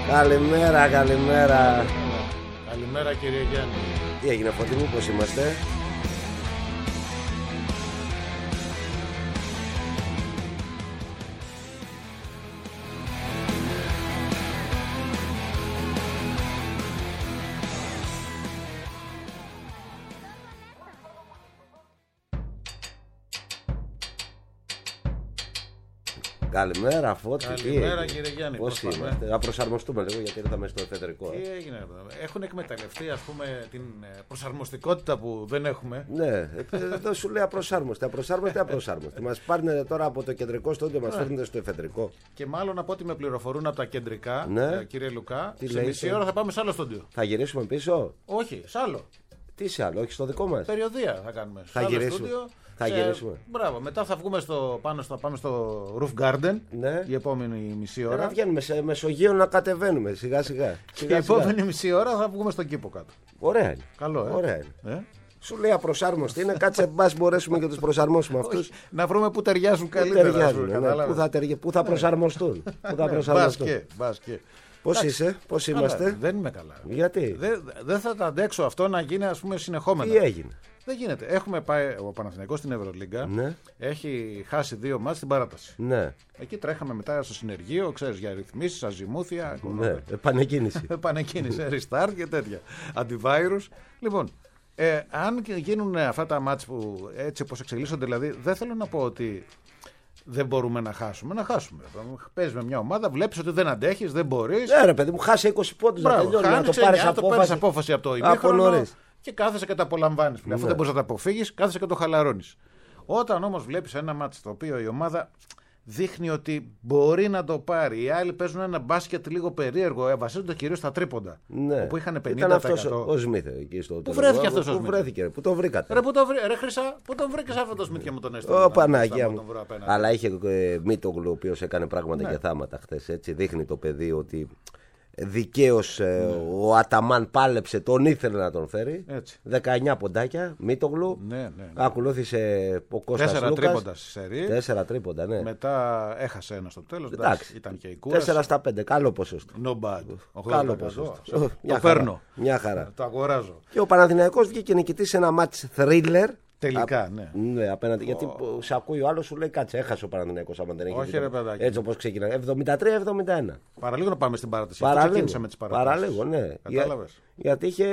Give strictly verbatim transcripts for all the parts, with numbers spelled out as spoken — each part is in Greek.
Καλημέρα, καλημέρα. Καλημέρα κύριε Γιάννη. Τι έγινε Φώτη μου, πώς είμαστε? Καλημέρα Φώτη. Καλημέρα κύριε Γιάννη. Πώς είμαστε? Να προσαρμοστούμε λίγο γιατί ήρθαμε στο εφεδρικό. Τι έγινε? Έχουν εκμεταλλευτεί ας πούμε την προσαρμοστικότητα που δεν έχουμε. Ναι, εδώ σου λέει απροσάρμοστη. Απροσάρμοστη, απροσάρμοστη. Μας πάρνετε τώρα από το κεντρικό στούντιο, μας φέρνετε στο εφεδρικό. Και μάλλον από ό,τι με πληροφορούν από τα κεντρικά, ναι. Κύριε Λουκά, τι σε λέει, μισή ώρα θα πάμε σε άλλο στούντιο. Θα γυρίσουμε πίσω? Όχι, σε άλλο. Τι σε άλλο, όχι στο δικό μας? Περιοδία θα κάνουμε. Θα γυρίσουμε. Θα σε... γυρίσουμε. Μπράβο. Μετά θα βγούμε στο, πάνω στο, πάμε στο Roof Garden, ναι. Η επόμενη μισή ώρα. Να βγαίνουμε σε Μεσογείο να κατεβαίνουμε σιγά σιγά. Και η επόμενη μισή ώρα θα βγούμε στον κήπο κάτω. Ωραία είναι. Καλό, ε. Ωραία είναι. Ε? Σου λέει απροσάρμοστη είναι, κάτσε μπας μπορέσουμε και τους προσαρμόσουμε αυτούς. Να βρούμε που ταιριάζουν καλύτερα. Πού ταιριάζουν, ναι. Πού θα, τερι... Πού θα προσαρμοστούν. Πού θα προσαρμοστούν. Μπάσκε. Πώς είσαι, πώς είμαστε? Δεν είμαι καλά. Γιατί? Δεν δε θα τα αντέξω αυτό να γίνει ας πούμε συνεχόμενα. Τι έγινε? Δεν γίνεται. Έχουμε πάει ο Παναθηναϊκός στην Ευρωλίγκα. Ναι. Έχει χάσει δύο μάτς στην παράταση. Ναι. Εκεί τρέχαμε μετά στο συνεργείο, ξέρεις, για ρυθμίσεις, αζημούθια. Ναι. Επανεκκίνηση. Επανεκκίνηση, restart και τέτοια. Αντιβάιρους. Λοιπόν, ε, αν γίνουν αυτά τα μάτς που έτσι όπως εξελίσσονται, δηλαδή, δεν θέλω να πω ότι δεν μπορούμε να χάσουμε. Να χάσουμε. Παίζεις με μια ομάδα, βλέπεις ότι δεν αντέχεις, δεν μπορείς. Ναι, ρε παιδί μου, χάσει είκοσι πόντους να τελειώνει. Να το πάρεις απόφαση. απόφαση από το ημίχρονο και κάθεσαι και τα απολαμβάνεις. Ναι. Αφού δεν μπορείς να τα αποφύγεις, κάθεσαι και το χαλαρώνεις. Όταν όμως βλέπεις ένα μάτς το οποίο η ομάδα δείχνει ότι μπορεί να το πάρει, οι άλλοι παίζουν ένα μπάσκετ λίγο περίεργο, βασίζονται κυρίως στα τρίποντα. Ναι. Όπου είχαν πενήντα τοις εκατό. Ήταν αυτός ο Σμίθ εκεί στο Πού βρέθηκε αυτός ο Σμίθ? Πού βρέθηκε, πού το βρήκατε? Ρε, πού το βρή... Ρε Χρυσά, πού τον βρήκες αυτό το Σμίθ και μου τον έστειλε? Ω Παναγία μου. Αλλά είχε ε, Μίτογλου, ο οποίος έκανε πράγματα ναι. Και θάματα χθες. Έτσι δείχνει το παιδί ότι δικαίως ε, ναι. Ο Αταμάν πάλεψε, τον ήθελε να τον φέρει. Έτσι. δεκαεννιά ποντάκια, Μίτογλου. Ναι, ναι, ναι. Ακολούθησε ο Κώστας Λούκας. Τέσσερα τρίποντα στη σερί. Τέσσερα τρίποντα, ναι. Μετά έχασε ένα στο τέλος. Εντάξει. Ήταν και η κούραση. Τέσσερα στα πέντε, καλό ποσοστό. No bad. Καλό ποσοστό. Το παίρνω. Μια χαρά. Το αγοράζω. Και ο Παναθηναϊκός βγήκε νικητής σε ένα μάτς thriller. Τελικά, Α, ναι. Ναι, απέναντι. Oh. Γιατί σε ακούει ο άλλος σου λέει κάτσε, έχασε ο Παναθηναϊκός άμα δεν έχει. Όχι, ρε παιδάκι. Έτσι όπως ξεκινάει. εβδομήντα τρία εβδομήντα ένα. Παραλίγο να πάμε στην παράταση. Παραλίγο. Με τις παρατάσεις. Παραλίγο, ναι. Κατάλαβες. Για, γιατί είχε.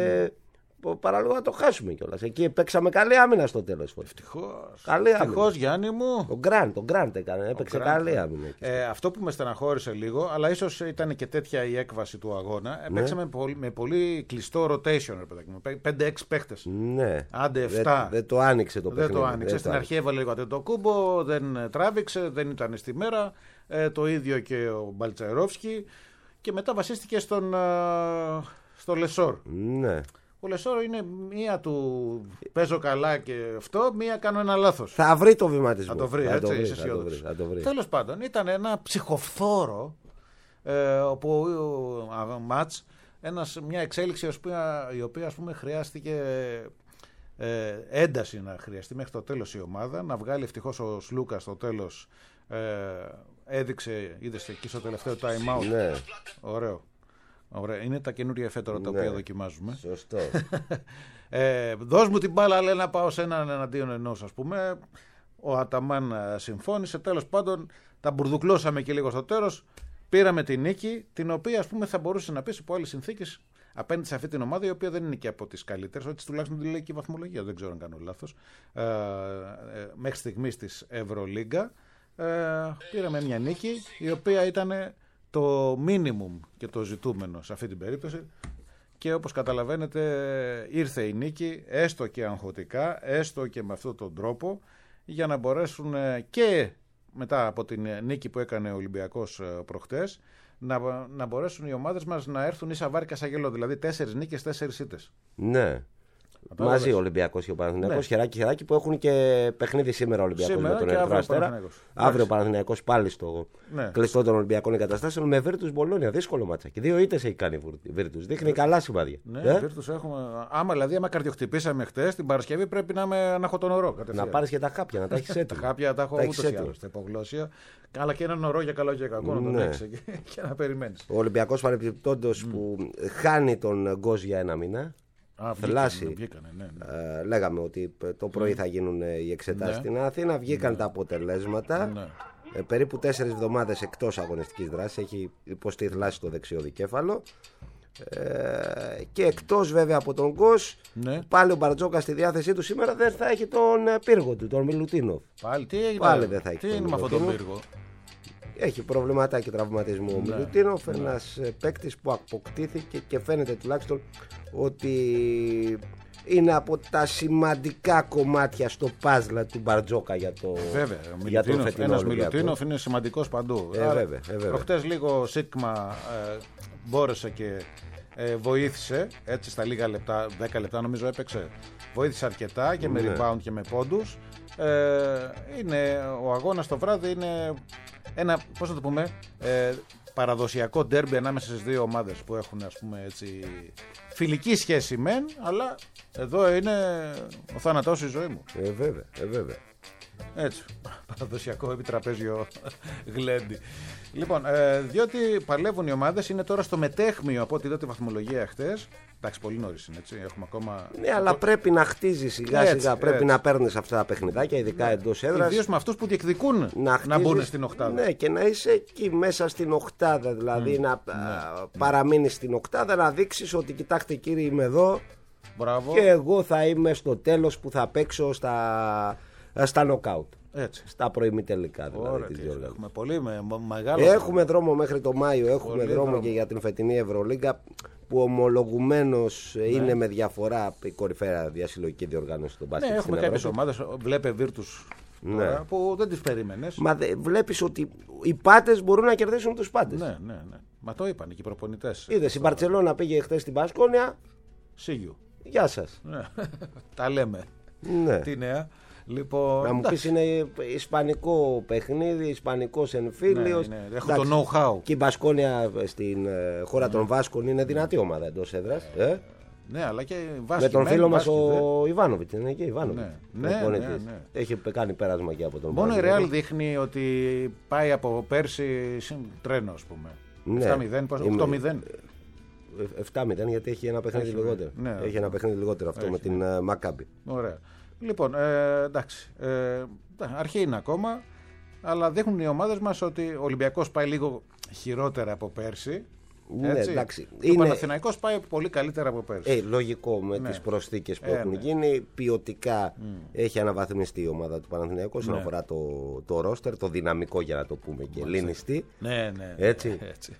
Mm. Παραλίγο να το χάσουμε κιόλας. Εκεί παίξαμε καλή άμυνα στο τέλος. Ευτυχώς. Ευτυχώς, Γιάννη μου. Ο Γκραντ, ο Γκραντ έκανε. Έπαιξε καλή άμυνα. Ε, αυτό που με στεναχώρησε λίγο, αλλά ίσως ήταν και τέτοια η έκβαση του αγώνα. Ναι. Παίξαμε με πολύ, με πολύ κλειστό rotation, ρε παιδάκι μου. πέντε έξι παίχτες. Ναι. Άντε εφτά. Δεν, δεν το άνοιξε το παιχνίδι. Δεν το άνοιξε. Στην αρχή έβαλε λίγο το κούμπο, δεν τράβηξε, δεν ήταν στη μέρα. Ε, το ίδιο και ο Μπαλτσερόφσκι. Και μετά βασίστηκε στον, α, στο Λεσόρ. Ναι. Ο Λεσόρ είναι μία του παίζω καλά και αυτό, μία κάνω ένα λάθος. Θα βρει το βηματισμό. Θα το βρει, θα έτσι, το βρει, είσαι θα το βρει, θα το βρει. Τέλος πάντων, ήταν ένα ψυχοφθόρο ε, όπου ε, μάτς, ένας, μια εξέλιξη η οποία ας πούμε χρειάστηκε ε, ένταση να χρειαστεί μέχρι το τέλος η ομάδα, να βγάλει ευτυχώς ο Σλούκα στο τέλος, ε, έδειξε, είδες εκεί στο τελευταίο time out. Ναι. Ωραίο. Ωραία. Είναι τα καινούρια εφέτερα τα οποία ναι, δοκιμάζουμε. Σωστό. ε, δώσ' μου την μπάλα, λέει, να πάω σε έναν εναντίον ενός, ας πούμε. Ο Αταμάν συμφώνησε. Τέλος πάντων, τα μπουρδουκλώσαμε και λίγο στο τέλος. Πήραμε την νίκη, την οποία ας πούμε θα μπορούσε να πει υπό άλλες συνθήκες απέναντι σε αυτή την ομάδα, η οποία δεν είναι και από τις καλύτερες, έτσι τουλάχιστον τη λέει και η βαθμολογία. Δεν ξέρω αν κάνω λάθος. Ε, ε, μέχρι στιγμής της Ευρωλίγκα ε, πήραμε μια νίκη, η οποία ήταν το minimum και το ζητούμενο σε αυτή την περίπτωση και όπως καταλαβαίνετε ήρθε η νίκη έστω και αγχωτικά, έστω και με αυτόν τον τρόπο για να μπορέσουν και μετά από την νίκη που έκανε ο Ολυμπιακός προχτές να, να μπορέσουν οι ομάδες μας να έρθουν ίσα βάρκα σαν γελό, δηλαδή τέσσερις νίκες, τέσσερις ήττες. Ναι. Μαζί ο Ολυμπιακός και ο Παναθηναϊκός. Ναι. Χεράκι, χεράκι που έχουν και παιχνίδι σήμερα ο Ολυμπιακός με τον Ερυθρό Αστέρα. Αύριο ο Παναθηναϊκός πάλι στο ναι. κλειστό των Ολυμπιακών εγκαταστάσεων με Βίρτους Μπολόνια. Δύσκολο μάτσακι. Δύο ήττες έχει κάνει Βίρτους. Δείχνει ναι. καλά σημάδια. Ναι, ε? Βίρτους έχουμε. Άμα δηλαδή, άμα καρδιοχτυπήσαμε χτες την Παρασκευή, πρέπει να, με, να έχω τον ορό. Να πάρεις και τα χάπια, να τα έχεις έτοιμα. Τα χάπια τα έχω ούτως ή άλλως. Τα υπογλώσια. Αλλά και έναν ορό για καλό και κακό να τον έχεις και να περιμένεις. Ο Ολυμπιακός παρεμπιπτόντως που χάνει τον Γκος για ένα μήνα. Α, θελάσει. Βγήκανε, ναι, ναι. Ε, λέγαμε ότι το πρωί θα γίνουν οι εξετάσεις ναι. στην Αθήνα. Βγήκαν ναι. τα αποτελέσματα. Ναι. Ε, περίπου τέσσερις εβδομάδες εκτός αγωνιστικής δράσης. Έχει υποστεί θλάση στο δεξιό δικέφαλο. Ε, και εκτός βέβαια από τον Γκος, ναι. πάλι ο Μπαρτζόκα στη διάθεσή του σήμερα δεν θα έχει τον πύργο του, τον Μιλουτίνοφ. Πάλι, τι έγινε, πάλι δεν θα έχει τι τον είναι με αυτόν τον πύργο. Έχει προβληματάκι τραυματισμού ο ναι. Μιλουτίνοφ, ναι. ένας παίκτης που αποκτήθηκε και φαίνεται τουλάχιστον ότι είναι από τα σημαντικά κομμάτια στο πάζλα του Μπαρτζόκα για το, βέβαια, για το φετινό ένας Μιλουτίνοφ είναι σημαντικός παντού. Ε, Άρα, βέβαια, ε, βέβαια. Προχτές λίγο Σίγμα ε, μπόρεσε και ε, βοήθησε, έτσι στα λίγα λεπτά, δέκα λεπτά νομίζω έπαιξε, βοήθησε αρκετά και με ναι. rebound και με πόντους. Ε, είναι, ο αγώνας το βράδυ είναι ένα, πώς θα το πούμε, ε, παραδοσιακό ντέρμπι ανάμεσα στις δύο ομάδες που έχουν, ας πούμε, έτσι, φιλική σχέση μεν, αλλά εδώ είναι ο θάνατός η ζωή μου. Ε, βέβαια, ε, βέβαια. Έτσι, παραδοσιακό επιτραπέζιο γλέντι. Λοιπόν, ε, διότι παλεύουν οι ομάδες, είναι τώρα στο μετέχμιο από ό,τι είδα τη βαθμολογία χτες. Εντάξει, πολύ νωρίς είναι, έτσι. Έχουμε ακόμα. Ναι, αλλά πρέπει να χτίζει σιγά έτσι, σιγά. Πρέπει έτσι. να παίρνει αυτά τα παιχνιδάκια, ειδικά ναι. εντός έδρας. Ιδίως με αυτούς που διεκδικούν να, χτίζεις, να μπουν στην οκτάδα. Ναι, και να είσαι εκεί μέσα στην οκτάδα. Δηλαδή mm. να ναι. παραμείνει στην οκτάδα, να δείξει ότι κοιτάξτε κύριε, είμαι εδώ. Μπράβο. Και εγώ θα είμαι στο τέλος που θα παίξω στα, στα νοκάουτ. Έτσι. Στα προημιτελικά δηλαδή. Ωραία, της έχουμε πολύ με, μεγάλο έχουμε δρόμο μέχρι το Μάιο, έχουμε πολύ δρόμο, δρόμο και για την φετινή Ευρωλίγκα που ομολογουμένως ναι. είναι με διαφορά η κορυφαία διασυλλογική διοργάνωση των μπάσκετ. Ναι, έχουμε κάποιες ομάδες, βλέπε Βίρτους ναι. που δεν τις περίμενες. Μα δε, βλέπεις ότι οι πάτες μπορούν να κερδίσουν τους πάτες. Ναι, ναι, ναι. Μα το είπαν και οι προπονητές. Είδες, η Μπαρτσελώνα πήγε χθες στην Μπασκόνια. Σίγιο. Γεια σας. Ναι. Τα λέμε. Ναι. Τι νέα. Λοιπόν, να μου πεις είναι ισπανικό παιχνίδι, ισπανικός εμφύλιος. Ναι, ναι. Έχω το know-how. Και η Μπασκόνια στην ε, χώρα ναι. των Βάσκων είναι δυνατή ομάδα εντός έδρας. Ε? Ναι, αλλά και Βάσκη. Με τον φίλο μας ο Ιβάνοβιτς. Είναι και Ιβάνοβιτς. Ναι, ναι, ναι, ναι. Έχει κάνει πέρασμα και από τον Μόνο η Ρεάλ δείχνει ότι πάει από πέρσι τρένο, ας πούμε. Ναι. επτά μηδέν, οκτώ μηδέν. επτά μηδέν γιατί έχει ένα παιχνίδι έχει, λιγότερο. Ναι, έχει ένα παιχνίδι λιγότερο αυτό έχει, με την ναι. Μακάμπι. Ωραία. Λοιπόν, ε, εντάξει. Ε, αρχή είναι ακόμα, αλλά δείχνουν οι ομάδες μας ότι ο Ολυμπιακός πάει λίγο χειρότερα από πέρσι. Ναι, εντάξει. Ο είναι... Παναθηναϊκός πάει πολύ καλύτερα από πέρσι. Ε, λογικό με ναι. τις προσθήκες που ε, έχουν ναι. γίνει. Ποιοτικά mm. έχει αναβαθμιστεί η ομάδα του Παναθηναϊκού όσον ναι. αφορά το, το ρόστερ, το δυναμικό για να το πούμε και λύνιστη. Ναι, ναι. Έτσι. έτσι.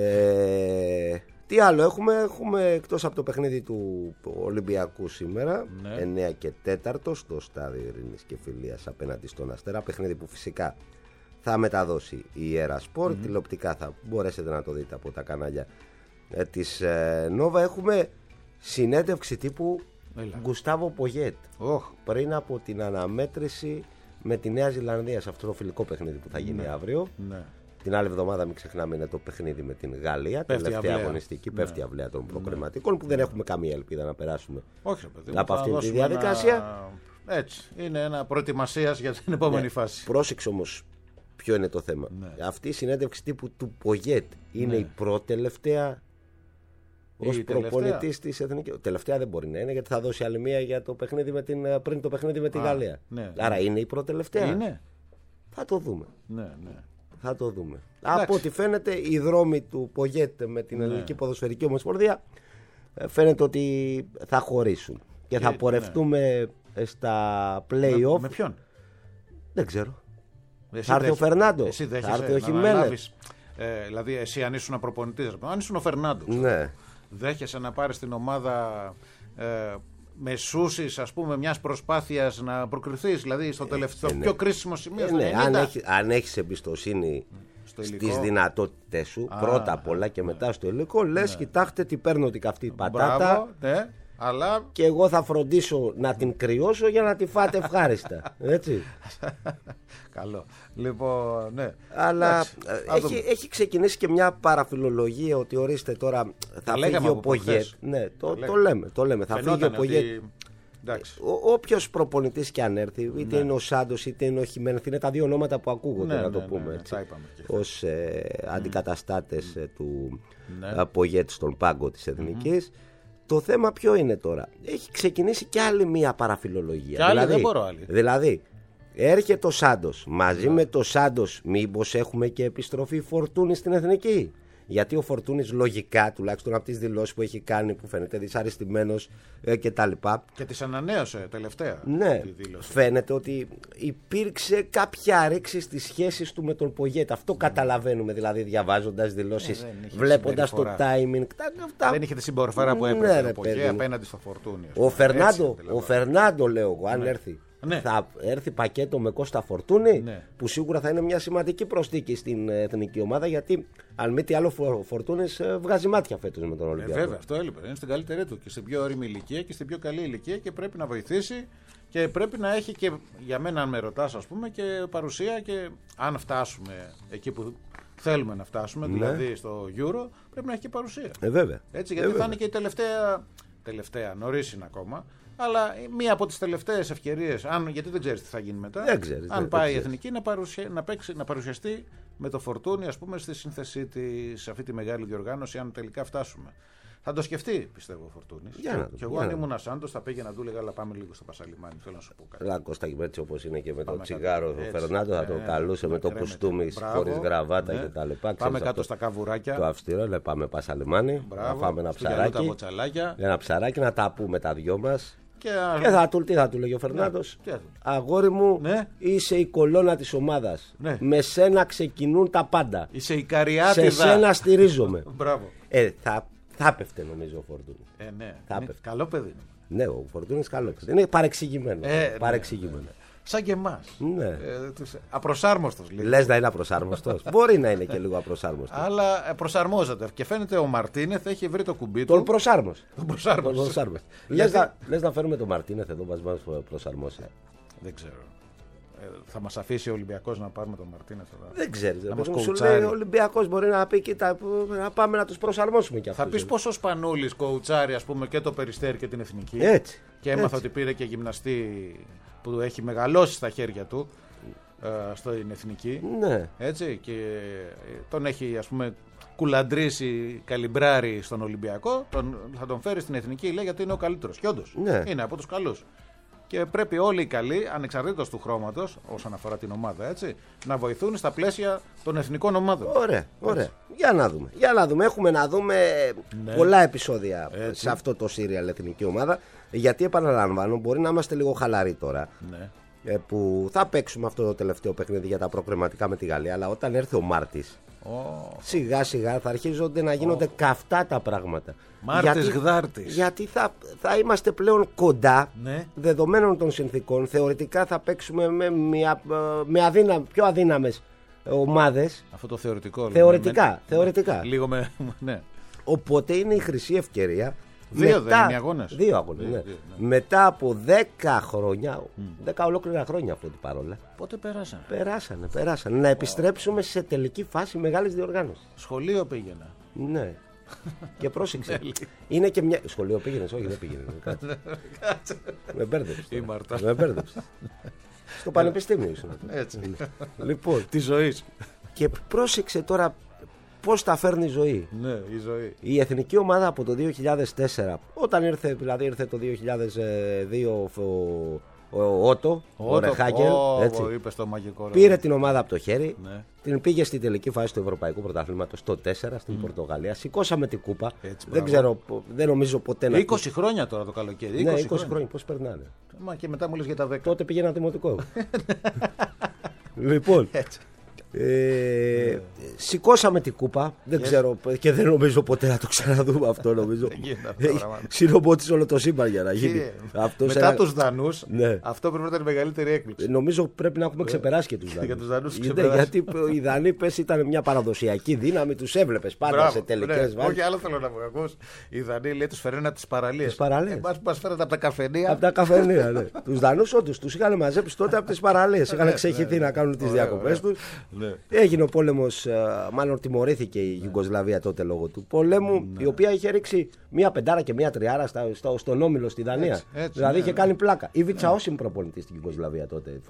Ε, τι άλλο έχουμε, έχουμε εκτός από το παιχνίδι του Ολυμπιακού σήμερα, ναι. εννέα και τέσσερα στο στάδιο Ειρήνης και Φιλίας απέναντι στον Αστέρα. Παιχνίδι που φυσικά θα μεταδώσει η Ιέρα Σπορ. Mm-hmm. Τηλεοπτικά θα μπορέσετε να το δείτε από τα κανάλια ε, της ε, Νόβα. Έχουμε συνέντευξη τύπου Γκουστάβο Πογιέτ oh. πριν από την αναμέτρηση με τη Νέα Ζηλανδία σε αυτό το φιλικό παιχνίδι που θα γίνει ναι. αύριο. Ναι. Την άλλη εβδομάδα, μην ξεχνάμε, είναι το παιχνίδι με την Γαλλία. Πέφτει τελευταία αυλαία. αγωνιστική, πέφτει ναι. αυλαία των προκριματικών ναι. που δεν έχουμε καμία ελπίδα να περάσουμε Όχι, παιδί, από αυτή τη διαδικασία. Ένα... Έτσι. Είναι ένα προετοιμασίας για την επόμενη ναι. φάση. Πρόσεξε όμως ποιο είναι το θέμα. Ναι. Αυτή η συνέντευξη τύπου του Πογιέτ είναι ναι. η πρώτη-τελευταία ως προπονητής της Εθνικής. Τελευταία δεν μπορεί να είναι γιατί θα δώσει άλλη μία για το παιχνίδι με την... πριν το παιχνίδι με τη Γαλλία. Ναι. Άρα ναι. είναι η πρώτη-τελευταία. Είναι. Θα το δούμε. Ναι, ναι. Θα το δούμε. Εντάξει. Από ό,τι φαίνεται, οι δρόμοι του Πογιέτ με την Ελληνική ναι. Ποδοσφαιρική Ομοσπονδία φαίνεται ότι θα χωρίσουν. Και, και θα πορευτούμε ναι. στα play-off. Με, με ποιον? Δεν ξέρω. Εσύ θα έρθει ο Φερνάντο. Εσύ θα έρθει ο Χιμένες. Ε, δηλαδή, εσύ αν ήσουν προπονητής, αν ήσουν ο Φερνάντο. Ναι. Δέχεσαι να πάρεις την ομάδα. Ε, μεσούσεις, ας πούμε, μιας προσπάθειας να προκριθείς, δηλαδή στο τελευταίο, ε, ναι. πιο κρίσιμο σημείο. Ε, ναι. Αν, έχει, αν έχεις εμπιστοσύνη στις δυνατότητες σου, Α, πρώτα απ' όλα και ναι. μετά στο υλικό, λες, ναι. κοιτάξτε τι παίρνω την καυτή πατάτα. Μπράβο, ναι. Αλλά... Και εγώ θα φροντίσω να την κρυώσω για να τη φάτε ευχάριστα. Έτσι. Καλό. Λοιπόν, ναι. Αλλά έχει, έχει ξεκινήσει και μια παραφιλολογία ότι ορίστε τώρα θα φύγει ο Πογέτ. Ναι, το, το, το λέμε. Το λέμε. Θα φύγει ο Πογέτ. Ότι... Όποιος προπονητής και αν έρθει, είτε ναι. είναι ο Σάντος είτε είναι ο Χιμένεθ, είναι τα δύο ονόματα που ακούγονται, ναι, να το ναι, πούμε ναι, έτσι, ναι, ως ε, mm. αντικαταστάτες mm. του ναι. Πογέτ στον πάγκο της Εθνικής. Mm-hmm. Το θέμα ποιο είναι τώρα? Έχει ξεκινήσει και άλλη μία παραφιλολογία. Και άλλη, δηλαδή, δεν μπορώ άλλη. Δηλαδή, έρχεται ο Σάντος. Μαζί ναι. με το Σάντος, μήπως έχουμε και επιστροφή Φορτούνη στην Εθνική? Γιατί ο Φορτούνης λογικά, τουλάχιστον από τις δηλώσεις που έχει κάνει, που φαίνεται δυσαρεστημένος ε, και τα λοιπά. Και τις ανανέωσε τελευταία. Ναι, φαίνεται ότι υπήρξε κάποια ρήξη στις σχέσεις του με τον Πογέτ. Αυτό mm. καταλαβαίνουμε, δηλαδή διαβάζοντας δηλώσεις, ε, βλέποντας το timing. Τα, δεν είχε τη συμπεριφορά που έπρεπε ναι, ο Πογέτ απέναντι στο Φορτούνη. Ο Φερνάντο, ο Φερνάντο λέω εγώ, αν ναι. έρθει. Ναι. Θα έρθει πακέτο με Κώστα Φορτούνη, ναι. που σίγουρα θα είναι μια σημαντική προσθήκη στην εθνική ομάδα, γιατί αν μη τι άλλο ο Φορτούνης βγάζει μάτια φέτος με τον Ολυμπιακό. Ε, βέβαια, αυτό έλειπε. Είναι στην καλύτερη του και στην πιο όριμη ηλικία και στην πιο καλή ηλικία και πρέπει να βοηθήσει και πρέπει να έχει και για μένα, αν με ρωτάς, ας πούμε, και παρουσία και αν φτάσουμε εκεί που θέλουμε να φτάσουμε, ναι. δηλαδή στο Euro, πρέπει να έχει και παρουσία. Ε, βέβαια. Έτσι, γιατί ε, θα βέβαια. είναι και η τελευταία, τελευταία νωρίς είναι ακόμα. Αλλά μία από τις τελευταίες ευκαιρίες, γιατί δεν ξέρεις τι θα γίνει μετά, δεν ξέρεις, αν δεν, πάει δεν η Εθνική να, παρουσια, να, παίξει, να παρουσιαστεί με το Φορτούνι, ας πούμε, στη σύνθεσή της, σε αυτή τη μεγάλη διοργάνωση, αν τελικά φτάσουμε. Θα το σκεφτεί, πιστεύω, ο Φορτούνης. Και, και εγώ, αν ήμουν Σάντος, θα πήγαινα να του έλεγα, αλλά πάμε λίγο στο Πασαλιμάνι. Θέλω να σου πω κάτι. Λά, Κώστα, έτσι όπως είναι και με το τσιγάρο ο Φερνάντο, θα το καλούσε με το κουστούμι χωρίς γραβάτα κτλ. Πάμε κάτω στα καβουράκια. Το αυστηρό, πάμε Πασαλιμάνι, να φάμε ένα ψαράκι. Ένα ψαράκι να τα πούμε τα δυο μας. Και, και θα του, τι θα του λέγει ο Φερνάντος, ναι, αγόρι μου, ναι. είσαι η κολόνα της ομάδας, ναι. με σένα ξεκινούν τα πάντα, είσαι η καριάτιδα, σε σένα στηρίζομαι. Μπράβο. Ε, θα, θα πέφτε νομίζω ο Φορτούνης. Ε, ναι. Είναι καλό παιδί. Ναι, ο Φορτούνης καλό παιδί. Είναι παρεξηγημένο. Ε, παρεξηγημένο. Ναι, ναι. Σαν και εμάς. Ναι. Ε, απροσάρμοστος. Λες να είναι απροσάρμοστος. Μπορεί να είναι και λίγο απροσάρμοστος. Αλλά προσαρμόζεται. Και φαίνεται ο Μαρτίνεθ έχει βρει το κουμπί του. Τον προσάρμοσε. Τον προσάρμοσε. Λες, να, λες να φέρουμε τον Μαρτίνεθ εδώ μας μας προσαρμόσει. Δεν ξέρω. Ε, θα μας αφήσει ο Ολυμπιακός να πάρουμε τον Μαρτίνεθ. Δεν ξέρεις. Σου λέει ο Ολυμπιακός μπορεί να πει κοίτα, να πάμε να τους προσαρμόσουμε κι αυτούς. Θα πεις πόσο Σπανούλης κοουτσάρει, ας πούμε, και το Περιστέρι και την Εθνική. Έτσι. Και έμαθα ότι πήρε και γυμναστή που έχει μεγαλώσει στα χέρια του ε, στην Εθνική. Ναι. Έτσι, και τον έχει, ας πούμε, κουλαντρήσει, καλυμπράρει στον Ολυμπιακό. Τον, θα τον φέρει στην Εθνική, λέει, γιατί είναι ο καλύτερος. Και όντως, ναι. είναι από τους καλούς. Και πρέπει όλοι οι καλοί, ανεξαρτήτως του χρώματος, όσον αφορά την ομάδα, έτσι, να βοηθούν στα πλαίσια των εθνικών ομάδων. Ωραία, ωραία. Για να δούμε. Για να δούμε. Έχουμε να δούμε ναι. πολλά επεισόδια έτσι. σε αυτό το σύριαλ εθνική ομάδα. Γιατί επαναλαμβάνω, μπορεί να είμαστε λίγο χαλαροί τώρα. Ναι. Που θα παίξουμε αυτό το τελευταίο παιχνίδι για τα προκριματικά με τη Γαλλία. Αλλά όταν έρθει ο Μάρτης, oh. σιγά σιγά θα αρχίζονται να γίνονται oh. καυτά τα πράγματα. Μάρτης Γδάρτης. Γιατί θα, θα είμαστε πλέον κοντά, ναι. δεδομένων των συνθήκων. Θεωρητικά θα παίξουμε με, μια, με αδύνα, πιο αδύναμες ομάδες. Αυτό το θεωρητικό. Θεωρητικά. Με, θεωρητικά. Λίγο με. Ναι. Οπότε είναι η χρυσή ευκαιρία. Δύο μετά, δεν είναι αγώνες. Δύο αγώνες, ναι. Δύο, ναι. Μετά από δέκα χρόνια, mm. δέκα ολόκληρα χρόνια αυτή την παρόλα. Πότε περάσανε. Περάσανε, περάσανε. Να επιστρέψουμε σε τελική φάση μεγάλης διοργάνωσης. Σχολείο πήγαινα. Ναι. Και πρόσεξε. Είναι και μια. Σχολείο πήγαινες, όχι δεν πήγαινε. Με μπέρδεψε. Με μπέρδεψε. Στο πανεπιστήμιο ήσουν. Έτσι. Λοιπόν. Τη ζωή. Και πρόσεξε τώρα. Πώς τα φέρνει η ζωή. Ναι, η ζωή. Η εθνική ομάδα από το δύο χιλιάδες τέσσερα, όταν ήρθε, δηλαδή ήρθε το δύο χιλιάδες δύο ο, ο, ο Ότο, ο, ο Ρεχάγκελ, πήρε την ομάδα από το χέρι, ναι. την πήγε στη τελική φάση του Ευρωπαϊκού Πρωταθλήματος το τέσσερα στην mm. Πορτογαλία, σηκώσαμε την κούπα. Έτσι, δεν ξέρω, δεν νομίζω ποτέ να. είκοσι χρόνια τώρα το καλοκαίρι. Ναι, είκοσι, είκοσι χρόνια, πώς περνάνε. Μα και μετά μου λες για τα δέκα. Τότε πήγαινα δημοτικό. Λοιπόν. Έτσι. Ε, Σηκώσαμε την κούπα. Δεν yes. ξέρω και δεν νομίζω ποτέ να το ξαναδούμε αυτό. Νομίζω. Συνομότησε όλο το σύμπαν για να γίνει. Αυτός μετά ένα... τους Δανούς, ναι. αυτό πρέπει να ήταν η μεγαλύτερη έκπληξη. Νομίζω πρέπει να έχουμε ξεπεράσει και τους Δανούς. Γιατί οι Δανείοι πες ήταν μια παραδοσιακή δύναμη, τους έβλεπες πάντα σε τελικές βάσεις. Όχι, άλλο θέλω να πω. Οι Δανείοι λέει τους φέρνουν από τις παραλίες. Μας φέρνουν από τα καφενεία. Από τα καφενεία, ναι. Τους Δανούς όντως τους είχαν μαζέψει τότε από τις παραλίες. Είχαν ξεχυθεί να κάνουν τις διακοπές τους. Έγινε ο πόλεμος, μάλλον τιμωρήθηκε η Ιουγκοσλαβία τότε λόγω του πολέμου, η οποία είχε ρίξει μία πεντάρα και μία τριάρα στον Όμιλο στη Δανία. Δηλαδή είχε κάνει πλάκα. Η Ιβίτσα Όσιμ προπονητής στην Ιουγκοσλαβία τότε.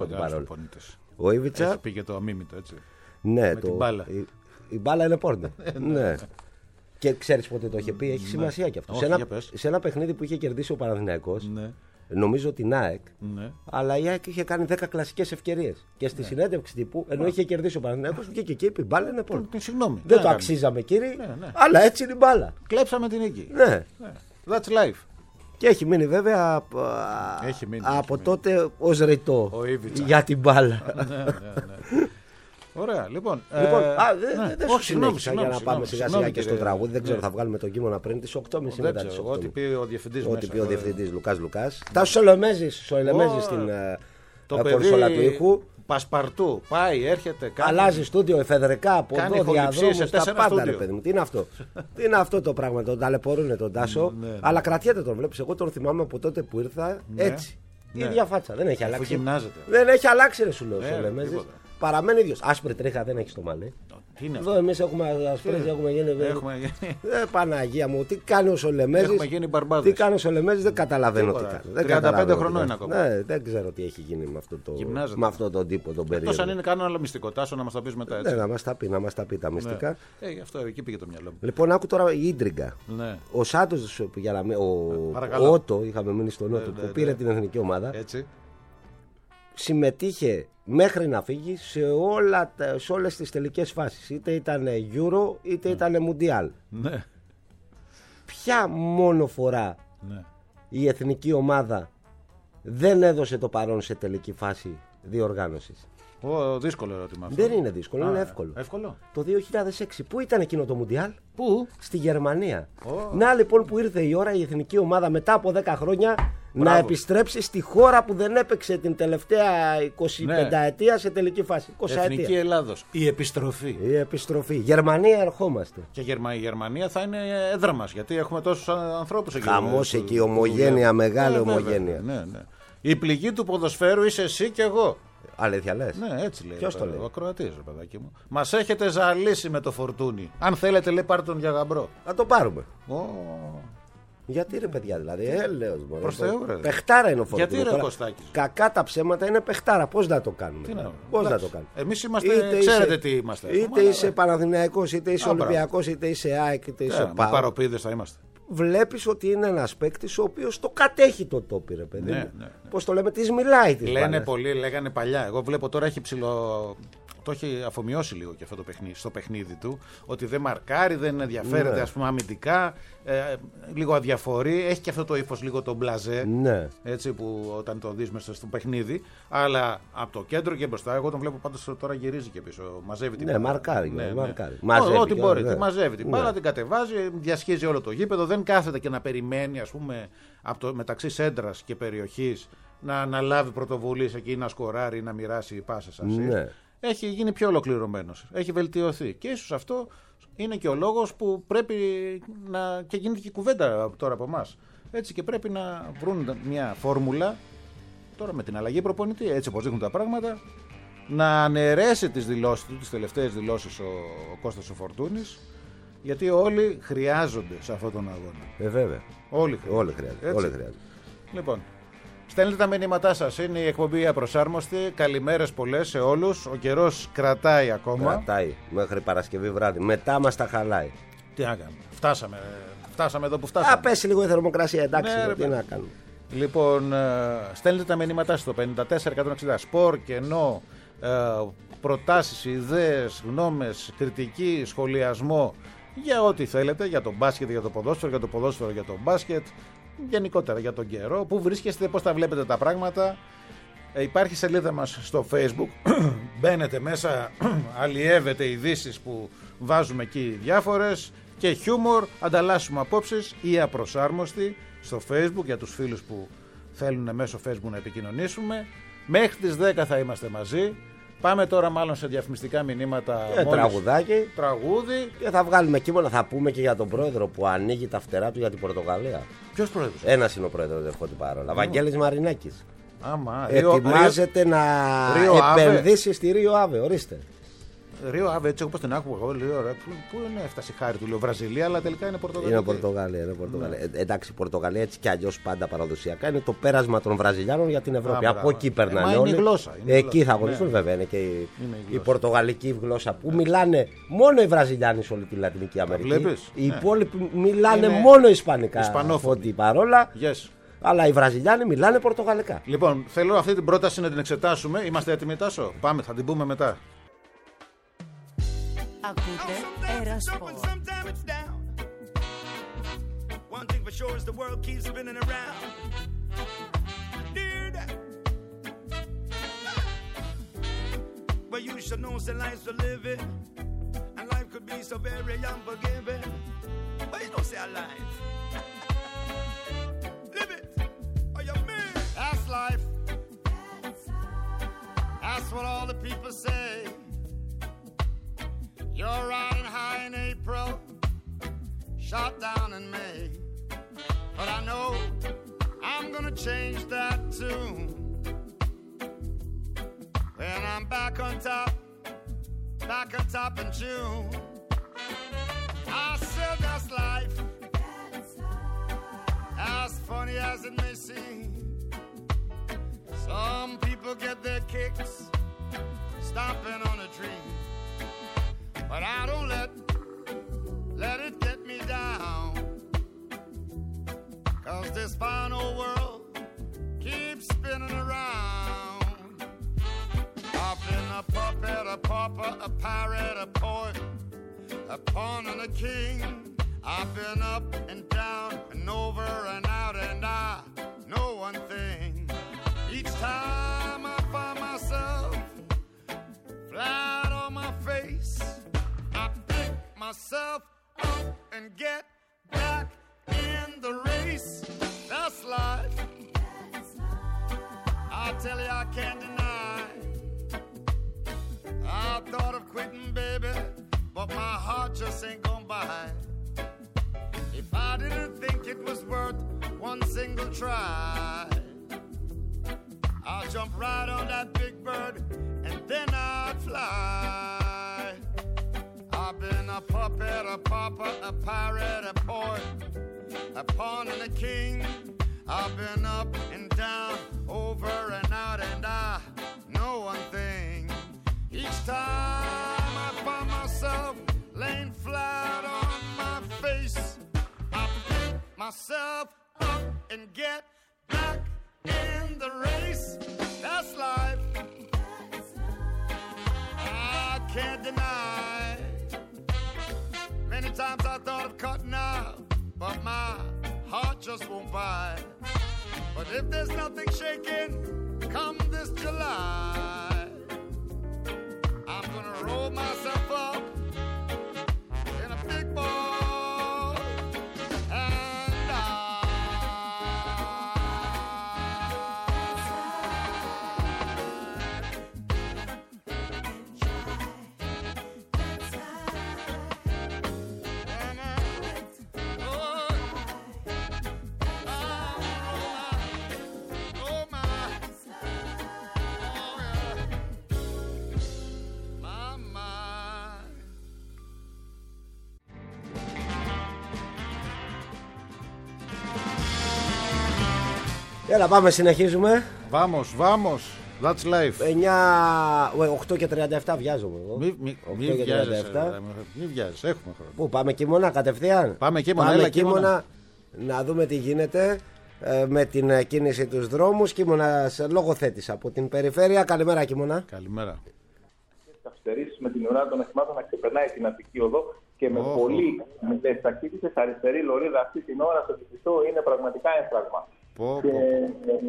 Ο Ιβίτσα. Πήγε το αμίμητο έτσι. Ναι, το... η... η μπάλα είναι πόρνο. Ναι. Και ξέρεις πότε το είχε πει, έχει σημασία κι αυτό. Όχι, σε, ένα... σε ένα παιχνίδι που είχε κερδίσει ο Παναθηναϊκός, ναι. νομίζω την ΑΕΚ, ναι. αλλά η ΑΕΚ είχε κάνει δέκα κλασικές ευκαιρίες. Και στη ναι. συνέντευξη τύπου, ενώ είχε κερδίσει ο Παναθηναϊκός, βγήκε και είπε: η μπάλα είναι πόρνο. Συγγνώμη. Δεν ναι, το ναι. αξίζαμε, κύριε, ναι, ναι. αλλά έτσι είναι η μπάλα. Κλέψαμε την νίκη. Ναι. ναι. That's life. Και έχει μείνει βέβαια έχει μείνει, από έχει τότε μείνει. ως ρητό για την μπάλα. ναι, ναι, ναι. Ωραία, λοιπόν. λοιπόν ε, α, δεν ναι. δε σου συνέχισα για να πάμε σιγά σιγά και στο τραγούδι. Δεν ξέρω, θα βγάλουμε το κείμενο πριν τις οκτώ και μισή μετά τις οκτώ. Ό,τι πει ο διευθυντής. Ό,τι πει ο διευθυντής Λουκάς Λουκάς. Τα σολεμέζεις στην κονσόλα του ήχου. Πασπαρτού, πάει, έρχεται. Αλλάζει στούντιο εφεδρικά από εδώ, διαδρόμους, τα πάντα ρε παιδί μου. Τι είναι αυτό. Τι είναι αυτό το πράγμα, τον ταλαιπωρούν τον Τάσο. Αλλά κρατιέται τον, βλέπεις. Εγώ τον θυμάμαι από τότε που ήρθα έτσι. Η ίδια φάτσα, δεν έχει αλλάξει. Δεν έχει αλλάξει, ρε σου λέω. Παραμένει ίδιος. Άσπρη τρίχα δεν έχει στο μαλλί. Εδώ εμείς έχουμε ασπρές, έχουμε γίνει. Ε, Παναγία μου, τι κάνει ο Σολεμέζης. Έχουμε γίνει μπαρμπάδες. Τι κάνει ο Σολεμέζης, δεν καταλαβαίνω τι κάνει. τριάντα πέντε χρονών είναι ακόμα. Ναι, δεν ξέρω τι έχει γίνει με αυτό το, με αυτόν τον τύπο τον περίεργο. Εκτός αν είναι κανένα άλλο μυστικό, Τάσο, να μας τα πεις μετά έτσι. Ναι, να μας τα πει, να μας τα πει τα μυστικά. Ναι. Ε, αυτό εκεί πήγε το μυαλό μου. Λοιπόν, άκου τώρα η Ίντριγκα. Ναι. Ο Σάντος, για να μην. Ο Ότο, είχαμε μείνει στον Ότο, που πήρε την εθνική ομάδα. Συμμετείχε μέχρι να φύγει σε, όλα, σε όλες τις τελικές φάσεις. Είτε ήταν Euro είτε ήταν Mundial. Ναι. Ποια μόνο φορά ναι. η εθνική ομάδα δεν έδωσε το παρόν σε τελική φάση διοργάνωσης? Ω, δύσκολο ερώτημα αυτό. Δεν είναι δύσκολο, Α, είναι εύκολο. εύκολο. Το δύο χιλιάδες έξι. Πού ήταν εκείνο το Mundial? Πού? Στη Γερμανία. Oh. Να λοιπόν που ήρθε η ώρα η εθνική ομάδα μετά από δέκα χρόνια Μπράβο. να επιστρέψει στη χώρα που δεν έπαιξε την τελευταία εικοσιπέντε ναι. ετία σε τελική φάση. είκοσι Εθνική ετία. Ελλάδος. Η επιστροφή. Η επιστροφή. Γερμανία ερχόμαστε. Και η Γερμανία θα είναι έδρα μας, γιατί έχουμε τόσους ανθρώπους εκεί. Χαμός εκεί, ομογένεια, μεγάλη ναι, ομογένεια. Ναι, ναι. Η πληγή του ποδοσφαίρου είσαι εσύ και εγώ. Αλήθεια λες? Ναι, έτσι λέει. Ποιος το λέει? Ο ακροατής, ρε παιδάκι μου. Μας έχετε ζαλίσει με το φορτούνι. Αν θέλετε, λέει, πάρτε τον για γαμπρό. Να το πάρουμε. Oh. Γιατί ρε παιδιά, δηλαδή, έλεος μόνο. Προς Θεού, ρε. Παιχτάρα είναι ο φορτούνι. Γιατί ρε Κωστάκης? Κακά τα ψέματα είναι παιχτάρα. Πώς να το κάνουμε? Τι να... Πώς να το κάνουμε? Εμείς είμαστε, είτε ξέρετε είσαι, τι είμαστε. Είτε είσαι ναι. Παναθηναϊκός, είτε είσαι Ολυμπιακός, είτε είσαι ΑΕΚ, είτε είσαι ΠΑΟΚ. Παροπίδες θα είμαστε. Βλέπεις ότι είναι ένας παίκτης ο οποίος το κατέχει το τόπι, ρε παιδί. Ναι, ναι, ναι. Πώς το λέμε, της μιλάει της Λένε μπάλας. πολλοί, λέγανε παλιά. Εγώ βλέπω τώρα έχει ψηλό. Το έχει αφομοιώσει λίγο και αυτό το παιχνίδι, στο παιχνίδι του. Ότι δεν μαρκάρει, δεν ενδιαφέρεται, ναι. ας πούμε, αμυντικά. Ε, λίγο αδιαφορεί. Έχει και αυτό το ύφος λίγο το μπλαζέ. Ναι. Έτσι που όταν το δεις μέσα στο παιχνίδι. Αλλά από το κέντρο και μπροστά, εγώ τον βλέπω πάντως τώρα γυρίζει και πίσω. Μαζεύει την ναι, μπάλα. Μαρκάρει, ναι, ναι. μαρκάρει. Μαζεύει. Ό,τι μπορεί. Ναι. Τη μαζεύει την μπάλα, ναι. την κατεβάζει, διασχίζει όλο το γήπεδο. Δεν κάθεται και να περιμένει, ας πούμε, από το, μεταξύ σέντρας και περιοχής να αναλάβει πρωτοβουλίες εκεί, να σκοράρει, να μοιράσει πάσες ασίστ. Ναι. Έχει γίνει πιο ολοκληρωμένος. Έχει βελτιωθεί. Και ίσως αυτό είναι και ο λόγος που πρέπει να. Και γίνεται και κουβέντα τώρα από εμάς. Έτσι και πρέπει να βρουν μια φόρμουλα τώρα με την αλλαγή προπονητή, έτσι όπως δείχνουν τα πράγματα, να αναιρέσει τις δηλώσεις του, τις τελευταίες δηλώσεις ο, ο Κώστας ο Φορτούνης, γιατί όλοι χρειάζονται σε αυτόν τον αγώνα. Ε, βέβαια. Όλοι χρειάζονται. Όλοι χρειάζονται. Όλοι χρειάζονται. Λοιπόν. Στέλνετε τα μηνύματά σας. Είναι η εκπομπή Απροσάρμοστη. Καλημέρες πολλές σε όλους. Ο καιρός κρατάει ακόμα. Κρατάει μέχρι Παρασκευή βράδυ. Μετά μας τα χαλάει. Τι να κάνουμε. Φτάσαμε, φτάσαμε εδώ που φτάσαμε. Α, πέσει λίγο η θερμοκρασία. Εντάξει, ναι, τι να κάνουμε. Λοιπόν, στέλνετε τα μηνύματά σας στο πενήντα τέσσερα εκατόν εξήντα. Σπορ, κενό, προτάσεις, ιδέες, γνώμες, κριτική, σχολιασμό. Για ό,τι θέλετε. Για το μπάσκετ, για το ποδόσφαιρο, για το ποδόσφαιρο, για το μπάσκετ. Γενικότερα για τον καιρό, πού βρίσκεστε, πώς τα βλέπετε τα πράγματα. Ε, υπάρχει σελίδα μας στο Facebook. Μπαίνετε μέσα, αλλιεύετε ειδήσεις που βάζουμε εκεί διάφορες και χιούμορ, ανταλλάσσουμε απόψεις ή απροσάρμοστη στο Facebook για τους φίλους που θέλουν μέσω Facebook να επικοινωνήσουμε. Μέχρι τις δέκα θα είμαστε μαζί. Πάμε τώρα μάλλον σε διαφημιστικά μηνύματα. Ε, τραγουδάκι. Τραγούδι. Και θα βγάλουμε κείμενα. Θα πούμε και για τον πρόεδρο που ανοίγει τα φτερά του για την Πορτογαλία. Ποιος πρόεδρος? Ένας είναι ο πρόεδρος, δεν έχω την παρόλα. Βαγγέλης Μαρινάκης. Άμα, ετοιμάζεται Ρίο... να Ρίο επενδύσει Άβε. Στη Ρίο Άβε. Ορίστε. Ρίο Άβε, έτσι όπως την άκουγα εγώ, λέω ωραία. Πού, πού είναι έφτασε η χάρη του, λέω Βραζιλία, αλλά τελικά είναι Πορτογαλία. Είναι Πορτογαλία. Είναι Πορτογαλία. Ναι. Ε, εντάξει, η Πορτογαλία έτσι κι αλλιώς πάντα παραδοσιακά είναι το πέρασμα των Βραζιλιάνων για την Ευρώπη. Α, από εκεί περνάνε όλοι. Είναι η γλώσσα. Είναι εκεί γλώσσα. Θα αγωνιστούν, ναι. Βέβαια. Είναι και η, η, η πορτογαλική γλώσσα που ναι. μιλάνε μόνο οι Βραζιλιάνοι σε όλη τη Λατινική Αμερική. Βλέπεις, οι ναι. υπόλοιποι μιλάνε είναι... μόνο ισπανικά. Ισπανόφωνοι παρόλα. Yes. Αλλά οι Βραζιλιάνοι μιλάνε πορτογαλικά. Λοιπόν, θέλω αυτή την πρόταση να την εξετάσουμε. Είμαστε έτοιμοι, Τάσο? Πάμε, θα την πούμε μετά. Ακούτε Ερασπορ. One thing for sure is the world keeps spinning around. But you should know that life's a living, and life could be so very unforgiving. But you don't say alive. Live it, or you mean? That's life. That's what all the people say. You're riding high in April, shot down in May. But I know I'm gonna change that tune. When I'm back on top, back on top in June. I said that's life, as funny as it may seem. Some people get their kicks stomping on a dream. But I don't let, let it get me down. Cause this fine old world keeps spinning around. I've been a puppet, a pauper, a pirate, a poet, a pawn and a king. I've been up and down and over and out, and I know one thing. Each time I find myself flat on my face, myself up and get back in the race. That's life. I tell you I can't deny. I thought of quitting, baby, but my heart just ain't gonna buy. If I didn't think it was worth one single try, I'll jump right on that big bird and then I'd fly. I've been a puppet, a pauper, a pirate, a poet, a pawn and a king. I've been up and down, over and out, and I know one thing. Each time I find myself laying flat on my face, I pick myself up and get back in the race. That's life. I can't deny. Many times I thought of cutting out, but my heart just won't buy. But if there's nothing shaking, come this July, I'm gonna roll myself up in a big ball and die. Έλα πάμε, συνεχίζουμε. Vamos, vamos. That's life. εννιά, οκτώ και τριάντα επτά βιάζομαι εγώ. Μη, μη, μη βιάζεσαι, μη βιάζεσαι, έχουμε χρόνο. Πού πάμε Κίμωνα κατευθείαν? Πάμε Κίμωνα, πάμε έλα Κίμωνα, Κίμωνα. να δούμε τι γίνεται ε, με την ε, κίνηση τους δρόμους. Κίμωνας λογοθέτης από την περιφέρεια. Καλημέρα Κίμωνα. Καλημέρα. Καθυστερήσεις με την ουρά των οχημάτων να ξεπερνάει την Αττική Οδό και με oh. πολύ μικρές ταχύτητες. Αριστερή λωρίδα αυτή την ώρα στο Κηφισό είναι πραγματικά έμφραγμα. Oh, και oh. Ε,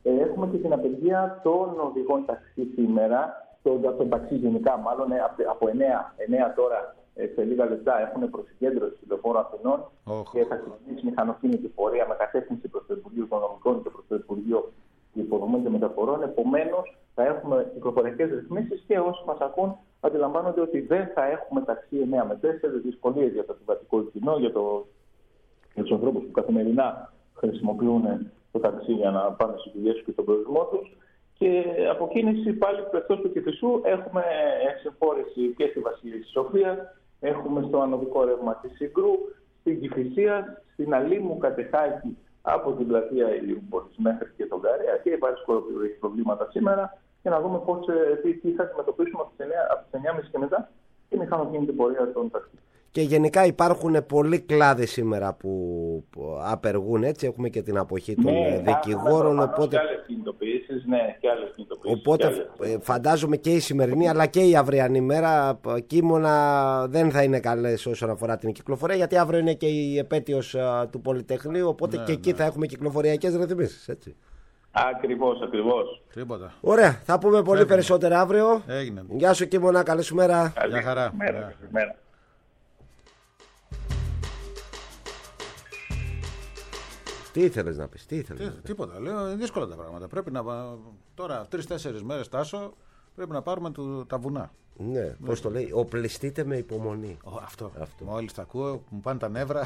Ε, έχουμε και την απεργία των οδηγών ταξί σήμερα, των, των ταξί γενικά μάλλον, ε, από εννέα τώρα ε, σε λίγα λεπτά έχουν προσυγκέντρωση στο λεωφόρο Αθηνών oh. και θα ξεκινήσει μηχανοκίνητη πορεία με κατεύθυνση προς το Υπουργείο Οικονομικών και προς το Υπουργείο Υποδομών και Μεταφορών. Επομένως, θα έχουμε κυκλοφοριακές ρυθμίσεις και όσοι μας ακούν αντιλαμβάνονται ότι δεν θα έχουμε ταξί εννέα με τέσσερα, δυσκολίες για το επιβατικό κοινό, για, το, για τους ανθρώπους που καθημερινά χρησιμοποιούν το ταξί για να πάνε στις δουλειές και στον προορισμό τους. Και από κίνηση πάλι εκτός του Κηφισού έχουμε συμφόρηση και στη Βασιλεία της Σοφίας, έχουμε στο ανωδικό ρεύμα της Συγκρού, στην Κηφισία, στην Αλήμου Κατεχάκη από την πλατεία Ηλιούπολης μέχρι και τον Καρέα και η Βάρισκο έχει προβλήματα σήμερα. Και να δούμε πώς, τι, τι θα αντιμετωπίσουμε από τις εννιά και μισή και μετά τη μηχανοκίνητη πορεία των ταξί. Και γενικά υπάρχουν πολλοί κλάδοι σήμερα που απεργούν, έτσι. Έχουμε και την αποχή των ναι, δικηγόρων. Οπότε... Και άλλες κινητοποιήσεις, ναι, και άλλες κινητοποιήσεις. Οπότε και άλλες... φαντάζομαι και η σημερινή αλλά και η αυριανή μέρα κείμωνα δεν θα είναι καλές όσον αφορά την κυκλοφορία, γιατί αύριο είναι και η επέτειος του Πολυτεχνείου, οπότε ναι, και εκεί ναι. θα έχουμε κυκλοφοριακές ρυθμίσεις, έτσι. Ακριβώς, ακριβώς. Τίποτα. Ωραία, θα πούμε πολύ Έγινε. περισσότερα αύριο. Έγινε. Γεια σου Κίμωνα, καλή σου μέρα. Καλή χαρά. Μέρα, καλή μέρα. Τι ήθελες να πεις, τι ήθελες τι, να πεις. Τίποτα, λέω, είναι δύσκολα τα πράγματα. Πρέπει να, τώρα τρεις-τέσσερις μέρες Τάσο, πρέπει να πάρουμε του, τα βουνά. Ναι, πώς το λέει, οπλιστείτε με υπομονή. Ο, αυτό, αυτό. Μόλις τα ακούω, μου πάνε τα νεύρα.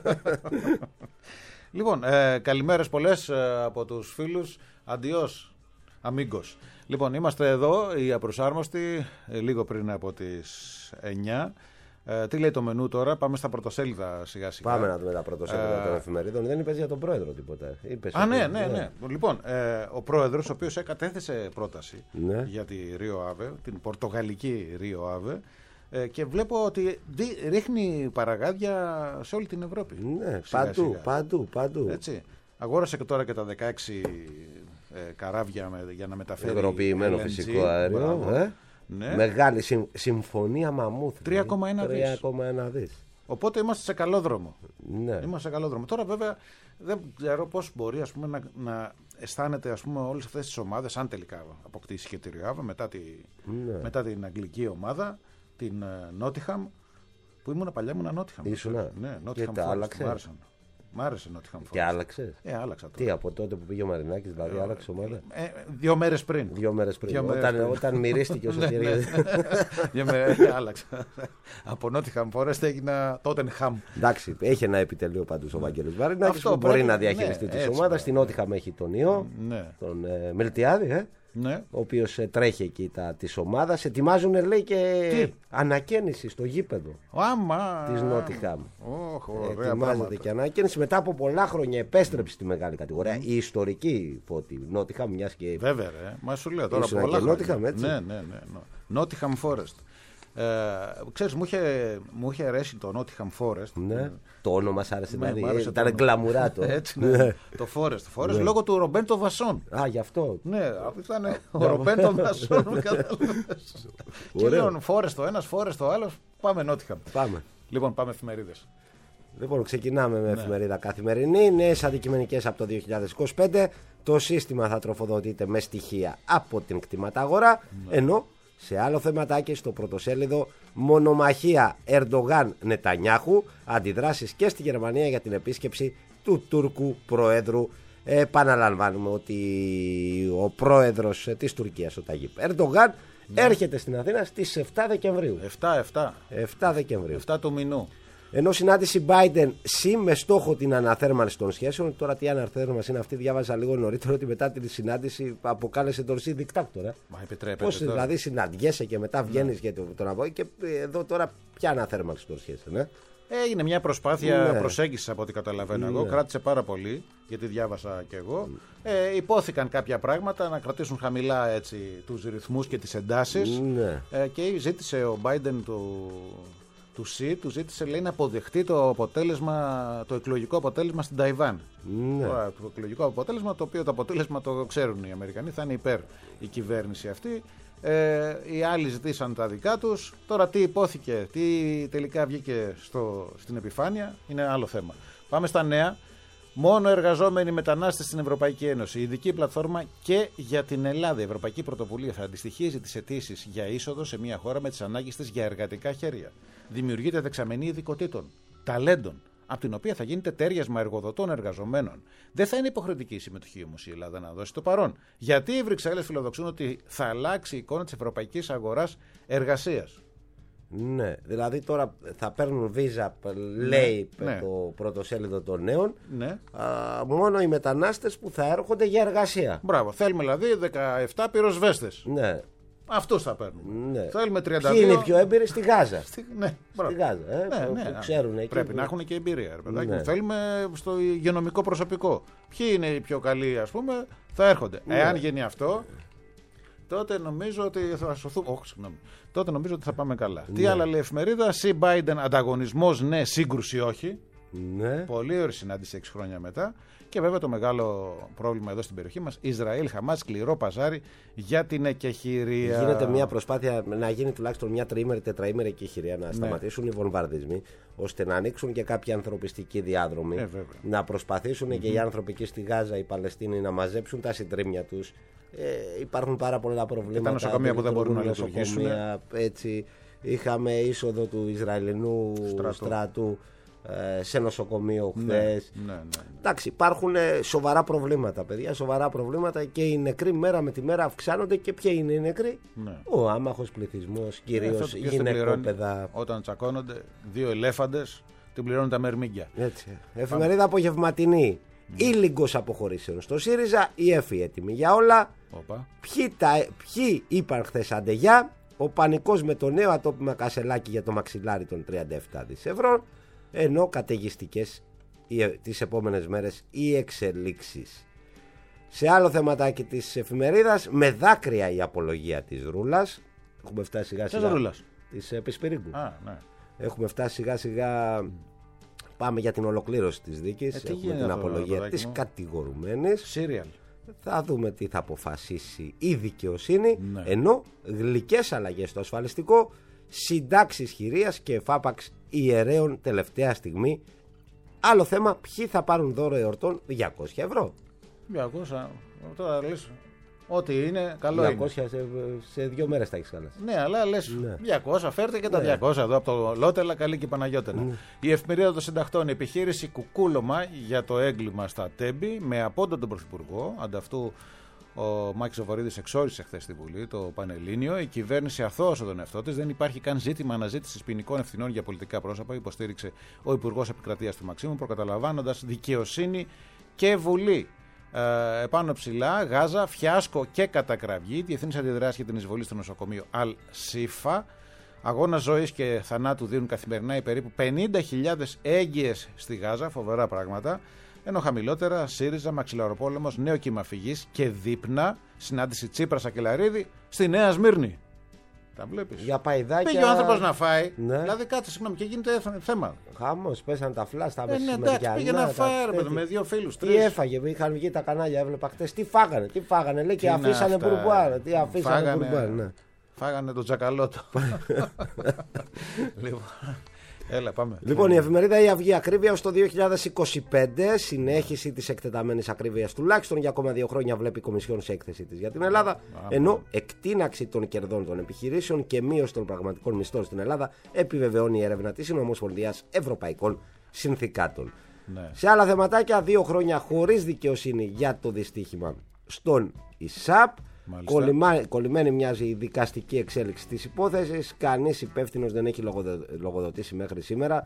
Λοιπόν, ε, καλημέρες πολλές ε, από τους φίλους. Αντιός, αμίγκος. Λοιπόν, είμαστε εδώ, οι απροσάρμοστοι, ε, λίγο πριν από τις εννιά. Ε, τι λέει το μενού τώρα, πάμε στα πρωτοσέλιδα σιγά σιγά. Πάμε να δούμε τα πρωτοσέλιδα ε, των εφημερίδων. Δεν είπες για τον πρόεδρο τίποτα. Είπες Α, ναι, ναι, ναι. Λοιπόν, ε, ο πρόεδρος, ο οποίος κατέθεσε πρόταση ναι. για τη Ρίο Άβε, την πορτογαλική Ρίο Άβε, ε, και βλέπω ότι ρίχνει παραγάδια σε όλη την Ευρώπη. Ναι, σιγά, παντού, σιγά. παντού, παντού. Έτσι. Αγόρασε και τώρα και τα δεκαέξι ε, καράβια με, για να μεταφέρει υγροποιημένο φυσικό αέριο. Ε? Ναι. Μεγάλη συμ, συμφωνία μαμούθ. τρία κόμμα ένα δις. Οπότε είμαστε σε καλό δρόμο. Ναι. Είμαστε σε καλό δρόμο. Τώρα βέβαια δεν ξέρω πώς μπορεί ας πούμε, να, να αισθάνεται ας πούμε, όλες αυτές τις ομάδες, αν τελικά αποκτήσει και τη Ριάβα μετά, τη, ναι. μετά την αγγλική ομάδα, την Νότιχαμ, που ήμουν παλιά ήμουν Νότιχαμ. Ήσουνα. Ναι, Νότιχαμ. Μ' άρεσε Νότιχαμ Forest. Και άλλαξε. Ε, άλλαξα τώρα. Τι από τότε που πήγε ο Μαρινάκης, δηλαδή, ε, άλλαξε ομάδα. Ε, δύο μέρες πριν. Δύο μέρες πριν. Δύο μέρες όταν, πριν. όταν μυρίστηκε ο Σωτηρίας. Δύο μέρες άλλαξα. Από Νότιχαμ Forest έγινα Τότενχαμ. Εντάξει, έχει ένα επιτελείο πάντως ο Βαγγέλης Μαρινάκης που μπορεί πρέπει, να διαχειριστεί ναι, τη ομάδα. Στην Νότιχαμ έχει τον Ιω, ναι. τον ε, Μελτιάδη, ε, ναι. ο οποίος ε, τρέχει εκεί τη ομάδα. Ετοιμάζουν, λέει, και Τι? ανακαίνιση στο γήπεδο της Νότιχαμ. Ετοιμάζεται και ανακαίνιση. Μετά από πολλά χρόνια επέστρεψε στη μεγάλη κατηγορία. Mm. Η ιστορική Φώτη Νότιχαμ, μιας και. Βέβαια, ρε. Μα σου λέω τώρα πολλά χρόνια. Νότιχαμ, έτσι. Ναι, ναι, ναι. Νότιχαμ Forest. Ε, ξέρεις, μου είχε, μου είχε αρέσει το Nottingham Forest. Ναι. Το όνομα σ' άρεσε, ναι, δηλαδή. Ήταν εγκλαμουράτο. Έτσι, ναι. Το Forest. Το Forest ναι. λόγω του Ρομπέντο Βασόν. Α, γι' αυτό. Ναι, ήταν ο Ρομπέντο Βασόν. Και λέω Forest το ένας, Forest το άλλος. Πάμε Nottingham. Πάμε. Λοιπόν, πάμε εφημερίδες. Λοιπόν, ξεκινάμε με ναι. εφημερίδα καθημερινή. Νέες αντικειμενικές από το δύο χιλιάδες είκοσι πέντε. Το σύστημα θα τροφοδοτείται με στοιχεία από την κτηματαγορά. Ναι. Ενώ σε άλλο θεματάκι στο πρωτοσέλιδο, μονομαχία Ερντογάν-Νετανιάχου, αντιδράσεις και στη Γερμανία για την επίσκεψη του Τούρκου Προέδρου. Επαναλαμβάνουμε ότι ο πρόεδρος της Τουρκίας, ο Ταγίπ Ερντογάν, ναι. έρχεται στην Αθήνα στις εφτά Δεκεμβρίου. εφτά Δεκεμβρίου. εφτά του μηνού. Ενώ συνάντηση Biden ΣΥ με στόχο την αναθέρμανση των σχέσεων. Τώρα τι αναθέρμανση είναι αυτή, διάβαζα λίγο νωρίτερα ότι μετά την συνάντηση αποκάλεσε τον ΣΥ δικτάκτορα. Μα επιτρέπεται. Πώς δηλαδή συναντιέσαι και μετά βγαίνεις για τον το αβό και εδώ τώρα ποια αναθέρμανση των σχέσεων. Ε? Έγινε μια προσπάθεια ναι. προσέγγισης από ό,τι καταλαβαίνω ναι. εγώ. Κράτησε πάρα πολύ, γιατί διάβασα και εγώ. Ε, υπόθηκαν κάποια πράγματα να κρατήσουν χαμηλά έτσι, τους ρυθμούς και τις εντάσεις. Ναι. Ε, και ζήτησε ο Biden του, του ΣΥ, του ζήτησε λέει, να αποδεχτεί το, αποτέλεσμα, το εκλογικό αποτέλεσμα στην Ταϊβάν. Ναι. Τώρα, το εκλογικό αποτέλεσμα, το οποίο το αποτέλεσμα το ξέρουν οι Αμερικανοί, θα είναι υπέρ η κυβέρνηση αυτή. Ε, οι άλλοι ζητήσαν τα δικά τους. Τώρα τι υπόθηκε, τι τελικά βγήκε στο, στην επιφάνεια είναι άλλο θέμα. Πάμε στα νέα. Μόνο εργαζόμενοι μετανάστες στην Ευρωπαϊκή Ένωση. Η ειδική πλατφόρμα και για την Ελλάδα. Η Ευρωπαϊκή Πρωτοβουλία θα αντιστοιχίζει τις αιτήσεις για είσοδο σε μια χώρα με τις ανάγκες της για εργατικά χέρια. Δημιουργείται δεξαμενή ειδικοτήτων, ταλέντων, από την οποία θα γίνεται τέριασμα εργοδοτών εργαζομένων. Δεν θα είναι υποχρεωτική η συμμετοχή όμως η Ελλάδα να δώσει το παρόν. Γιατί οι Βρυξέλλες φιλοδοξούν ότι θα αλλάξει η εικόνα της ευρωπαϊκής αγοράς εργασίας. Ναι, δηλαδή τώρα θα παίρνουν βίζα, λέει ναι, το ναι. πρωτοσέλιδο των νέων, ναι. α, μόνο οι μετανάστες που θα έρχονται για εργασία. Μπράβο, θέλουμε δηλαδή δεκαεπτά πυροσβέστες. Ναι. Αυτούς θα παίρνουμε. Ναι. Θέλουμε τριάντα δύο. Ποιοι είναι οι πιο έμπειροι στη Γάζα. Στη, ναι, στη Γάζα. Ε, ναι, που, ναι, που ξέρουν εκεί. Πρέπει που... να έχουν και εμπειρία. Ναι. Θέλουμε στο υγειονομικό προσωπικό. Ποιοι είναι οι πιο καλοί, ας πούμε, θα έρχονται. Ναι. Εάν γίνει αυτό, τότε νομίζω ότι θα σωθούμε. Όχι, συγγνώμη. Τότε νομίζω ότι θα πάμε καλά. Ναι. Τι άλλα λέει η εφημερίδα. Σι Biden, ανταγωνισμός ναι, σύγκρουση όχι. Ναι. Πολύ ωραία συνάντηση έξι χρόνια μετά. Και βέβαια το μεγάλο πρόβλημα εδώ στην περιοχή μας, Ισραήλ, Χαμάς, σκληρό παζάρι για την εκεχηρία. Γίνεται μια προσπάθεια να γίνει τουλάχιστον μια τριήμερη, τετραήμερη εκεχηρία, να ναι. σταματήσουν οι βομβαρδισμοί, ώστε να ανοίξουν και κάποιοι ανθρωπιστικοί διάδρομοι. Ε, να προσπαθήσουν mm-hmm. και οι άνθρωποι εκεί στη Γάζα, οι Παλαιστίνοι, να μαζέψουν τα συντρίμμια τους. Ε, υπάρχουν πάρα πολλά προβλήματα. Τα νοσοκομεία που δεν μπορούν να λειτουργήσουν. Έτσι, είχαμε είσοδο του Ισραηλινού στρατού, στρατού σε νοσοκομείο χθες. Ναι, ναι, ναι. Εντάξει, υπάρχουν σοβαρά προβλήματα, παιδιά, σοβαρά προβλήματα και οι νεκροί μέρα με τη μέρα αυξάνονται. Και ποιοι είναι οι νεκροί? Ναι. Ο άμαχος πληθυσμός, κυρίως ε, γυναικόπαιδα. Όταν τσακώνονται δύο ελέφαντες, την πληρώνουν τα μερμήγκια. Έτσι. Εφημερίδα απογευματινή. Mm. Ήλιγκος αποχωρήσεων στο ΣΥΡΙΖΑ, η ΕΦΗ έτοιμη για όλα. Ποιοι, τα, ποιοι είπαν χθες αντεγιά? Ο πανικός με το νέο ατόπιμα Κασελάκη για το μαξιλάρι των τριάντα επτά δισεκατομμύρια ευρώ. Ενώ καταιγιστικές τις επόμενες μέρες οι εξελίξεις. Σε άλλο θεματάκι της εφημερίδας, με δάκρυα η απολογία της Ρούλας. Έχουμε φτάσει σιγά σιγά. Ρούλας? Της Πισπυρίγκου. Α, ναι. Έχουμε φτάσει σιγά σιγά. Πάμε για την ολοκλήρωση της δίκης. Ε, Έχουμε την απολογία της κατηγορουμένης. Σύριαλ. Θα δούμε τι θα αποφασίσει η δικαιοσύνη. Ναι. Ενώ γλυκές αλλαγές στο ασφαλιστικό, συντάξεις χειρίας και εφάπαξ ιερέων τελευταία στιγμή. Άλλο θέμα, ποιοι θα πάρουν δώρο εορτών διακόσια ευρώ. διακόσια, τώρα λες, ό,τι είναι, καλό διακόσια είναι. σε, σε δύο μέρες τα έχεις καλά. Ναι, αλλά λες ναι. διακόσια, φέρτε και τα ναι. διακόσια εδώ από το Λότελα, καλή και Παναγιώτενα. Ναι. Η εφημερίδα των συντακτών, επιχείρηση κουκούλωμα για το έγκλημα στα Τέμπη, με απόντα τον Πρωθυπουργό. Ανταυτού ο Μάκης Ζωβορίδης εξόρισε χθες στη Βουλή το Πανελλήνιο. Η κυβέρνηση αθώωσε τον εαυτό της. Δεν υπάρχει καν ζήτημα αναζήτησης ποινικών ευθυνών για πολιτικά πρόσωπα, υποστήριξε ο Υπουργός Επικρατείας του Μαξίμου, προκαταλαμβάνοντας δικαιοσύνη και Βουλή. Ε, επάνω ψηλά, Γάζα, φιάσκο και κατακραυγή. Διεθνείς αντιδράσεις για την εισβολή στο νοσοκομείο Αλ-Σίφα. Αγώνα ζωής και θανάτου δίνουν καθημερινά οι περίπου πενήντα χιλιάδες έγκυες στη Γάζα. Φοβερά πράγματα. Ενώ χαμηλότερα, ΣΥΡΙΖΑ, μαξιλαροπόλεμος, νέο κύμα φυγής και δείπνα, συνάντηση Τσίπρα-Σακελαρίδη στη Νέα Σμύρνη. Τα βλέπεις. Για παϊδάκια. Πήγε ο άνθρωπος να φάει. Ναι. Δηλαδή κάτσε, συγγνώμη, και γίνεται θέμα. Χαμός, πέσαν τα φλάς, τα ε, ναι, εντάξει, πήγε να φάει, ρε παιδί, με δύο φίλους. Τι έφαγε, είχαν βγει τα κανάλια, έβλεπα χτες. Τι φάγανε, τι φάγανε, λέει, και αφήσανε μπουρμπουάρ. Τι αφήσανε μπουρμπουάρ, ναι. Φάγανε τον τζακαλώτο. Λοιπόν. Έλα, πάμε. Λοιπόν, η εφημερίδα Η Αυγή, ακρίβεια ως το δύο χιλιάδες είκοσι πέντε, συνέχιση της εκτεταμένης ακρίβειας τουλάχιστον για ακόμα δύο χρόνια βλέπει η Κομισιόν σε έκθεση της για την Ελλάδα, ενώ εκτείναξη των κερδών των επιχειρήσεων και μείωση των πραγματικών μισθών στην Ελλάδα επιβεβαιώνει η έρευνα της Συνομοσπονδίας Ευρωπαϊκών Συνθηκάτων. Ναι. Σε άλλα θεματάκια, δύο χρόνια χωρίς δικαιοσύνη για το δυστύχημα στον ΙΣΑΠ. Κολλημά, κολλημένη μοιάζει η δικαστική εξέλιξη της υπόθεσης. Κανείς υπεύθυνος δεν έχει λογοδοτήσει μέχρι σήμερα.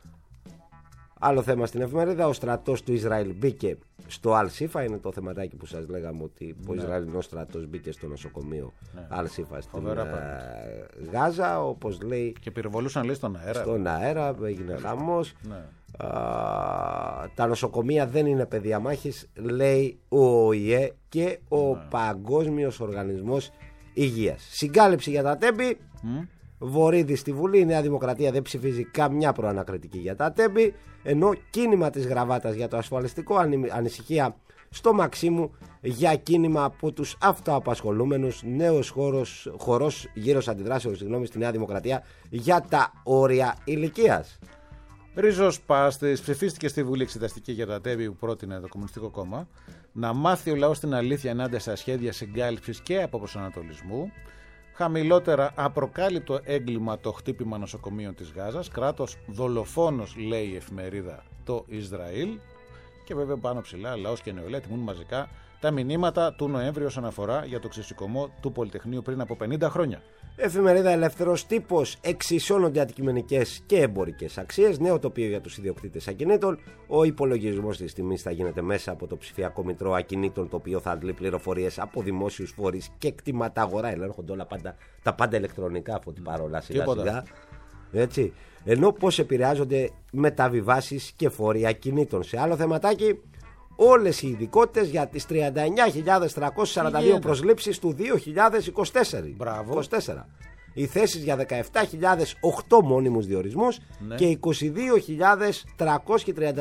Άλλο θέμα στην εφημερίδα. Ο στρατός του Ισραήλ μπήκε στο Αλ-Σίφα. Είναι το θεματάκι που σας λέγαμε, ότι ναι. ο Ισραηλινός στρατός μπήκε στο νοσοκομείο ναι. Αλ-Σίφα στην uh, Γάζα, όπως λέει. Και πυροβολούσαν, λέει, στον αέρα. Στον αέρα έγινε χαμός. Ναι. Uh, τα νοσοκομεία δεν είναι πεδία μάχης, λέει ο ΟΗΕ και ο ναι. Παγκόσμιος Οργανισμός Υγείας. Συγκάλυψη για τα Τέμπη. Mm. Βορίδη στη Βουλή. Η Νέα Δημοκρατία δεν ψηφίζει καμιά προανακριτική για τα Τέμπη. Ενώ κίνημα της γραβάτας για το ασφαλιστικό. Ανησυχία στο Μαξίμου για κίνημα από τους αυτοαπασχολούμενους. Νέος χώρος, χορός γύρω αντιδράσεων συγγνώμη, στη Νέα Δημοκρατία για τα όρια ηλικίας. Ριζοσπάστης. Ψηφίστηκε στη Βουλή εξεταστική για τα τέμπη που πρότεινε το Κομμουνιστικό Κόμμα. Να μάθει ο λαός την αλήθεια ενάντια στα σχέδια συγκάλυψης και αποπροσανατολισμού. Χαμηλότερα, απροκάλυπτο έγκλημα το χτύπημα νοσοκομείων της Γάζας. Κράτος δολοφόνος, λέει η εφημερίδα, το Ισραήλ. Και βέβαια πάνω ψηλά, λαός και νεολαία τιμούν μαζικά τα μηνύματα του Νοέμβρη όσον αφορά για το ξεσηκωμό του Πολυτεχνείου πριν από πενήντα χρόνια. Εφημερίδα Ελεύθερος Τύπος. Εξισώνονται αντικειμενικές και εμπορικές αξίες. Νέο τοπίο για τους ιδιοκτήτες ακινήτων. Ο υπολογισμός της τιμής θα γίνεται μέσα από το ψηφιακό μητρό ακινήτων, το οποίο θα αντλεί πληροφορίες από δημόσιους φορείς και κτήματα αγορά. Ελέγχονται όλα πάντα, τα πάντα ηλεκτρονικά από την παρόλα σιγά-σιγά. Έτσι. Ενώ πώς επηρεάζονται μεταβιβάσεις και φόροι ακινήτων. Σε άλλο θεματάκι, όλες οι ειδικότητες για τις τριάντα εννιά χιλιάδες τριακόσιες σαράντα δύο προσλήψεις του δύο χιλιάδες είκοσι τέσσερα. Μπράβο. είκοσι τέσσερα. Οι θέσεις για δεκαεπτά χιλιάδες οκτώ μόνιμους διορισμούς, ναι, και είκοσι δύο χιλιάδες τριακόσιοι τριάντα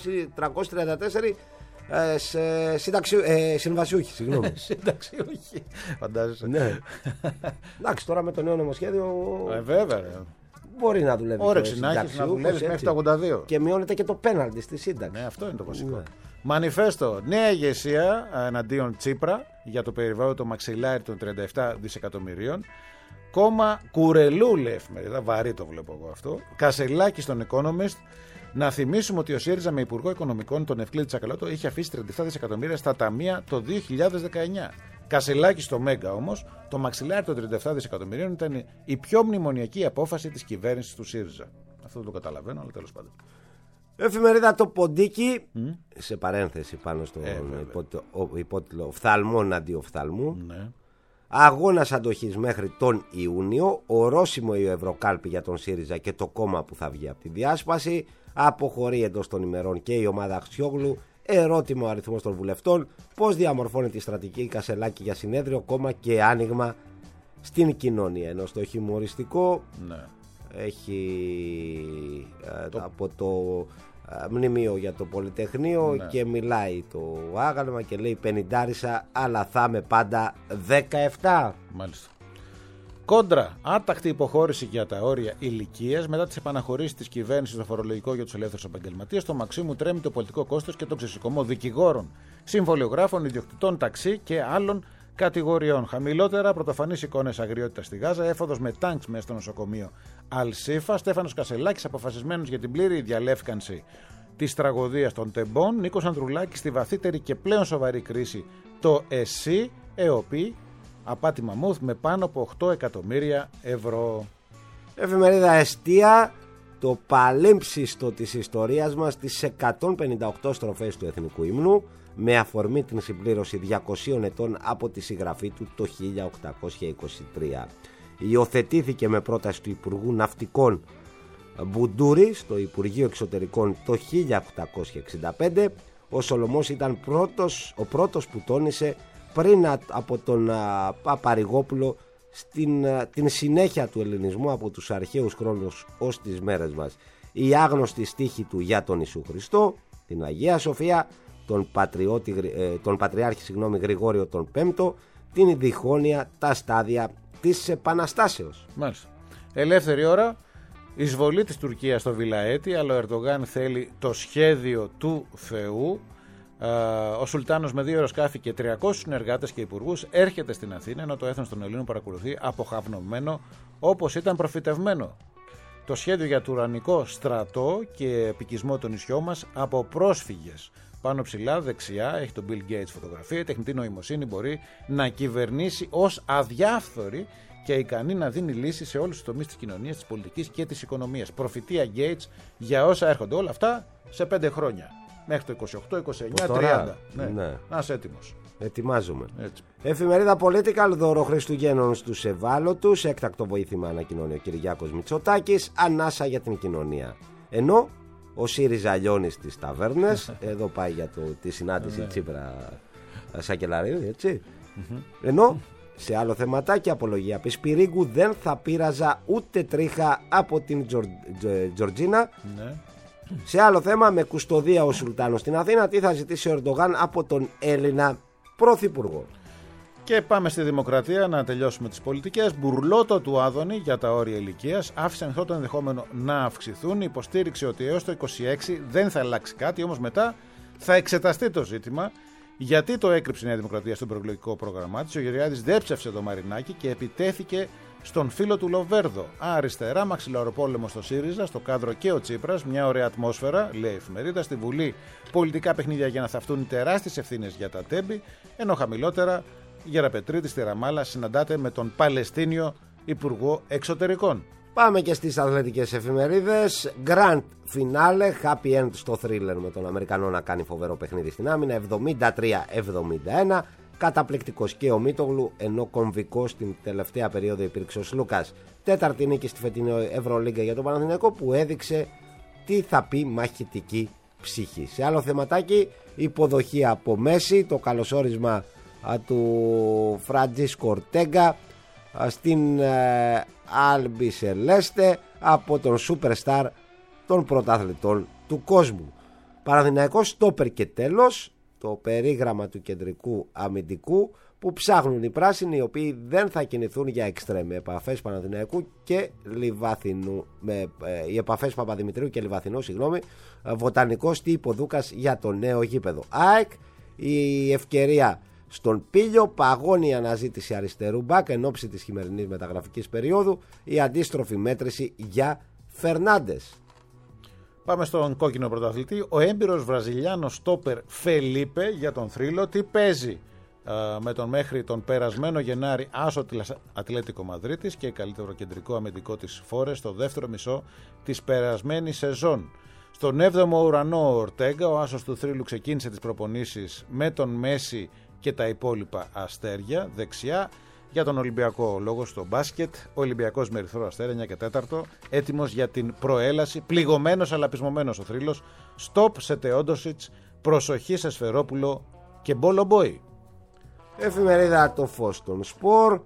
τέσσερα ε, σε, συνταξι, ε, συμβασιούχοι. Συγγνώμη. Συνταξιούχοι. Φαντάζεσαι. Ναι. Εντάξει, τώρα με το νέο νομοσχέδιο. Ε, βέβαια. Μπορεί να δουλεύει. Όρεξη να έχει να δουλεύει μέχρι το ογδόντα δύο. Και μειώνεται και το πέναλτι στη σύνταξη. Ναι, αυτό είναι το βασικό. Ναι. Μανιφέστο. Νέα ηγεσία εναντίον Τσίπρα για το περιβάλλον το μαξιλάρι των τριάντα επτά δισεκατομμυρίων. Κόμμα κουρελού, λέει εφημερίδα. Βαρύ το βλέπω εγώ αυτό. Κασελάκη στον Economist. Να θυμίσουμε ότι ο ΣΥΡΙΖΑ με Υπουργό Οικονομικών, τον Ευκλήδη Τσακαλώτο, είχε αφήσει τριάντα επτά δισεκατομμύρια στα ταμεία το δύο χιλιάδες δεκαεννιά. Κασελάκη στο Μέγκα όμως, το μαξιλάρι των τριάντα επτά δισεκατομμυρίων ήταν η πιο μνημονιακή απόφαση της κυβέρνησης του ΣΥΡΙΖΑ. Αυτό δεν το καταλαβαίνω, αλλά τέλος πάντων. Εφημερίδα Το Ποντίκι, mm? σε παρένθεση πάνω στο ε, υπότιτλο «Οφθαλμών αντί οφθαλμού». Ναι. Αγώνας αντοχής μέχρι τον Ιούνιο. Ορόσημο η Ευρωκάλπη για τον ΣΥΡΙΖΑ και το κόμμα που θα βγει από τη διάσπαση. Αποχωρεί εντός των ημερών και η ομάδα Αξιόγλου. Ερώτημα ο αριθμός των βουλευτών. Πώς διαμορφώνεται η στρατηγική Κασελάκη για συνέδριο, κόμμα και άνοιγμα στην κοινωνία. Ενώ στο χιουμοριστικό, ναι, έχει το... από το μνημείο για το Πολυτεχνείο, ναι, και μιλάει το άγαλμα και λέει πενηντάρισα, αλλά θα είμαι πάντα δεκαεπτά. Μάλιστα. Κόντρα, άτακτη υποχώρηση για τα όρια ηλικίας μετά τις επαναχωρήσεις της κυβέρνησης στο φορολογικό για τους ελεύθερους επαγγελματίες. Στο Μαξίμου τρέμει το πολιτικό κόστος και το ξεσηκωμό δικηγόρων, συμβολιογράφων, ιδιοκτητών ταξί και άλλων κατηγοριών. Χαμηλότερα, πρωτοφανείς εικόνες αγριότητας στη Γάζα, έφοδος με τάγκς μέσα στο νοσοκομείο Αλσίφα, Στέφανος Κασελάκης αποφασισμένος για την πλήρη διαλεύκανση της τραγωδίας των τεμπών, Νίκος Ανδρουλάκης στη βαθύτερη και πλέον σοβαρή κρίση το ΕΣΥ, ΕΟΠΗ, απάτη μαμούθ με πάνω από οκτώ εκατομμύρια ευρώ. Εφημερίδα Εστία, το παλέμψιστο της ιστορίας μας, τις εκατόν πενήντα οκτώ στροφές του Εθνικού Ύμνου, με αφορμή την συμπλήρωση διακοσίων ετών από τη συγγραφή του το χίλια οκτακόσια είκοσι τρία. Υιοθετήθηκε με πρόταση του Υπουργού Ναυτικών Μπουντούρη στο Υπουργείο Εξωτερικών το χίλια οκτακόσια εξήντα πέντε. Ο Σολωμός ήταν πρώτος, ο πρώτος που τόνισε πριν από τον Παπαρηγόπουλο στην, την συνέχεια του ελληνισμού από τους αρχαίους χρόνους ως τις μέρες μας. Η άγνωστη στίχη του για τον Ιησού Χριστό, την Αγία Σοφία, τον, πατριώτη, τον Πατριάρχη συγγνώμη, Γρηγόριο τον Πέμπτο, την διχόνοια, τα στάδια της Επαναστάσεως. Μάλιστα. Ελεύθερη ώρα. Εισβολή της Τουρκίας στο Βιλαέτη, αλλά ο Ερντογάν θέλει το σχέδιο του Θεού. Ο Σουλτάνος με δύο αεροσκάφη και τριακόσιους συνεργάτες και υπουργούς έρχεται στην Αθήνα, ενώ το έθνος των Ελλήνων παρακολουθεί αποχαυνομένο όπως ήταν προφητευμένο. Το σχέδιο για τουρανικό στρατό και επικισμό των νησιών μας από πρόσφυγες. Πάνω ψηλά δεξιά έχει τον Bill Gates φωτογραφία. Η τεχνητή νοημοσύνη μπορεί να κυβερνήσει ως αδιάφθορη και ικανή να δίνει λύσεις σε όλους τους τομείς της κοινωνίας, της πολιτικής και της οικονομίας. Προφητεία Gates για όσα έρχονται. Όλα αυτά σε πέντε χρόνια. Μέχρι το είκοσι οκτώ, είκοσι εννιά, τριάντα. Ναι. Ναι. Να είσαι έτοιμος. Ετοιμάζομαι. Έτσι. Εφημερίδα Political, δώρο Χριστουγέννων στους ευάλωτους. Έκτακτο βοήθημα ανακοινώνει ο Κυριάκος Μητσοτάκης. Ανάσα για την κοινωνία. Ενώ ο ΣΥΡΙΖΑ λιώνει στις ταβέρνες. Εδώ πάει για το, τη συνάντηση Τσίπρα Σακελαρίου, έτσι. Ενώ σε άλλο θεματάκι, απολογία Πισπυρίγκου, δεν θα πείραζα ούτε τρίχα από την Τζορ, Τζορτζίνα. Ναι. Σε άλλο θέμα, με κουστοδία ο Σουλτάνος στην Αθήνα, τι θα ζητήσει ο Ερντογάν από τον Έλληνα Πρωθυπουργό. Και πάμε στη Δημοκρατία να τελειώσουμε τις πολιτικές. Μπουρλότο του Άδωνη για τα όρια ηλικίας άφησε ανοιχτό το ενδεχόμενο να αυξηθούν. Υποστήριξε ότι έως το είκοσι έξι δεν θα αλλάξει κάτι, όμως μετά θα εξεταστεί το ζήτημα. Γιατί το έκρυψε η Νέα Δημοκρατία στον προεκλογικό πρόγραμμά της, ο Γεωργιάδης δέψευσε το Μαρινάκι και επιτέθηκε στον φίλο του Λοβέρδο. Αριστερά, μαξιλαροπόλεμο στο ΣΥΡΙΖΑ, στο κάδρο και ο Τσίπρας. Μια ωραία ατμόσφαιρα, λέει η εφημερίδα. Στη Βουλή πολιτικά παιχνίδια για να θαυτούν οι τεράστιες ευθύνες για τα τέμπη. Ενώ χαμηλότερα, η Γεραπετρίτη στη Ραμάλα συναντάται με τον Παλαιστίνιο Υπουργό Εξωτερικών. Πάμε και στις αθλητικές εφημερίδες. Grand Finale, happy end στο thriller με τον Αμερικανό να κάνει φοβερό παιχνίδι στην άμυνα. εβδομήντα τρία εβδομήντα ένα. Καταπληκτικός και ο Μίτογλου, ενώ κομβικός στην τελευταία περίοδο υπήρξε ο Σλούκας. Τέταρτη νίκη στη φετινή Ευρωλίγκα για τον Παναθηναϊκό, που έδειξε τι θα πει μαχητική ψυχή. Σε άλλο θεματάκι, υποδοχή από Μέση, το καλωσόρισμα του Φραντζίσκο Ορτέγκα στην Άλμπι Σελέστε από τον Superstar των πρωταθλητών του κόσμου. Παναθηναϊκός στόπερ και τέλος, το περίγραμμα του κεντρικού αμυντικού που ψάχνουν οι πράσινοι, οι οποίοι δεν θα κινηθούν για εξτρέμ. Οι επαφές Παναθηναϊκού και Λιβαθινού, με, ε, οι επαφές Παπαδημητρίου και Λιβαθινού, συγγνώμη, Βοτανικός Τιποδούκας για το νέο γήπεδο. ΑΕΚ, η ευκαιρία στον Πήλιο, παγώνει αναζήτηση αριστερού μπακ εν ώψη της χειμερινής μεταγραφικής περίοδου, η αντίστροφη μέτρηση για Φερνάντες. Πάμε στον κόκκινο πρωταθλητή. Ο έμπειρος Βραζιλιάνος στόπερ Φελίπε για τον θρύλο. Τι παίζει α, με τον μέχρι τον περασμένο Γενάρη άσο Ατλέτικο Μαδρίτης και καλύτερο κεντρικό αμυντικό της Φόρες στο δεύτερο μισό της περασμένης σεζόν. Στον έβδομο ουρανό ο Ορτέγκα, ο άσος του θρύλου, ξεκίνησε τις προπονήσεις με τον Μέση και τα υπόλοιπα αστέρια δεξιά. Για τον Ολυμπιακό λόγο στο μπάσκετ, ο Ολυμπιακός με Ερυθρό Αστέρα εννιά και τέταρτο, έτοιμος για την προέλαση, πληγωμένος αλλά πεισμωμένος ο θρύλος. Στοπ σε Τεόντοσιτς, προσοχή σε Σφερόπουλο και Μπολομπόι. Εφημερίδα Το Φως των Σπορ,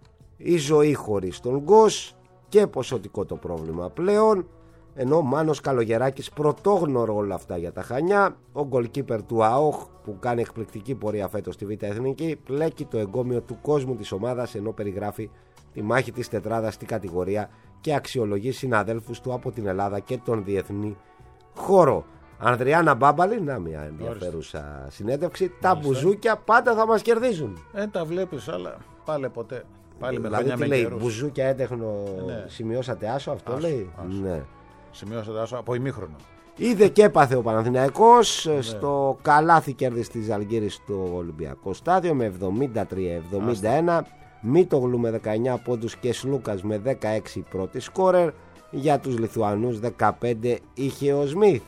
η ζωή χωρίς τον Γκος και ποσοτικό το πρόβλημα πλέον. Ενώ ο Μάνος Καλογεράκης, πρωτόγνωρο όλα αυτά για τα Χανιά, ο γκολκίπερ του ΑΟΧ που κάνει εκπληκτική πορεία φέτος στη Β' Εθνική, πλέκει το εγκόμιο του κόσμου της ομάδας, ενώ περιγράφει τη μάχη της τετράδας στην κατηγορία και αξιολογεί συναδέλφους του από την Ελλάδα και τον διεθνή χώρο. Ανδριάννα Μπάμπαλη, να μια ενδιαφέρουσα συνέντευξη. Ορίστε. Τα μπουζούκια πάντα θα μας κερδίζουν. Ε, τα βλέπεις, αλλά πάλι ποτέ. Πάλι με δηλαδή τι λέει, μπουζούκια έντεχνο, ναι. Σημειώσατε άσο, αυτό άσο, λέει. Άσο. Ναι. Σημειώσατε άσο από ημίχρονο. Είδε και έπαθε ο Παναθηναϊκός, ναι. Στο καλάθι κέρδισε τη Ζαλγκίρις στο Ολυμπιακό στάδιο με εβδομήντα τρία εβδομήντα ένα. Μίτογλου με δεκαεννιά πόντους και Σλούκας με δεκαέξι πρώτη σκόρερ. Για τους Λιθουανούς δεκαπέντε είχε ο Σμιθ.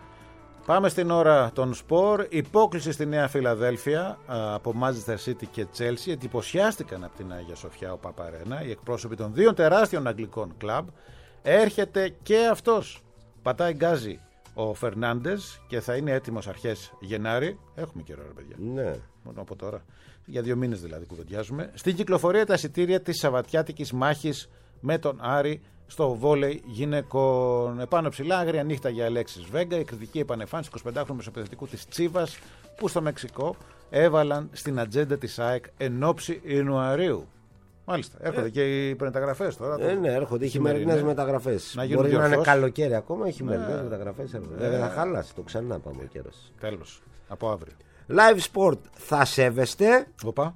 Πάμε στην ώρα των σπορ. Υπόκληση στη Νέα Φιλαδέλφια από Manchester City και Chelsea. Εντυπωσιάστηκαν από την Αγία Σοφιά ο Παπαρένα, οι εκπρόσωποι των δύο τεράστιων αγγλικών κλαμπ. Έρχεται και αυτός. Πατάει γκάζι ο Φερνάντες και θα είναι έτοιμος αρχές Γενάρη. Έχουμε καιρό, ρε παιδιά. Ναι. Μόνο από τώρα. Για δύο μήνες δηλαδή κουβεντιάζουμε. Στην κυκλοφορία τα εισιτήρια της Σαββατιάτικης μάχης με τον Άρη στο βόλεϊ γυναικών. Επάνω ψηλά, άγρια νύχτα για Αλέξης Βέγκα. Η κριτική επανεμφάνιση εικοσιπεντάχρονου μεσοπαιδευτικού της Τσίβας, που στο Μεξικό έβαλαν στην ατζέντα της ΑΕΚ εν ώψη Ιανουαρίου. Μάλιστα. Έρχονται ε. και οι μεταγραφές τώρα. Ε, ναι, έρχονται οι χειμερινές μεταγραφές. Να Μπορεί να είναι καλοκαίρι ακόμα, οι χειμερινές ναι. μεταγραφές έρχονται. Δεν ε. θα χαλάσει, το ξανά πάμε ο καιρός. Τέλος. Από αύριο. Live Sport θα σέβεστε. Οπα.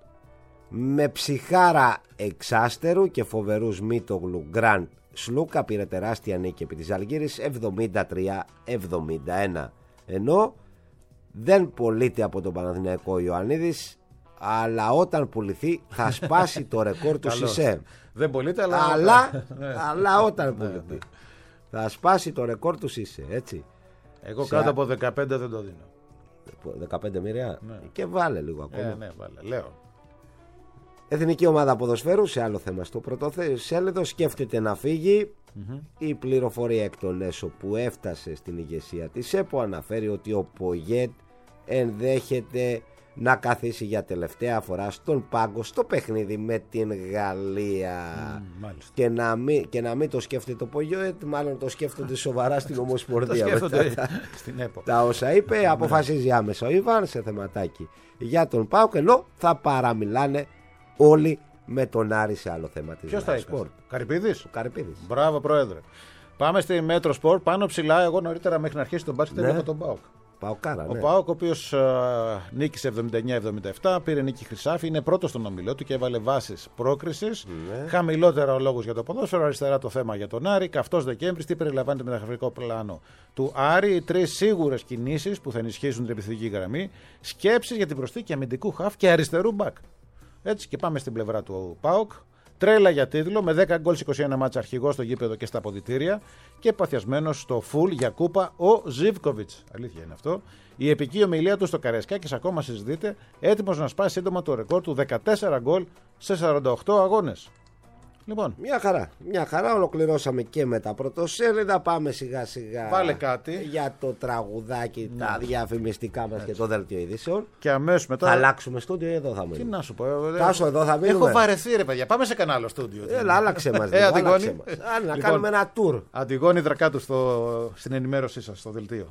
Με ψυχάρα εξάστερου και φοβερούς Μίτογλου Γκραντ Σλούκα πήρε τεράστια νίκη επί της Αλγύρης εβδομήντα τρία εβδομήντα ένα. Ενώ δεν πωλείται από τον Παναθηναϊκό Ιωαννίδης, αλλά όταν πουληθεί θα σπάσει το ρεκόρ του Σισε. Δεν πωλείται, αλλά, αλλά, αλλά όταν πουληθεί θα σπάσει το ρεκόρ του Σισε, έτσι. Εγώ Σε... κάτω από δεκαπέντε δεν το δίνω. δεκαπέντε μοιραία ναι. Και βάλε λίγο ακόμα. Ε, ναι, βάλε, λέω. Εθνική ομάδα ποδοσφαίρου, σε άλλο θέμα στο πρωτοσέλιδο, σκέφτεται να φύγει. Mm-hmm. Η πληροφορία εκ των έσω που έφτασε στην ηγεσία της ΕΠΟ αναφέρει ότι ο Πογέτ ενδέχεται να καθίσει για τελευταία φορά στον πάγκο στο παιχνίδι με την Γαλλία. Mm, και, να μην, και να μην το σκέφτεται το Πογιόετ, μάλλον το σκέφτονται σοβαρά στην Ομοσπονδία. Σκέφτονται στην ΕΠΟ. Τα όσα είπε, αποφασίζει άμεσα ο Ιβάν σε θεματάκι για τον ΠΑΟΚ, ενώ θα παραμιλάνε όλοι με τον Άρη σε άλλο θέμα της. Ποιος θα είπε? Καρυπίδης. Καρυπίδης. Μπράβο, Πρόεδρε. Πάμε στη Μέτρο Σπορ. Πάνω ψηλά, εγώ νωρίτερα μέχρι να αρχίσει τον μπάσκετ έλεγα τον ΠΑΟΚ. Παοκάρα, ο ναι. ΠΑΟΚ, ο οποίος uh, νίκησε εβδομήντα εννιά εβδομήντα επτά, πήρε νίκη χρυσάφι, είναι πρώτος στον ομιλό του και έβαλε βάσεις πρόκρισης. Ναι. Χαμηλότερα ο λόγος για το ποδόσφαιρο, αριστερά το θέμα για τον Άρη. Καυτός Δεκέμβρης, τι περιλαμβάνει το μεταγραφικό πλάνο του Άρη, οι τρεις σίγουρες κινήσεις που θα ενισχύσουν την επιθετική γραμμή, σκέψεις για την προσθήκη αμυντικού χαφ και αριστερού μπακ. Έτσι, και πάμε στην πλευρά του ΠΑΟΚ. Τρέλα για τίτλο με δέκα γκολ είκοσι ένα μάτσα, αρχηγός στο γήπεδο και στα αποδυτήρια και παθιασμένος στο φουλ για κούπα ο Ζίβκοβιτς. Αλήθεια είναι αυτό. Η επική ομιλία του στο Καραϊσκάκης ακόμα συζητείται, έτοιμος να σπάσει σύντομα το ρεκόρ του δεκατέσσερα γκολ σε σαράντα οκτώ αγώνες. Λοιπόν. Μια χαρά. Μια χαρά. Ολοκληρώσαμε και με τα πρωτοσέλιδα. Πάμε σιγά σιγά. Βάλε κάτι. Για το τραγουδάκι, ναι. Τα διαφημιστικά μας και το δελτίο ειδήσεων. Και αμέσως μετά. Θα αλλάξουμε στούντιο ή εδώ θα μείνουμε? Τι να σου πω. Τάσο, εδώ θα μείνουμε. Έχω βαρεθεί, ρε παιδιά. Πάμε σε κανένα άλλο στούντιο. Έλα, άλλαξε μας. Ε, Αντιγόνη. Να λοιπόν, κάνουμε ένα tour. Αντιγόνη Δρακάτου στο... στην ενημέρωσή σας στο δελτίο.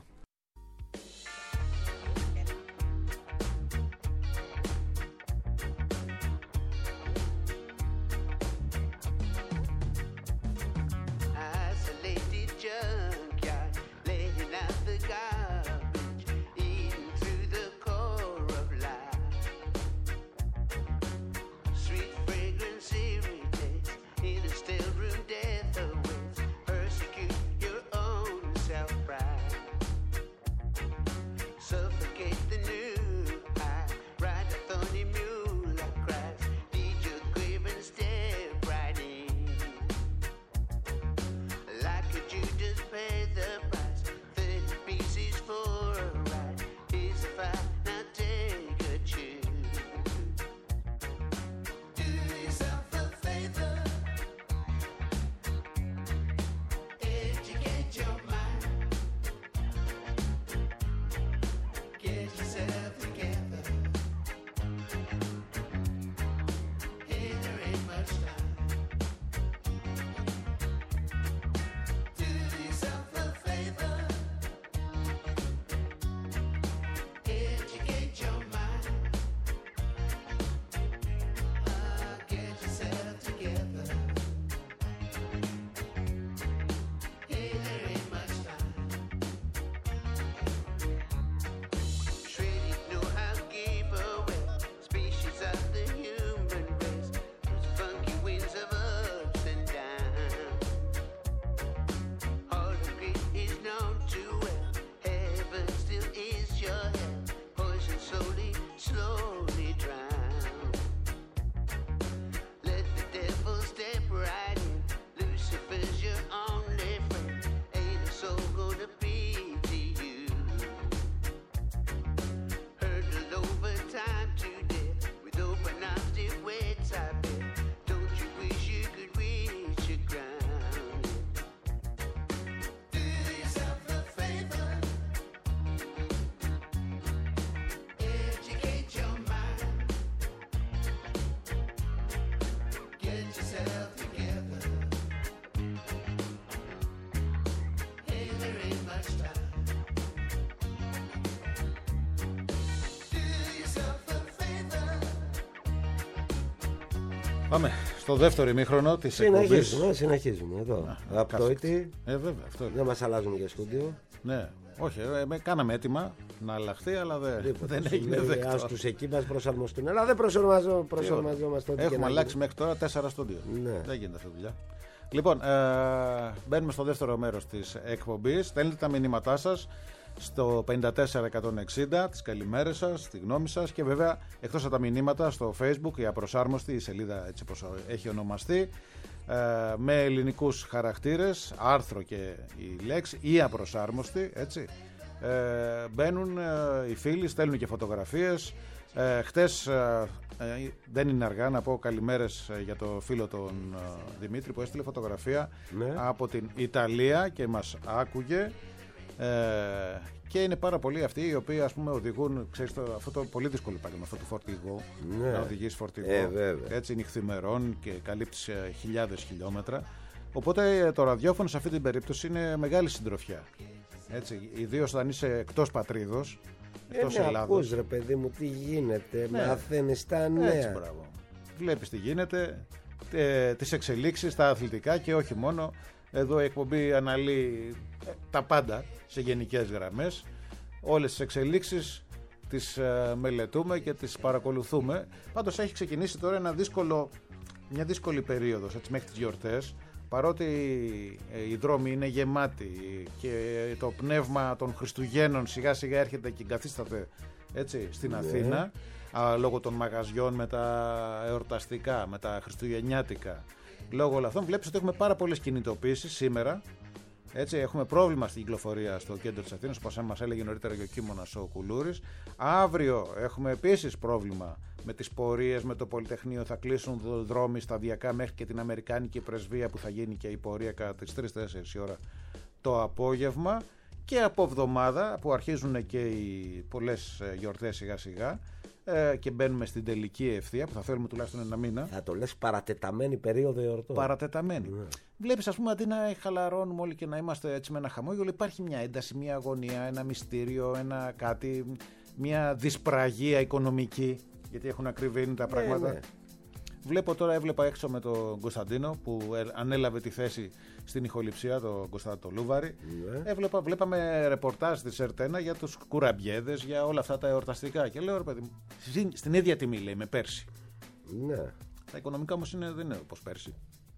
Πάμε στο δεύτερο ημίχρονο της εκπομπής. Συνεχίζουμε, συνεχίζουμε εδώ. Απτόητη. Ε, βέβαια, αυτό. Δεν μας αλλάζουν για στούντιο. Ναι, όχι, ε, με, κάναμε έτοιμα να αλλάχθεί, αλλά δε, δεν έγινε δεκτό. Ας τους εκεί μας προσαρμοστούν. Αλλά δεν προσαρμοζόμαστε. Έχουμε αλλάξει μέχρι τώρα τέσσερα στούντιο. Ναι. Δεν γίνεται αυτή τη δουλειά. Λοιπόν, ε, μπαίνουμε στο δεύτερο μέρος της εκπομπής. Στέλνετε τα μηνύματά σας στο πέντε τέσσερα εκατόν εξήντα, τις καλημέρες σας, τη γνώμη σας και βέβαια εκτός από τα μηνύματα στο Facebook η Απροσάρμοστη, η σελίδα έτσι όπως έχει ονομαστεί, ε, με ελληνικούς χαρακτήρες, άρθρο και η λέξη ή Απροσάρμοστη, έτσι. Ε, μπαίνουν ε, οι φίλοι, στέλνουν και φωτογραφίες. Ε, χτες ε, ε, δεν είναι αργά να πω καλημέρες για το φίλο τον ε, Δημήτρη που έστειλε φωτογραφία, ναι, από την Ιταλία και μας άκουγε. Ε, και είναι πάρα πολλοί αυτοί οι οποίοι, ας πούμε, οδηγούν, ξέρεις, το, αυτό το πολύ δύσκολο επάγγελμα, αυτό του φορτηγού, ναι. να οδηγείς φορτηγό, ε, έτσι νυχθημερών και καλύπτεις χιλιάδες χιλιόμετρα. Οπότε το ραδιόφωνο σε αυτή την περίπτωση είναι μεγάλη συντροφιά. Έτσι, ιδίως όταν είσαι εκτός πατρίδος, εκτός ε, ναι, Ελλάδος. Ακούς, ρε παιδί μου, τι γίνεται, ναι. μαθαίνεις τα νέα. Έτσι, μπράβο. Βλέπεις τι γίνεται, ε, τις εξελίξεις, τα αθλητικά και όχι μόνο. Εδώ η εκπομπή αναλύει τα πάντα σε γενικές γραμμές. Όλες τις εξελίξεις τις ε, μελετούμε και τις παρακολουθούμε. Πάντως έχει ξεκινήσει τώρα ένα δύσκολο, μια δύσκολη περίοδος, έτσι, μέχρι τις γιορτές. Παρότι ε, οι δρόμοι είναι γεμάτοι και το πνεύμα των Χριστουγέννων σιγά σιγά έρχεται και εγκαθίσταται, έτσι, στην ναι. Αθήνα, α, λόγω των μαγαζιών με τα εορταστικά, με τα χριστουγεννιάτικα. Λόγω όλων αυτών βλέπεις ότι έχουμε πάρα πολλές κινητοποίησεις σήμερα. Έτσι, έχουμε πρόβλημα στην κυκλοφορία στο κέντρο της Αθήνας, όπως μας έλεγε νωρίτερα και ο Κίμωνας ο Κουλούρης. Αύριο έχουμε επίσης πρόβλημα με τις πορείες, με το Πολυτεχνείο. Θα κλείσουν δρόμοι σταδιακά μέχρι και την Αμερικάνικη πρεσβεία, που θα γίνει και η πορεία κατά τις τρεις τέσσερις η ώρα το απόγευμα. Και από εβδομάδα που αρχίζουν και οι πολλές γιορτές σιγά σιγά ε, και μπαίνουμε στην τελική ευθεία, που θα θέλουμε τουλάχιστον ένα μήνα. Θα το λες παρατεταμένη περίοδο εορτών. Παρατεταμένη. Mm. Βλέπεις, ας πούμε, αντί να χαλαρώνουμε όλοι και να είμαστε έτσι με ένα χαμόγελο, υπάρχει μια ένταση, μια αγωνία, ένα μυστήριο, ένα κάτι, μια δυσπραγία οικονομική, γιατί έχουν ακριβήνει τα πράγματα. Ναι, ναι. Βλέπω τώρα, έβλεπα έξω με τον Κωνσταντίνο που ανέλαβε τη θέση στην ηχοληψία, τον Κωνσταντίνο Λούβαρη. Ναι. Έβλεπα, βλέπαμε ρεπορτάζ της Ερτένα για τους κουραμπιέδες, για όλα αυτά τα εορταστικά. Και λέω, ρε παιδί μου, στην ίδια τιμή λέει με πέρσι. Ναι. Τα οικονομικά όμως είναι, δεν είναι όπως πέρσι.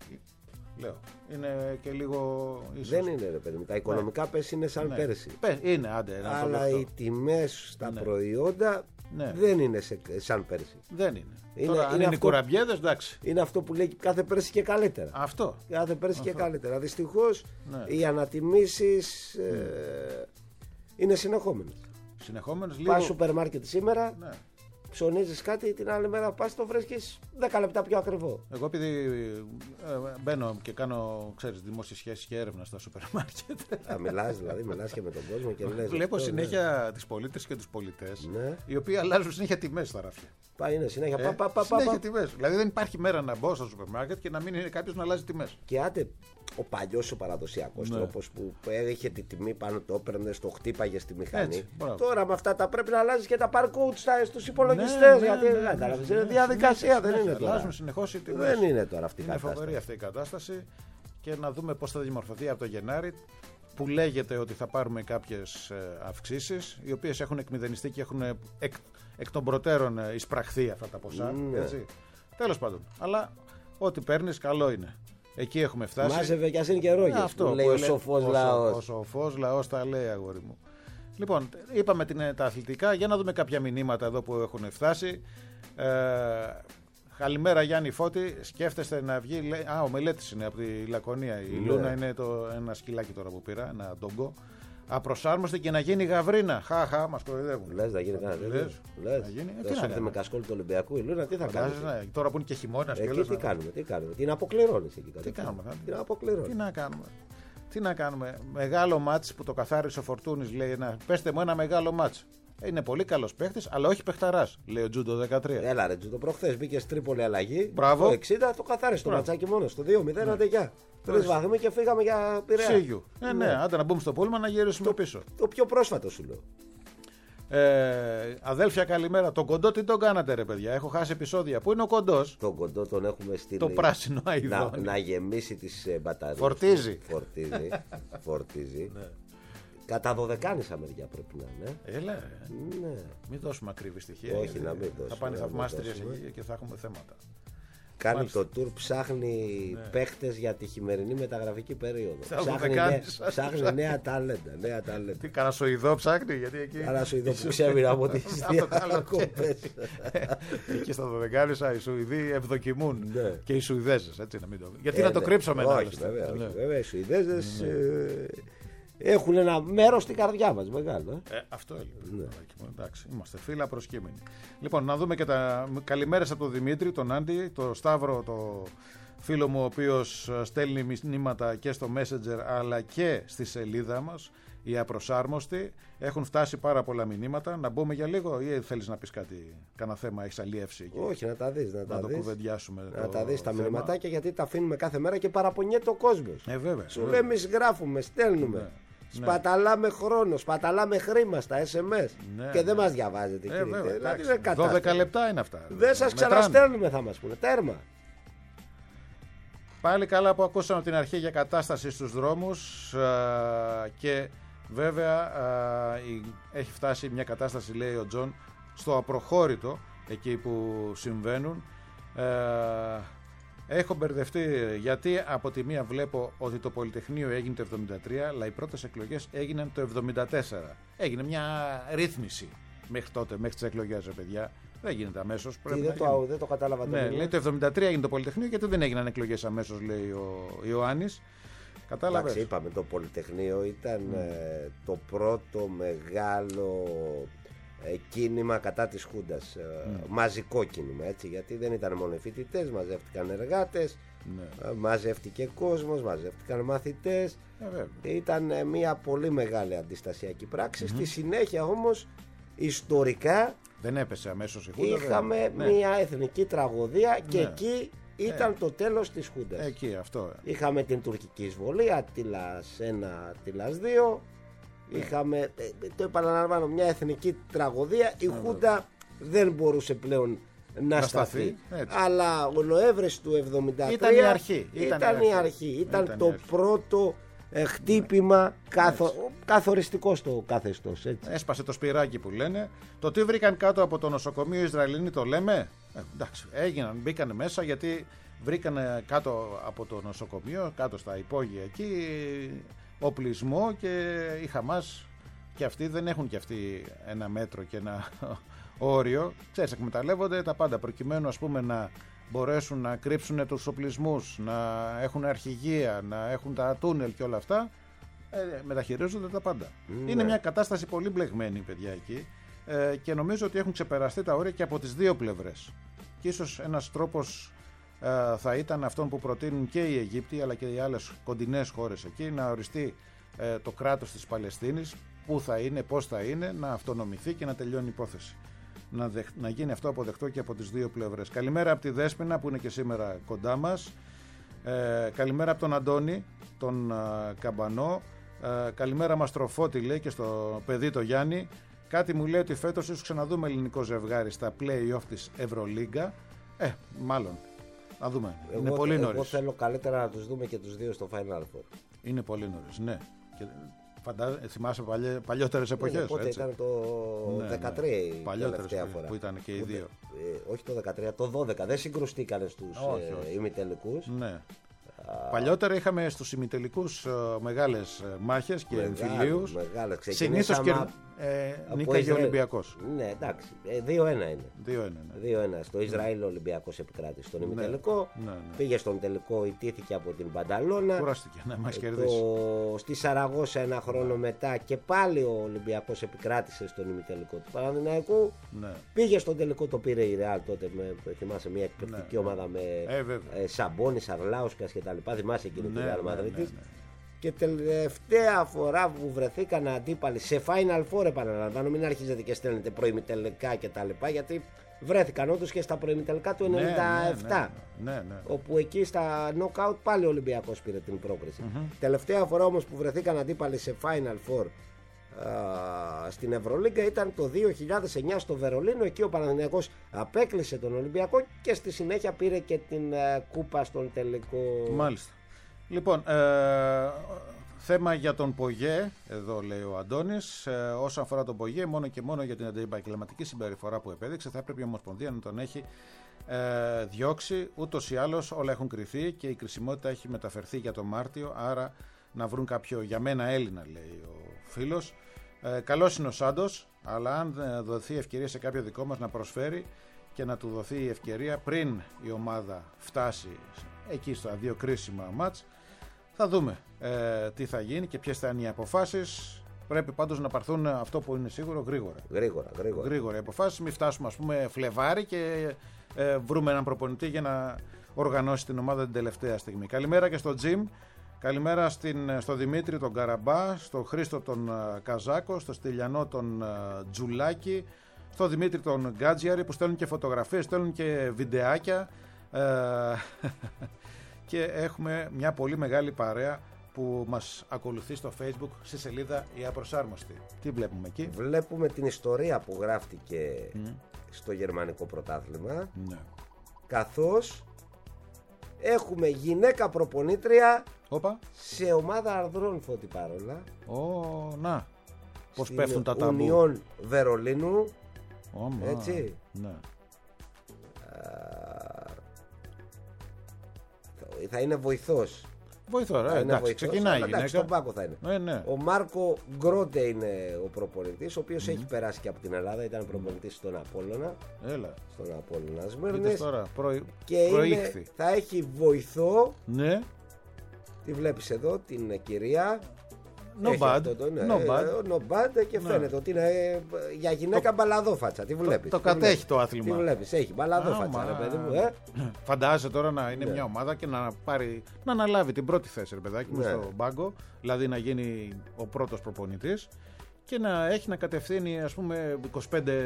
Λέω, είναι και λίγο ίσως. Δεν είναι, ρε παιδί μου. Τα οικονομικά ναι. πες είναι σαν ναι. πέρσι. Πες, είναι, άντε. Αλλά οι τιμές στα ναι. προϊόντα ναι. δεν είναι σε, σαν πέρσι. Δεν είναι. Είναι, Τώρα, είναι αν είναι οι κουραμπιέδες, εντάξει. Είναι αυτό που λέει κάθε πέρσι και καλύτερα. Αυτό. Κάθε πέρσι αυτό. και καλύτερα. Δυστυχώς ναι. οι ανατιμήσεις ε, είναι συνεχόμενες. Συνεχόμενες λίγο. Πας στο σούπερ μάρκετ σήμερα. Ναι. Ψωνίζεις κάτι, την άλλη μέρα πας το βρίσκεις δέκα λεπτά πιο ακριβό. Εγώ επειδή ε, μπαίνω και κάνω, ξέρεις, δημόσιες σχέσεις και έρευνα στα σούπερ μάρκετ. Α, μιλάς δηλαδή, μιλάς και με τον κόσμο και λες. Βλέπω συνέχεια ναι. τις πολίτες και τους πολιτές, ναι. οι οποίοι αλλάζουν συνέχεια τιμές στα ράφια. Πάει, είναι συνέχεια. Ε, πα, πα, πα, συνέχεια πα, τιμές. Δηλαδή δεν υπάρχει μέρα να μπω στο σούπερ μάρκετ και να μην είναι κάποιος να αλλάζει τιμές. Και άντε ο παλιός ο παραδοσιακός ναι. τρόπος που είχε τη τιμή πάνω, το έπαιρνε, το χτύπαγε στη μηχανή. Έτσι, τώρα με αυτά τα πρέπει να αλλάζει και τα barcodes στους υπολογιστές. Ναι, γιατί ναι, ναι, ναι, ναι, είναι διαδικασία, δεν είναι τώρα. Αλλάζουν συνεχώς οι τιμές. Δεν είναι τώρα αυτή η είναι κατάσταση. Είναι φοβερή αυτή η κατάσταση και να δούμε πώς θα δημορφωθεί από το Γενάρη, που λέγεται ότι θα πάρουμε κάποιες αυξήσεις, οι οποίες έχουν εκμηδενιστεί και έχουν εκ, εκ των προτέρων εισπραχθεί αυτά τα ποσά. Ναι. Έτσι. Τέλος πάντων. Αλλά ό,τι παίρνεις καλό είναι. Εκεί έχουμε φτάσει. Μάζευε κι ας είναι και ρόγες. Αυτό που λέει ο σοφός λαός. Ο σοφός λαός τα λέει, αγόρι μου. Λοιπόν, είπαμε την, τα αθλητικά. Για να δούμε κάποια μηνύματα εδώ που έχουν φτάσει. Ε, καλημέρα Γιάννη Φώτη. Σκέφτεστε να βγει. Λέει, α, ο Μελέτης είναι από τη Λακωνία. Η ναι. Λούνα είναι το, ένα σκυλάκι τώρα που πήρα, ένα ντόγκο. Απροσάρμοστε και να γίνει γαβρίνα. Χαχα, μας κοροϊδεύουν. Λες να γίνει κανένα τέτοιο. Λες. Να γίνει. Θα έρθει με κασκόλ του Ολυμπιακού η Λούνα, τι θα κάνει. Ναι, τώρα που είναι και χειμώνας. Εκεί τι κάνουμε, τι κάνουμε. Την αποκληρώνεις εκεί. Τι κάνουμε. Την αποκληρώνεις. Τι να κάνουμε. Τι να κάνουμε. Μεγάλο μάτς που το καθάρισε ο Φορτούνης, λέει. Ένα, πέστε μου ένα μεγάλο μάτς. Είναι πολύ καλός παίχτης, αλλά όχι παιχταράς, λέει ο Τζούντο δεκατρία. Έλα ρε Τζούντο, προχθές μπήκε Τρίπολη αλλαγή. Μπράβο. Το εξήντα το καθάρισε το ματσάκι μόνο. Στο δύο μηδέν άντε γεια. Τρεις βαθμοί και φύγαμε για Πειραιά. Σίγου. Ε, ναι, ναι, άντε να μπούμε στο πούλμα να γυρίσουμε το, πίσω. Το πιο πρόσφατο σου λέω. Ε, αδέλφια, καλημέρα. Τον κοντό τι τον κάνατε, ρε παιδιά? Έχω χάσει επεισόδια. Πού είναι ο κοντός? Τον κοντό τον έχουμε στείλει. Το πράσινο αηδόνι. Να, να γεμίσει τις ε, μπαταρίες. Φορτίζει. Φορτίζει. Φορτίζει. Ναι. Κατά δωδεκάνησα μεριά πρέπει να είναι. Έλα. Ναι. Μην δώσουμε ακρίβη στοιχεία. Όχι, να μην δώσουμε. Θα πάνε θαυμάστριες εκεί και θα έχουμε θέματα. Κάνει Μάλιστα. Το tour, ψάχνει ναι. παίχτες για τη χειμερινή μεταγραφική περίοδο. Ψάχνει, νέα, ψάχνει νέα τάλεντα. Νέα τάλεντα. Τι κανασοειδό ψάχνει, γιατί εκεί. Κανασοειδό που ξέμειρα από τις διακοπές. Εκεί στα δωδεκάνησα οι Σουηδοί ευδοκιμούν. Ναι. Και οι Σουηδέζες, έτσι να μην το. Γιατί ε, να ναι. το κρύψουμε ένα άλλο. Βέβαια, οι Σουηδέζες. Έχουν ένα μέρος στην καρδιά μας μεγάλο. Ε, αυτό έλεγε. Ναι. Εντάξει, είμαστε φύλλα προσκύμενοι. Λοιπόν, να δούμε και τα καλημέρες από τον Δημήτρη, τον Άντι, τον Σταύρο, το φίλο μου ο οποίος στέλνει μηνύματα και στο Messenger αλλά και στη σελίδα μας, οι απροσάρμοστοι. Έχουν φτάσει πάρα πολλά μηνύματα. Να μπούμε για λίγο ή θέλεις να πεις κάτι, κανένα θέμα, έχεις αλλιεύσει εκεί? Όχι, να τα δεις, να, να τα το δεις. κουβεντιάσουμε. Να το τα δεις τα θέμα. μηνυματάκια, γιατί τα αφήνουμε κάθε μέρα και παραπονιέται ο κόσμος. Ε, βέβαια. Σου λέει εμείς γράφουμε, στέλνουμε. Ναι. Σπαταλάμε χρόνο, σπαταλάμε χρήμα στα ες εμ ες ναι, και δεν ναι. μας διαβάζετε. Ε, βέβαια, δηλαδή, δώδεκα λεπτά είναι αυτά. Δεν σας ξαναστέλνουμε, θα μας πούνε. Τέρμα. Πάλι καλά που ακούσαμε την αρχή για κατάσταση στους δρόμους α, και βέβαια α, η, έχει φτάσει μια κατάσταση, λέει ο Τζον, στο απροχώρητο εκεί που συμβαίνουν. Α, έχω μπερδευτεί γιατί από τη μία βλέπω ότι το Πολυτεχνείο έγινε το εβδομήντα τρία, αλλά οι πρώτες εκλογές έγιναν το εβδομήντα τέσσερα. Έγινε μια ρύθμιση μέχρι τότε, μέχρι τις εκλογές, παιδιά. Δεν γίνεται αμέσως. Δεν το, δεν το κατάλαβα. Ναι, λέει το εβδομήντα τρία έγινε το Πολυτεχνείο, γιατί δεν έγιναν εκλογές αμέσως, λέει ο Ιωάννης. Κατάλαβες. Εντάξει, είπαμε, το Πολυτεχνείο ήταν mm. ε, το πρώτο μεγάλο ε, κίνημα κατά της Χούντας. Ε, mm. Μαζικό κίνημα, έτσι, γιατί δεν ήταν μόνο οι φοιτητές, μαζεύτηκαν εργάτες, ναι. ε, μαζεύτηκε κόσμος, μαζεύτηκαν μαθητές. Ε, ήταν ε, μια πολύ μεγάλη αντιστασιακή πράξη. Mm-hmm. Στη συνέχεια όμως, ιστορικά, δεν έπεσε αμέσως η Χούντα. Είχαμε δεν... μια ναι. εθνική τραγωδία και ναι. εκεί ήταν ε. το τέλος της Χούντας. Εκεί αυτό. Είχαμε την τουρκική εισβολή, Αττήλας ένα, Αττήλας δύο. Ναι. Είχαμε, το επαναλαμβάνω, μια εθνική τραγωδία. Η ναι, Χούντα δεν μπορούσε πλέον να, να σταθεί. σταθεί αλλά ο Νοέμβρης του εβδομήντα τρία ήταν η αρχή. Ήταν, ήταν η αρχή. Ήταν, ήταν το αρχή. πρώτο χτύπημα ναι. καθο... καθοριστικό στο καθεστώς. Έτσι. Έσπασε το σπυράκι που λένε. Το τι βρήκαν κάτω από το νοσοκομείο Ισραηλινοί το λέμε. Ε, εντάξει, έγιναν, μπήκαν μέσα γιατί βρήκαν κάτω από το νοσοκομείο, κάτω στα υπόγεια εκεί, οπλισμό και η Χαμάς και αυτοί δεν έχουν και αυτοί ένα μέτρο και ένα όριο. Ξέρεις, εκμεταλλεύονται τα πάντα προκειμένου, ας πούμε, να μπορέσουν να κρύψουν τους οπλισμούς, να έχουν αρχηγεία, να έχουν τα τούνελ και όλα αυτά. Ε, μεταχειρίζονται τα πάντα. Mm. Είναι μια κατάσταση πολύ μπλεγμένη, παιδιά, εκεί, ε, και νομίζω ότι έχουν ξεπεραστεί τα όρια και από τις δύο πλευρές. Και ίσως ένας τρόπος ε, θα ήταν αυτόν που προτείνουν και οι Αιγύπτιοι αλλά και οι άλλες κοντινές χώρες εκεί, να οριστεί ε, το κράτος της Παλαιστίνης, πού θα είναι, πώς θα είναι, να αυτονομηθεί και να τελειώνει η υπόθεση. Να, δεχ, να γίνει αυτό αποδεκτό και από τις δύο πλευρές. Καλημέρα από τη Δέσποινα που είναι και σήμερα κοντά μας. Ε, καλημέρα από τον Αντώνη, τον ε, Καμπανό. Ε, καλημέρα Μαστροφώτη, λέει, και στο παιδί το Γιάννη. Κάτι μου λέει ότι φέτος ίσως ξαναδούμε ελληνικό ζευγάρι στα play-off της Ευρωλίγκα. Ε, μάλλον. Να δούμε. Εγώ, είναι πολύ νωρίς. Εγώ θέλω καλύτερα να τους δούμε και τους δύο στο Final Four. Είναι πολύ νωρίς, ναι. Και... Φαντάζε, θυμάσαι παλιέ, παλιότερες εποχές. Ναι, πότε ήταν το ναι, δεκατρία, ναι. Η τελευταία που, φορά. Που ήταν και οι δύο. Ε, όχι το δεκατρία, το δώδεκα. Δεν συγκρουστήκανε στους ε, ημιτελικούς. Ναι. Α... Παλιότερα είχαμε στους ημιτελικούς ε, μεγάλες μάχες και εμφυλίους. Συνήθως και ε, νίκαγε ο Ολυμπιακός. Ναι, εντάξει. Ε, δύο ένα είναι. δύο ένα, ναι. δύο ένα. Στο Ισραήλ ο Ολυμπιακός επικράτησε στον ημιτελικό. Ναι, ναι, ναι. Πήγε στον τελικό, ιτήθηκε από την Μπανταλώνα. Κουράστηκε να μας κερδίσει. Το... Στη Σαραγώσα ένα χρόνο ναι. μετά και πάλι ο Ολυμπιακός επικράτησε στον ημιτελικό του Παναθηναϊκού. Ναι. Πήγε στον τελικό, το πήρε η Ρεάλ τότε. Με, θυμάσαι, μια εκπληκτική ναι, ομάδα με ε, ε, Σαμπόνι, Αρλάουσκα κτλ. Θυμάσαι εκείνη ναι, τη Ρεάλ ναι, Μαδρίτης. Ναι, ναι, ναι. Και τελευταία φορά που βρεθήκαν αντίπαλοι σε Final Four, επαναλαμβάνω, μην αρχίζετε και στέλνετε προημιτελικά κτλ. Γιατί βρέθηκαν όντως και στα προημιτελικά του ενενήντα επτά. Ναι, ναι, ναι, ναι. Όπου εκεί στα knockout πάλι ο Ολυμπιακός πήρε την πρόκριση. Mm-hmm. Τελευταία φορά όμως που βρεθήκαν αντίπαλοι σε Final Four α, στην Ευρωλίγκα ήταν το δύο χιλιάδες εννιά στο Βερολίνο. Εκεί ο Παναθηναϊκός απέκλεισε τον Ολυμπιακό και στη συνέχεια πήρε και την α, κούπα στον τελικό. Μάλιστα. Λοιπόν, ε, θέμα για τον Πογέ, εδώ λέει ο Αντώνης. Ε, όσον αφορά τον Πογέ, μόνο και μόνο για την αντιεπαγγελματική συμπεριφορά που επέδειξε, θα πρέπει η Ομοσπονδία να τον έχει ε, διώξει. Ούτως ή άλλως όλα έχουν κριθεί και η κρισιμότητα έχει μεταφερθεί για τον Μάρτιο. Άρα να βρουν κάποιο, για μένα Έλληνα, λέει ο φίλος. Ε, καλός είναι ο Σάντος, αλλά αν δοθεί ευκαιρία σε κάποιο δικό μας να προσφέρει και να του δοθεί η ευκαιρία πριν η ομάδα φτάσει εκεί στα δύο κρίσιμα μάτς, θα δούμε ε, τι θα γίνει και ποιες θα είναι οι αποφάσεις. Πρέπει πάντως να πάρθουν, αυτό που είναι σίγουρο, γρήγορα. Γρήγορα, γρήγορα. Γρήγορα οι αποφάσεις. Μην φτάσουμε, ας πούμε, Φλεβάρι και ε, βρούμε έναν προπονητή για να οργανώσει την ομάδα την τελευταία στιγμή. Καλημέρα και στο Τζιμ. Καλημέρα στην, στο Δημήτρη τον Καραμπά, στο Χρήστο τον uh, Καζάκο, στο Στυλιανό τον uh, Τζουλάκη, στο Δημήτρη τον Γκάτζιαρη που στέλνουν και φωτογραφίες, στέλνουν και βιντεάκια uh, και έχουμε μια πολύ μεγάλη παρέα που μας ακολουθεί στο Facebook στη σελίδα Η Απροσάρμοστη. Τι βλέπουμε εκεί? Βλέπουμε την ιστορία που γράφτηκε mm. στο γερμανικό πρωτάθλημα, ναι. καθώς έχουμε γυναίκα προπονήτρια Οπα. σε ομάδα αρδρών, Φώτη Πάρολα. Ω, να. Πώς πέφτουν τα ταμπού. Ουνιών Βερολίνου. Oh, έτσι. Ναι. Α, θα είναι βοηθός. Βοηθό, ρε, εντάξει, βοηθός, ξεκινάει η γυναίκα. Στον πάγκο θα είναι. Ε, ναι. Ο Μάρκο Γκρόντε είναι ο προπονητής, ο οποίος mm. έχει περάσει και από την Ελλάδα, ήταν προπονητής στον Απόλλωνα. Έλα. Στον Απόλλωνα Σμύρνης. Προ... Και είναι, θα έχει βοηθό. Ναι. Τη βλέπεις εδώ, την κυρία. No bad. Το, ναι, no bad. No bad και ναι. φαίνεται ότι είναι για γυναίκα το... μπαλαδόφατσα. Τι βλέπεις. Το, το κατέχει βλέπεις. Το άθλημα. Τι βλέπεις, έχει μπαλαδόφατσα. Ρε, παιδί μου, ε? Φαντάζεσαι τώρα να είναι ναι. μια ομάδα και να, πάρει, να αναλάβει την πρώτη θέση, ρε παιδάκι μου, ναι. στο μπάγκο. Δηλαδή να γίνει ο πρώτος προπονητής και να έχει να κατευθύνει, ας πούμε, είκοσι πέντε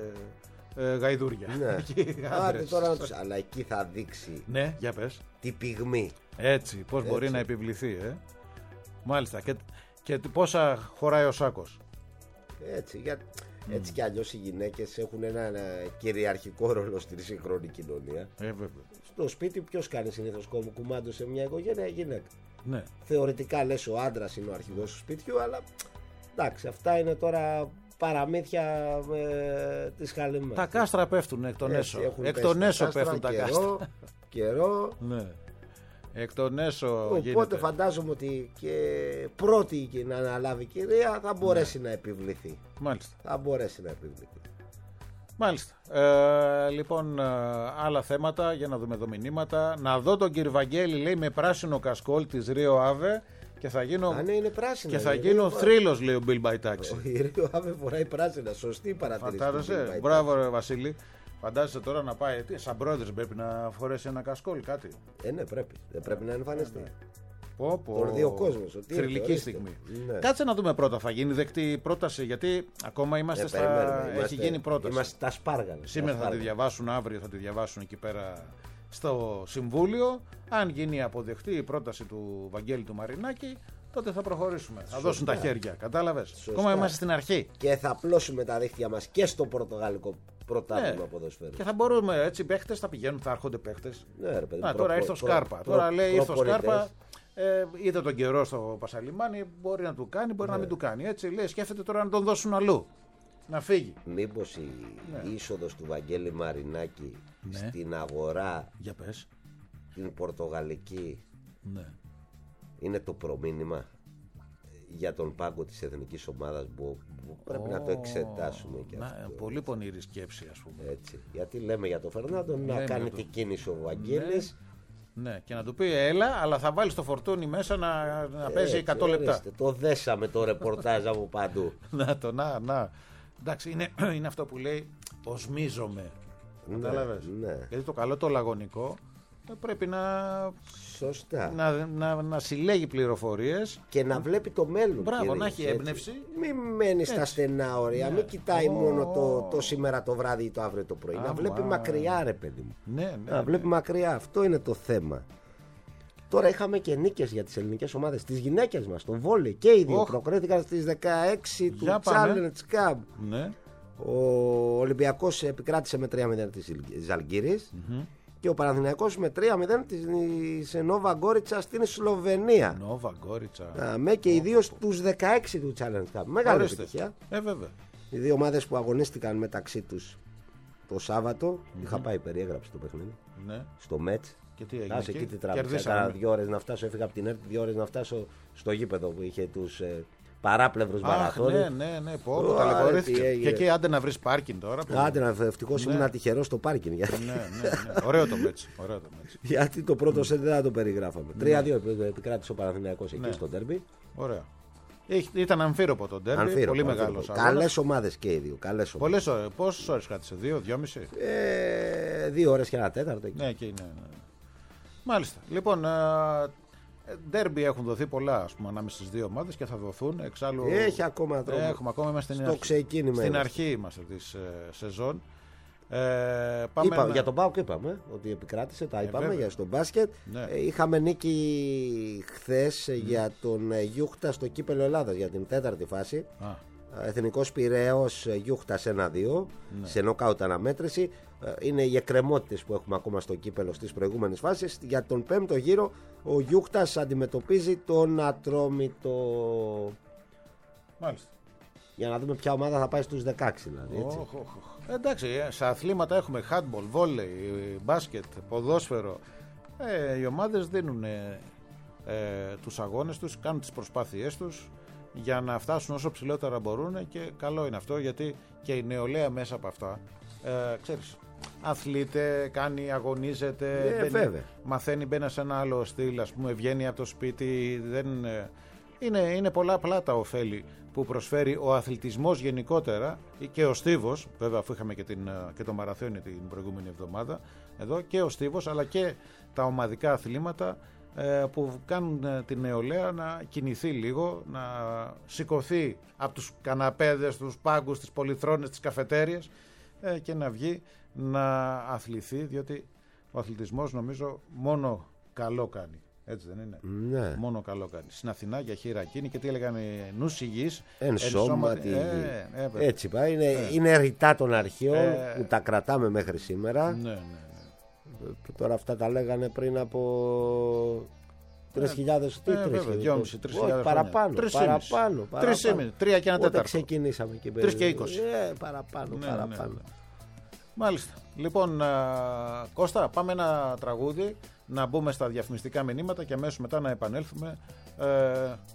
ε, γαϊδούρια. Ναι. Άντε τώρα, αλλά εκεί θα δείξει ναι, για πες. τη πυγμή. Έτσι, πώς Έτσι. μπορεί να επιβληθεί. Ε? Μάλιστα. Και, και πόσα χωράει ο σάκος. Έτσι, για, έτσι mm. κι αλλιώς οι γυναίκες έχουν ένα, ένα κυριαρχικό ρόλο στη σύγχρονη κοινωνία. Ε, Στο σπίτι ποιος κάνει συνήθως κουμάντο σε μια οικογένεια? Γυναίκα. Ναι. Θεωρητικά λες ο άντρας είναι ο αρχηγός του σπιτιού, αλλά εντάξει, αυτά είναι τώρα παραμύθια ε, της χαλιμάς. Τα κάστρα πέφτουν εκ των έσω. Εκ των έσω πέφτουν τα κάστρα. Καιρό. Ναι. Εκ των έσω Οπότε γίνεται. Φαντάζομαι ότι και πρώτη να αναλάβει η κυρία θα μπορέσει ναι. να επιβληθεί. Μάλιστα. Θα μπορέσει να επιβληθεί. Μάλιστα. Ε, λοιπόν, ε, άλλα θέματα για να δούμε εδώ μηνύματα. Να δω τον κύριο Βαγγέλη, λέει, με πράσινο κασκόλ της Ρίο Άβε και θα γίνω, Α, ναι, είναι πράσινα, και θα γίνω θρύλος, λέει ο Μπιλ Μπαϊτάξη. Η Ρίο Άβε φοράει πράσινα. Σωστή παρατήρηση. Φαντάζεσαι. Μπράβο, ρε Βασίλη. Φαντάζεσαι τώρα να πάει, τι, σαν πρόεδρος πρέπει να φορέσει ένα κασκόλ, κάτι. Ε, ναι, πρέπει. Δεν πρέπει να εμφανιστεί. Πω, πω. Τον δει ο κόσμος. Θρυλική στιγμή. Ναι. Κάτσε να δούμε πρώτα. Θα γίνει δεκτή πρόταση, γιατί ακόμα είμαστε ε, στα. Είμαστε, έχει γίνει πρόταση. Είμαστε τα σπάργανα. Σήμερα θα τη διαβάσουν, αύριο θα τη διαβάσουν εκεί πέρα στο Συμβούλιο. Αν γίνει αποδεκτή η πρόταση του Βαγγέλη του Μαρινάκη, τότε θα προχωρήσουμε. Σωστά. Θα δώσουν τα χέρια. Κατάλαβες. Ακόμα είμαστε στην αρχή. Και θα απλώσουμε τα δίχτυα μας και στο πορτογαλικό πρωτάθλημα ναι. ποδοσφαίρου. Και θα μπορούμε έτσι, παίχτες θα πηγαίνουν, θα έρχονται παίχτες. Ναι, ρε, παιδί, Α, τώρα ήρθε ο Σκάρπα. Προ, τώρα λέει ήρθε ο Σκάρπα. Ε, είδε τον καιρό στο Πασαλιμάνι, μπορεί να του κάνει, μπορεί ναι. να μην του κάνει. Έτσι λέει, σκέφτεται τώρα να τον δώσουν αλλού. Να φύγει. Μήπως η ναι. είσοδος του Βαγγέλη Μαρινάκη ναι. στην αγορά για πες. την πορτογαλική ναι. είναι το προμήνυμα για τον πάγκο της εθνικής ομάδας που, που πρέπει oh, να το εξετάσουμε και να, αυτό. Πολύ πονηρή σκέψη, ας πούμε. Έτσι. Γιατί λέμε για τον Φερνάντο να κάνει την κίνηση ο Βαγγέλης. Ναι. ναι, και να του πει έλα, αλλά θα βάλει το φορτούνι μέσα να, να παίζει εκατό λεπτά. Ορίστε, το δέσαμε το ρεπορτάζ από παντού. να το, να, να. Εντάξει, είναι, είναι αυτό που λέει οσμίζομαι. Κατάλαβες. Ναι, ναι. Γιατί το καλό το λαγωνικό πρέπει να, Σωστά. να, να, να συλλέγει πληροφορίες και να βλέπει το μέλλον. Μπράβο, κυρίως, να έχει έτσι. έμπνευση. Μην μένει στα στενά όρια, ναι. μην κοιτάει oh. μόνο το, το σήμερα το βράδυ ή το αύριο το πρωί. Ah, να βλέπει wow. μακριά, ρε παιδί μου. Ναι, ναι, να ναι. βλέπει μακριά, αυτό είναι το θέμα. Τώρα είχαμε και νίκες για τις ελληνικές ομάδες. Τις γυναίκες μας, τον βόλεϊ και οι δύο oh. προκρίθηκαν στις δεκαέξι του Challenge Cup. Ναι. Ο Ολυμπιακός επικράτησε με τρία μηδέν της Ζαλγκύρης. Mm-hmm. Και ο Παναθηναϊκός με τρία μηδέν σε Νόβα Γκόριτσα στην Σλοβενία. Νόβα Γκόριτσα. Με και οι δύο στους δεκαέξι του Challenge Cup. Μεγάλη επιτυχία. Ε, βέβαια. Οι δύο ομάδες που αγωνίστηκαν μεταξύ τους το Σάββατο. Mm-hmm. Είχα πάει, περιέγραψε το παιχνίδι. Ναι. Στο Μέτς. Και τι έγινε εκεί, εκεί τι τράβηξα. Έκανα δύο ώρες να φτάσω. Έφυγα από την ΕΡΤ δύο ώρες να φτάσω στο γήπεδο που είχε τους ε, παράπλευρους μαραθώνιους. Ναι, ναι, ναι. Πω, πω, ταλαιπωρήθηκε. Και εκεί άντε να βρεις πάρκινγκ τώρα. Που... Άντε να ευτυχώς ναι. ήμουν τυχερός στο πάρκινγκ. Ναι, ναι, ναι. Ωραίο το Μέτς. Γιατί το πρώτο σετ δεν θα το περιγράφαμε. τρία δύο επικράτησε ο Παναθηναϊκός εκεί στο ντέρμπι. Ωραία. Ήταν αμφίροπο το ντέρμπι, αμφίροπο, πολύ μεγάλο. Καλές ομάδες και οι δύο. Πολλές ώρες. Πόσες ώρες κράτησε, δύο, δυόμιση. Ε, δύο ώρες και ένα τέταρτο. Ναι, και είναι. Ναι. Μάλιστα. Λοιπόν, ντέρμπι έχουν δοθεί πολλά, ας πούμε, ανάμεσα στις δύο ομάδες και θα δοθούν. Εξάλλου, έχει ακόμα δρόμο. Έχουμε ακόμα, είμαστε στο στην, ξεκίνημα. Στην αρχή είμαστε της ε, σεζόν. Ε, πάμε Είπα, να... Για τον ΠΑΟΚ είπαμε ότι επικράτησε, τα είπαμε, ε, για στον μπάσκετ. Ναι. Ε, είχαμε νίκη χθες mm. για τον Γιούχτα στο Κύπελλο Ελλάδας για την τέταρτη φάση. Α. Εθνικός Πειραιώς Γιούχτας ένα δύο, ναι. σε νοκάουτ αναμέτρηση. Είναι οι εκκρεμότητες που έχουμε ακόμα στο κύπελλο στις προηγούμενες φάσεις. Για τον πέμπτο γύρο ο Γιούχτας αντιμετωπίζει τον Ατρόμητο. Μάλιστα. Για να δούμε ποια ομάδα θα πάει στους δεκαέξι δηλαδή, έτσι. Oh, oh, oh. Εντάξει, σε αθλήματα έχουμε handball, βόλεϊ, μπάσκετ, ποδόσφαιρο. ε, Οι ομάδες δίνουν ε, ε, τους αγώνες τους, κάνουν τις προσπάθειές τους για να φτάσουν όσο ψηλότερα μπορούν, και καλό είναι αυτό, γιατί και η νεολαία μέσα από αυτά, ε, ξέρεις, αθλείται, κάνει, αγωνίζεται, ε, μπαίνει, μαθαίνει, μπαίνει σε ένα άλλο στυλ, ας πούμε, βγαίνει από το σπίτι. Δεν, ε, είναι, είναι πολλά πλά τα ωφέλη που προσφέρει ο αθλητισμός γενικότερα, και ο στίβος, βέβαια, αφού είχαμε και, την, και το μαραθώνιο την προηγούμενη εβδομάδα εδώ, και ο στίβος, αλλά και τα ομαδικά αθλήματα που κάνουν την νεολαία να κινηθεί λίγο, να σηκωθεί από τους καναπέδες, τους πάγκους, τις πολυθρόνες, τις καφετέριες, και να βγει να αθληθεί, διότι ο αθλητισμός, νομίζω, μόνο καλό κάνει. Έτσι δεν είναι? Ναι. Μόνο καλό κάνει. Στην Αθηνά για χείρα εκείνη, και τι έλεγαν, νους υγιής, εν σώματι. Ε, ε, ε, έτσι πάει. Είναι, ε. είναι ρητά των αρχαίων ε. που τα κρατάμε μέχρι σήμερα. Ναι, ναι, ναι. Τώρα αυτά τα λέγανε πριν από τρεις χιλιάδες, ε, δυόμισι τρεις χιλιάδες παραπάνω, παραπάνω, παραπάνω. Τρία και ένα τέταρτο. Όταν ξεκινήσαμε και τρεις και είκοσι. Ε, παραπάνω, ναι, παραπάνω. Ναι, ναι. Μάλιστα. Λοιπόν, α, Κώστα, πάμε ένα τραγούδι, να μπούμε στα διαφημιστικά μηνύματα και αμέσως μετά να επανέλθουμε ε,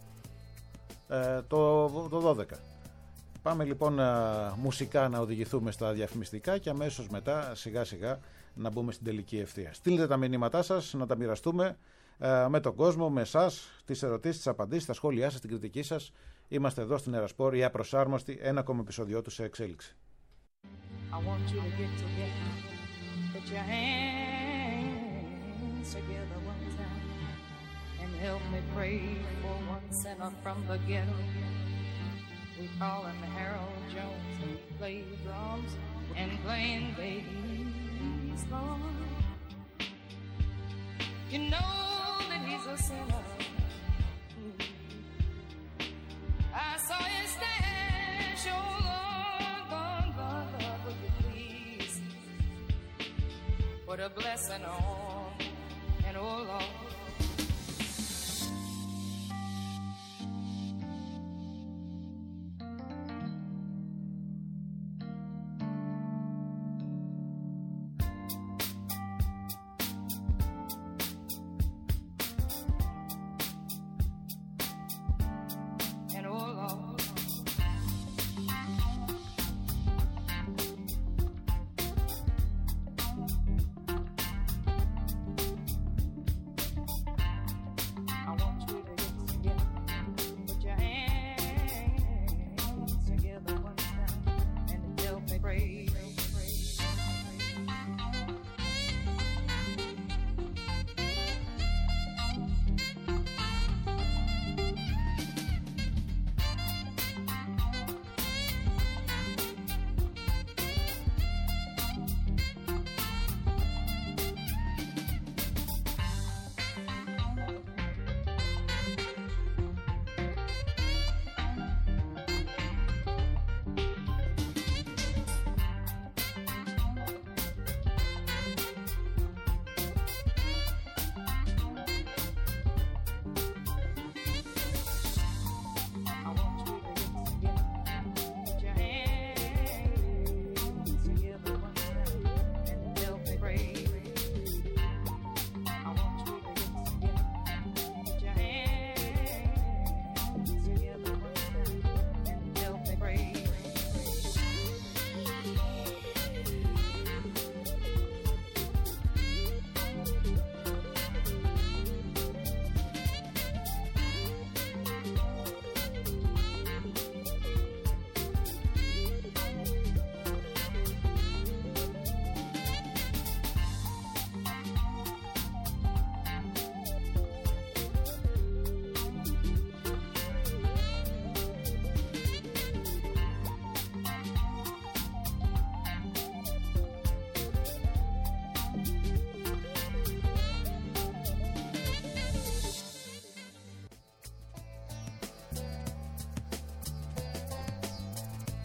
ε, το, το δώδεκα. Πάμε λοιπόν α, μουσικά να οδηγηθούμε στα διαφημιστικά και αμέσως μετά σιγά σιγά να μπούμε στην τελική ευθεία. Στείλτε τα μηνύματά σας, να τα μοιραστούμε ε, με τον κόσμο, με εσάς, τις ερωτήσεις, τις απαντήσεις, τα σχόλιά σας, την κριτική σας. Είμαστε εδώ στην Ερασπόρ, η απροσάρμοστη, ένα ακόμα επεισόδιο του σε εξέλιξη. I want you to get together, put your hands together one time, and help me pray for one sinner from the ghetto. We call him Harold Jones, and he plays drums and playing bass, Lord. You know that he's a sinner. I saw his stash, oh Lord, Lord, Lord, Lord, would you please put a blessing on, and oh Lord.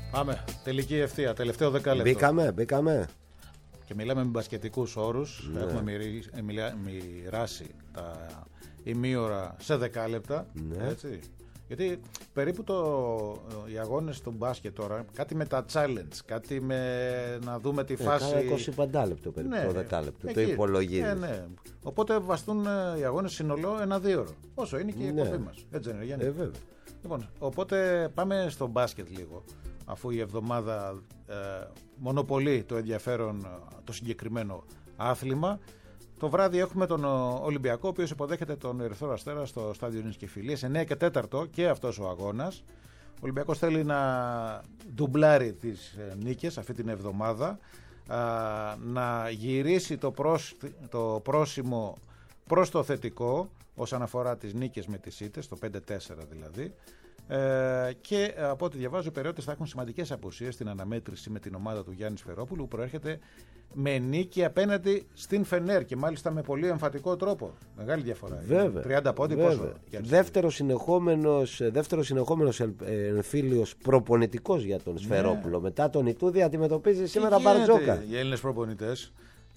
Πάμε, τελική ευθεία, τελευταίο δεκάλεπτο. Μπήκαμε, μπήκαμε. Και μιλάμε με μπασκετικούς όρους. Ναι. Έχουμε μοιράσει τα ημίωρα σε δεκάλεπτα. Ναι. Έτσι. Γιατί περίπου το, οι αγώνες του μπάσκετ τώρα, κάτι με τα challenge, κάτι με να δούμε τη φάση. Κάνα είκοσι πέντε λεπτό περίπου, ναι, το δεκάλεπτο. Το υπολογίζει. Ναι, ναι. Οπότε βαστούν οι αγώνες συνολό ένα δύο ώρο. Όσο είναι και η εκπομπή, ναι, μας. Έτσι είναι, Γιάννη. Ε, βέβαια. Λοιπόν, οπότε πάμε στο μπάσκετ λίγο. Αφού η εβδομάδα ε, μονοπολεί το ενδιαφέρον το συγκεκριμένο άθλημα. Το βράδυ έχουμε τον Ολυμπιακό, ο οποίος υποδέχεται τον Ερυθρό Αστέρα στο στάδιο Νίκης και Φιλίας, εννιά και τέσσερα και αυτός ο αγώνας. Ο Ολυμπιακός θέλει να ντουμπλάρει τις νίκες αυτή την εβδομάδα, α, να γυρίσει το, προς, το πρόσημο προς το θετικό όσον αφορά τις νίκες με τις ήττες, το πέντε τέσσερα δηλαδή. Ε, και από ό,τι διαβάζω, οι περιώτες θα έχουν σημαντικές απουσίες στην αναμέτρηση με την ομάδα του Γιάννη Σφερόπουλου, που προέρχεται με νίκη απέναντι στην Φενέρ και μάλιστα με πολύ εμφατικό τρόπο. Μεγάλη διαφορά. Βέβαια. τριάντα πόντι, πόσο. Δεύτερο συνεχόμενος, δεύτερο συνεχόμενος εμφύλιος προπονητικός για τον Σφερόπουλο. Ναι. Μετά τον Ιτούδη αντιμετωπίζει σήμερα Μπαρτζόκα. Οι Έλληνες προπονητές.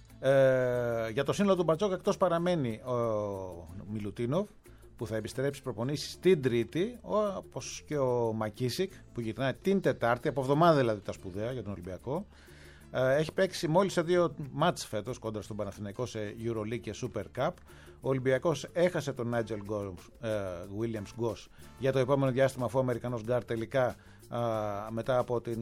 Ε, για το σύνολο του Μπαρτζόκα εκτός παραμένει ο Μιλουτίνοφ, που θα επιστρέψει προπονήσεις την Τρίτη, όπως και ο Μακίσικ που γυρνάει την Τετάρτη, από εβδομάδα δηλαδή τα σπουδαία για τον Ολυμπιακό. Έχει παίξει μόλις σε δύο μάτς φέτος κόντρα στον Παναθηναϊκό σε EuroLeague και Super Cup. Ο Ολυμπιακός έχασε τον Nigel Williams Goss για το επόμενο διάστημα, αφού ο Αμερικανός γκάρ τελικά μετά από την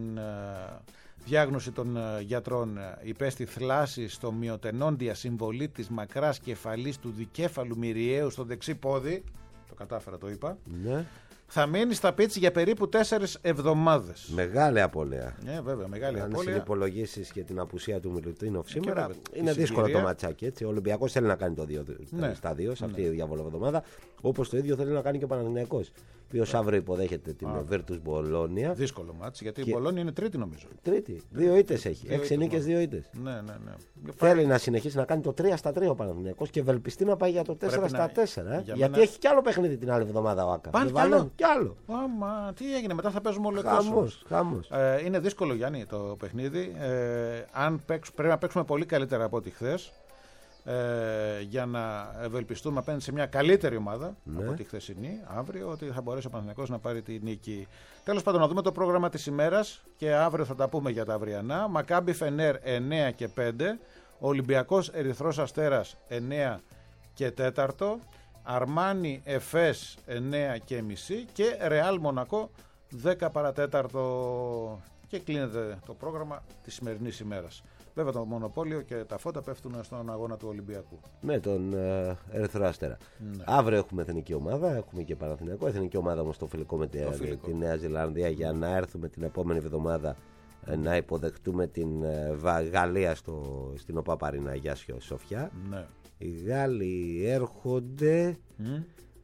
διάγνωση των γιατρών υπέστη θλάση στο μειοτενόντια συμβολή της μακράς κεφαλής του δικέφαλου μυριαίου στο δεξί πόδι. Το κατάφερα, το είπα. Ναι. Θα μείνει στα πίτσι για περίπου τέσσερις εβδομάδες. Μεγάλη απώλεια. Ναι, βέβαια, μεγάλη Αν απώλεια. Αν συνυπολογίσεις και την απουσία του Μιλουτίνοφ σήμερα, βέβαια, είναι δύσκολο συγκυρία. Το ματσάκι. Έτσι. Ο Ολυμπιακός θέλει να κάνει το δύο ναι. στα δύο σε αυτή ναι. τη διάβολη εβδομάδα. Όπως το ίδιο θέλει να κάνει και ο Παναθηναϊκός, ο οποίος ναι. αύριο υποδέχεται την Virtus Bologna. Δύσκολο μάτσι, γιατί και... η Bologna είναι τρίτη νομίζω. Τρίτη. Δύο ήττες έχει. Έξι νίκες, δύο ήττες. Ναι, ναι, ναι. Θέλει να συνεχίσει να κάνει το τρία στα τρία ο Παναθηναϊκός και ευελπιστεί να πάει για το τέσσερα στα τέσσερα. Γιατί έχει κι άλλο παιχνίδι την άλλη εβδομάδα ο Άκα. Πάλι κι άλλο. Μα τι έγινε, μετά θα παίζουμε όλο χαμός, χαμός. Ε, είναι δύσκολο, Γιάννη, το παιχνίδι. Ε, αν παίξ, πρέπει να παίξουμε πολύ καλύτερα από ό,τι χθες, ε, για να ευελπιστούμε απέναντι σε μια καλύτερη ομάδα ναι. από τη χθεσινή, αύριο, ότι θα μπορέσει ο Παναθηναϊκός να πάρει τη νίκη. Τέλος πάντων, να δούμε το πρόγραμμα της ημέρας και αύριο θα τα πούμε για τα αυριανά. Μακάμπι Φενέρ εννιά και πέντε, Ολυμπιακός Ερυθρός Αστέρας εννιά και τέσσερα. Αρμάνι Εφές εννιά και μισή και Ρεάλ Μονακό δέκα παρατέταρτο και κλείνεται το πρόγραμμα της σημερινής ημέρας. Βέβαια το μονοπόλιο και τα φώτα πέφτουν στον αγώνα του Ολυμπιακού. Με τον ε, Ερυθρό Αστέρα. Ναι. Αύριο έχουμε εθνική ομάδα, έχουμε και Παναθηναϊκό. Εθνική ομάδα όμως στο φιλικό με τη Νέα Ζηλανδία για να έρθουμε την επόμενη εβδομάδα ε, να υποδεχτούμε την ε, Γαλλία στο, στην ΟΠΑ Παρίνα Αγιάσιο Σοφιά. Ναι. Οι Γάλλοι έρχονται mm.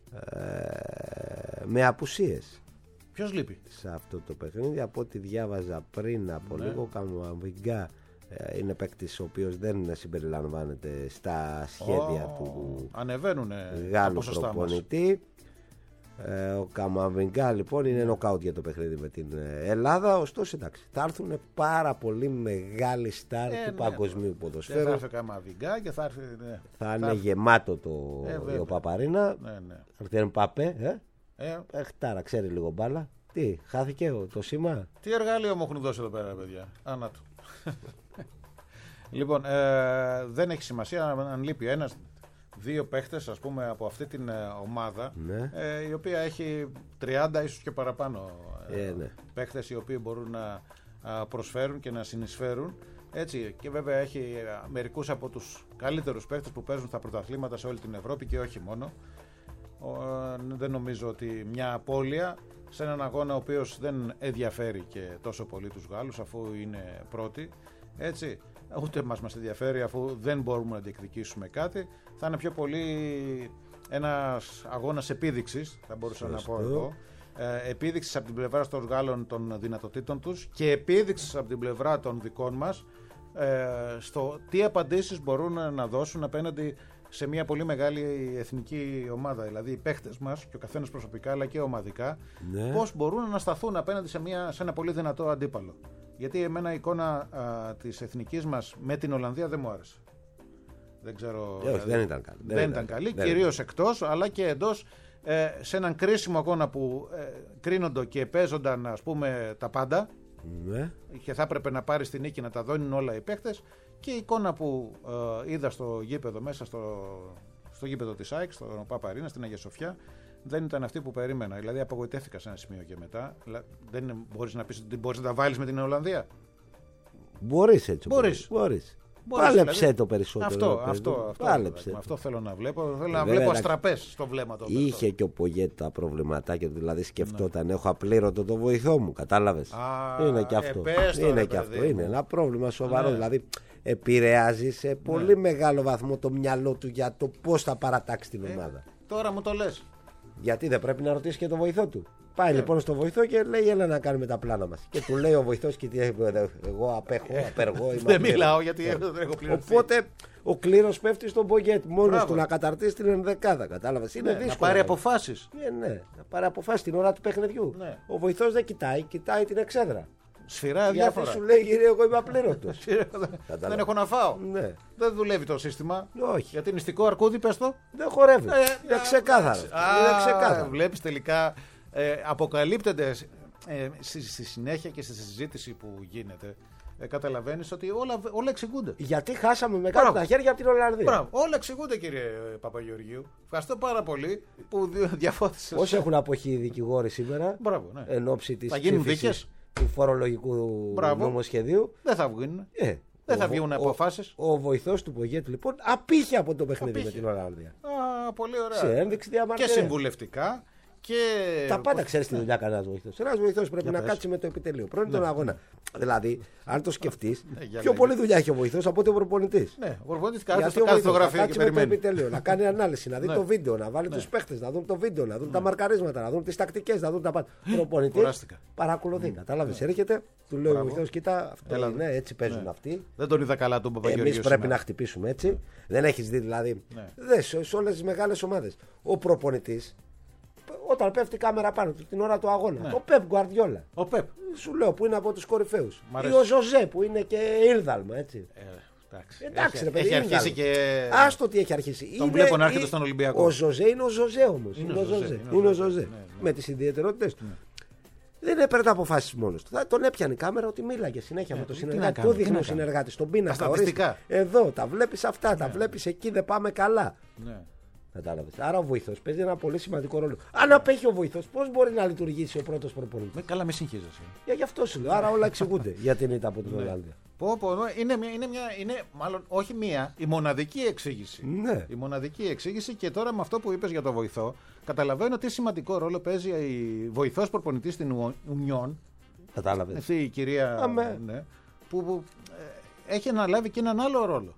ε, με απουσίες. Ποιος λείπει σε αυτό το παιχνίδι? Από ό,τι διάβαζα πριν από ναι. λίγο, Καμουαμβιγκά ε, είναι παίκτης ο οποίος δεν συμπεριλαμβάνεται στα σχέδια oh, του Γάλλου προπονητή. Ε, ο Καμαβιγκά λοιπόν είναι νοκάουτ για το παιχνίδι με την Ελλάδα. Ωστόσο, εντάξει, θα έρθουν πάρα πολύ μεγάλοι στάρ ε, του ναι, παγκοσμίου ποδοσφαίρου. Θα έρθει ο Καμαβιγκά και θα έρθει. Ναι. Θα, θα είναι έρθει. γεμάτο το ε, ο Παπαρίνα. Ναι, ναι. Θα έρθει Παπέ. Ε? Ε. Εχτάρα, ξέρει λίγο μπάλα. Τι, χάθηκε το σήμα. Τι εργαλείο μου έχουν δώσει εδώ πέρα, παιδιά. Άνα του. Λοιπόν, ε, δεν έχει σημασία αν λείπει ένας. Δύο παίχτες, ας πούμε, από αυτή την ε, ομάδα, ναι. ε, η οποία έχει τριάντα ίσως και παραπάνω ε, ε, ναι. παίχτες οι οποίοι μπορούν να α, προσφέρουν και να συνεισφέρουν. Έτσι, και βέβαια έχει α, μερικούς από τους καλύτερους παίχτες που παίζουν στα πρωταθλήματα σε όλη την Ευρώπη και όχι μόνο. Ο, ε, δεν νομίζω ότι μια απώλεια σε έναν αγώνα ο οποίος δεν ενδιαφέρει και τόσο πολύ τους Γάλλους, αφού είναι πρώτοι. Έτσι, ούτε μας μας ενδιαφέρει, αφού δεν μπορούμε να διεκδικήσουμε κάτι. Θα είναι πιο πολύ ένας αγώνας επίδειξης, θα μπορούσα Σωστό. να πω εγώ. Ε, επίδειξης από την πλευρά των Γάλλων των δυνατοτήτων τους και επίδειξης από την πλευρά των δικών μας ε, στο τι απαντήσεις μπορούν να δώσουν απέναντι σε μια πολύ μεγάλη εθνική ομάδα. Δηλαδή οι παίχτες μας, και ο καθένας προσωπικά αλλά και ομαδικά, ναι. πώς μπορούν να σταθούν απέναντι σε, μια, σε ένα πολύ δυνατό αντίπαλο. Γιατί εμένα η εικόνα α, της εθνικής μας με την Ολλανδία δεν μου άρεσε. Δεν ξέρω. Ε, όχι, δεν ήταν καλή. Δεν, δεν ήταν καλή, κυρίως εκτός αλλά και εντός. Ε, σε έναν κρίσιμο αγώνα που ε, κρίνονται και παίζονταν, ας πούμε, τα πάντα, ναι. και θα έπρεπε να πάρει στη νίκη να τα δώνουν όλα οι παίκτες, και η εικόνα που ε, είδα στο γήπεδο, μέσα στο, στο γήπεδο της ΑΕΚ, στο Παπαρίνα, στην Αγία Σοφιά, δεν ήταν αυτή που περίμενα. Δηλαδή απογοητεύτηκα σε ένα σημείο και μετά. Δεν μπορείς να πεις ότι μπορείς να τα βάλεις με την Ολλανδία. Μπορείς έτσι. Μπορείς. Μπορείς. Πάλεψε δηλαδή το περισσότερο. Αυτό, αυτό, αυτό, Πάλεψε. αυτό θέλω να βλέπω. Θέλω να βλέπω αστραπές στο βλέμμα του. Είχε αυτό. Και ο Πογέτ τα προβληματάκια του. Δηλαδή σκεφτόταν, ναι. έχω απλήρωτο το βοηθό μου. Κατάλαβες. Α, είναι και αυτό. Ε, είναι και αυτό. Είναι ένα πρόβλημα σοβαρό. Ναι. Δηλαδή επηρεάζει σε πολύ ναι. μεγάλο βαθμό το μυαλό του για το πώς θα παρατάξει την ε, ομάδα. Τώρα μου το λες. Γιατί δεν πρέπει να ρωτήσει και το βοηθό του. Πάει yeah. λοιπόν στο βοηθό και λέει: έλα να κάνουμε τα πλάνα μας. Και του λέει ο βοηθός: και τι, εγώ απέχω, απεργώ. Δεν μιλάω γιατί yeah. δεν έχω πληρωθεί. Οπότε ο κλήρος πέφτει στον Πογέτ μόνος του να καταρτήσει την ενδεκάδα. Κατάλαβες. Είναι ναι, δύσκολο. Να πάρει αποφάσεις. Ναι, ναι, να πάρει αποφάσεις την ώρα του παιχνιδιού. Ναι. Ο βοηθός δεν κοιτάει, κοιτάει την εξέδρα. Σφυρά διάφορα. Γιατί σου λέει: γύρω, εγώ είμαι απλήρωτος. Δεν έχω να φάω. Ναι. Δεν δουλεύει το σύστημα. Όχι. Γιατί νηστικό αρκούδι, πες το. Δεν χορεύει. Είναι ξεκάθαρο. Βλέπεις τελικά. Ε, αποκαλύπτεται ε, στη, στη συνέχεια και στη συζήτηση που γίνεται, ε, καταλαβαίνεις ότι όλα, όλα εξηγούνται. Γιατί χάσαμε με κάτω τα χέρια από την Ολλανδία. Μπράβο. Όλα εξηγούνται, κύριε Παπαγεωργίου. Ευχαριστώ πάρα πολύ που διαφώτισες. Όσοι έχουν αποχή οι δικηγόροι σήμερα, μπράβο, ναι. εν ώψη της ψήφισης του φορολογικού μπράβο. νομοσχεδίου, δεν θα βγουν. Ε, δεν θα βγουν αποφάσεις. Ο, ο βοηθός του Πογέτ λοιπόν απήχε από το παιχνίδι απήχε. με την Ολλανδία. Α, πολύ ωραία. Σε ένδειξη διαμαρτυρία. Και συμβουλευτικά. Και... Τα πάντα ξέρει τι δουλειά κάνει ένα βοηθό. Ένα βοηθό πρέπει να κάτσει με το επιτελείο. Πρώτον τον αγώνα. Δηλαδή, αν το σκεφτεί, πιο πολλή δουλειά έχει ο βοηθό από ότι ο προπονητή. Ναι, ο προπονητή κάθεται στο κάθε γραφείο και περιμένει. Με το επιτελείο, να κάνει ανάλυση, να δει το βίντεο, να βάλει του παίχτε, να δουν το βίντεο, να δουν τα μαρκαρίσματα, να δουν τι τακτικέ, να δουν τα πάντα. Ο προπονητή παρακολουθεί. Κατάλαβε, έρχεται, του λέει ο βοηθό, κοίτα, αυτό είναι, έτσι παίζουν αυτοί. Δεν τον είδα καλά τον Παπαγεωργίου. Εμεί πρέπει να χτυπήσουμε έτσι. Δεν έχει δει δηλαδή. Δε σε όλε τι μεγάλε ομάδε. Ο προπονητή. Όταν πέφτει η κάμερα πάνω του την ώρα του αγώνα. Ναι. Ο Πεπ Γκουαρδιόλα. Ο Πεπ. Σου λέω που είναι από τους κορυφαίους. Ή ο Ζωζέ που είναι και ήρδαλμα έτσι. Ε, εντάξει, εντάξει, ρε παιδί. Έχει αρχίσει και. Άστο τι έχει αρχίσει. Τον είναι... βλέπω να έρχεται στον Ολυμπιακό. Ο Ζωζέ είναι ο Ζωζέ όμως. Είναι, είναι ο Ζωζέ. Είναι ο Ζωζέ. Ναι, ναι. Με τις ιδιαιτερότητες του. Ναι. Δεν έπαιρνε αποφάσεις μόνος του. Τον έπιανε η κάμερα ότι μίλαγε συνέχεια ε, με τον συνεργάτη. Του δείχνει ο συνεργάτη. Τον πίνακα. Εδώ τα βλέπει αυτά, τα βλέπει εκεί, δεν πάμε καλά. Κατάλαβες. Άρα ο βοηθός παίζει ένα πολύ σημαντικό ρόλο. Αν απέχει ο βοηθός, πώς μπορεί να λειτουργήσει ο πρώτος προπονητής. Με καλά, με συγχύζεσαι. Για γι' αυτό σου λέω. Άρα όλα εξηγούνται για την ήττα από την Ολλανδία. Πω, πω, είναι, μια, είναι, μια, είναι μάλλον όχι μία, η μοναδική εξήγηση. Ναι. Η μοναδική εξήγηση και τώρα με αυτό που είπες για το βοηθό, καταλαβαίνω τι σημαντικό ρόλο παίζει η βοηθός προπονητής στην Ουνιόν. Κατάλαβες. Αυτή η κυρία ναι, που, που ε, έχει αναλάβει και έναν άλλο ρόλο.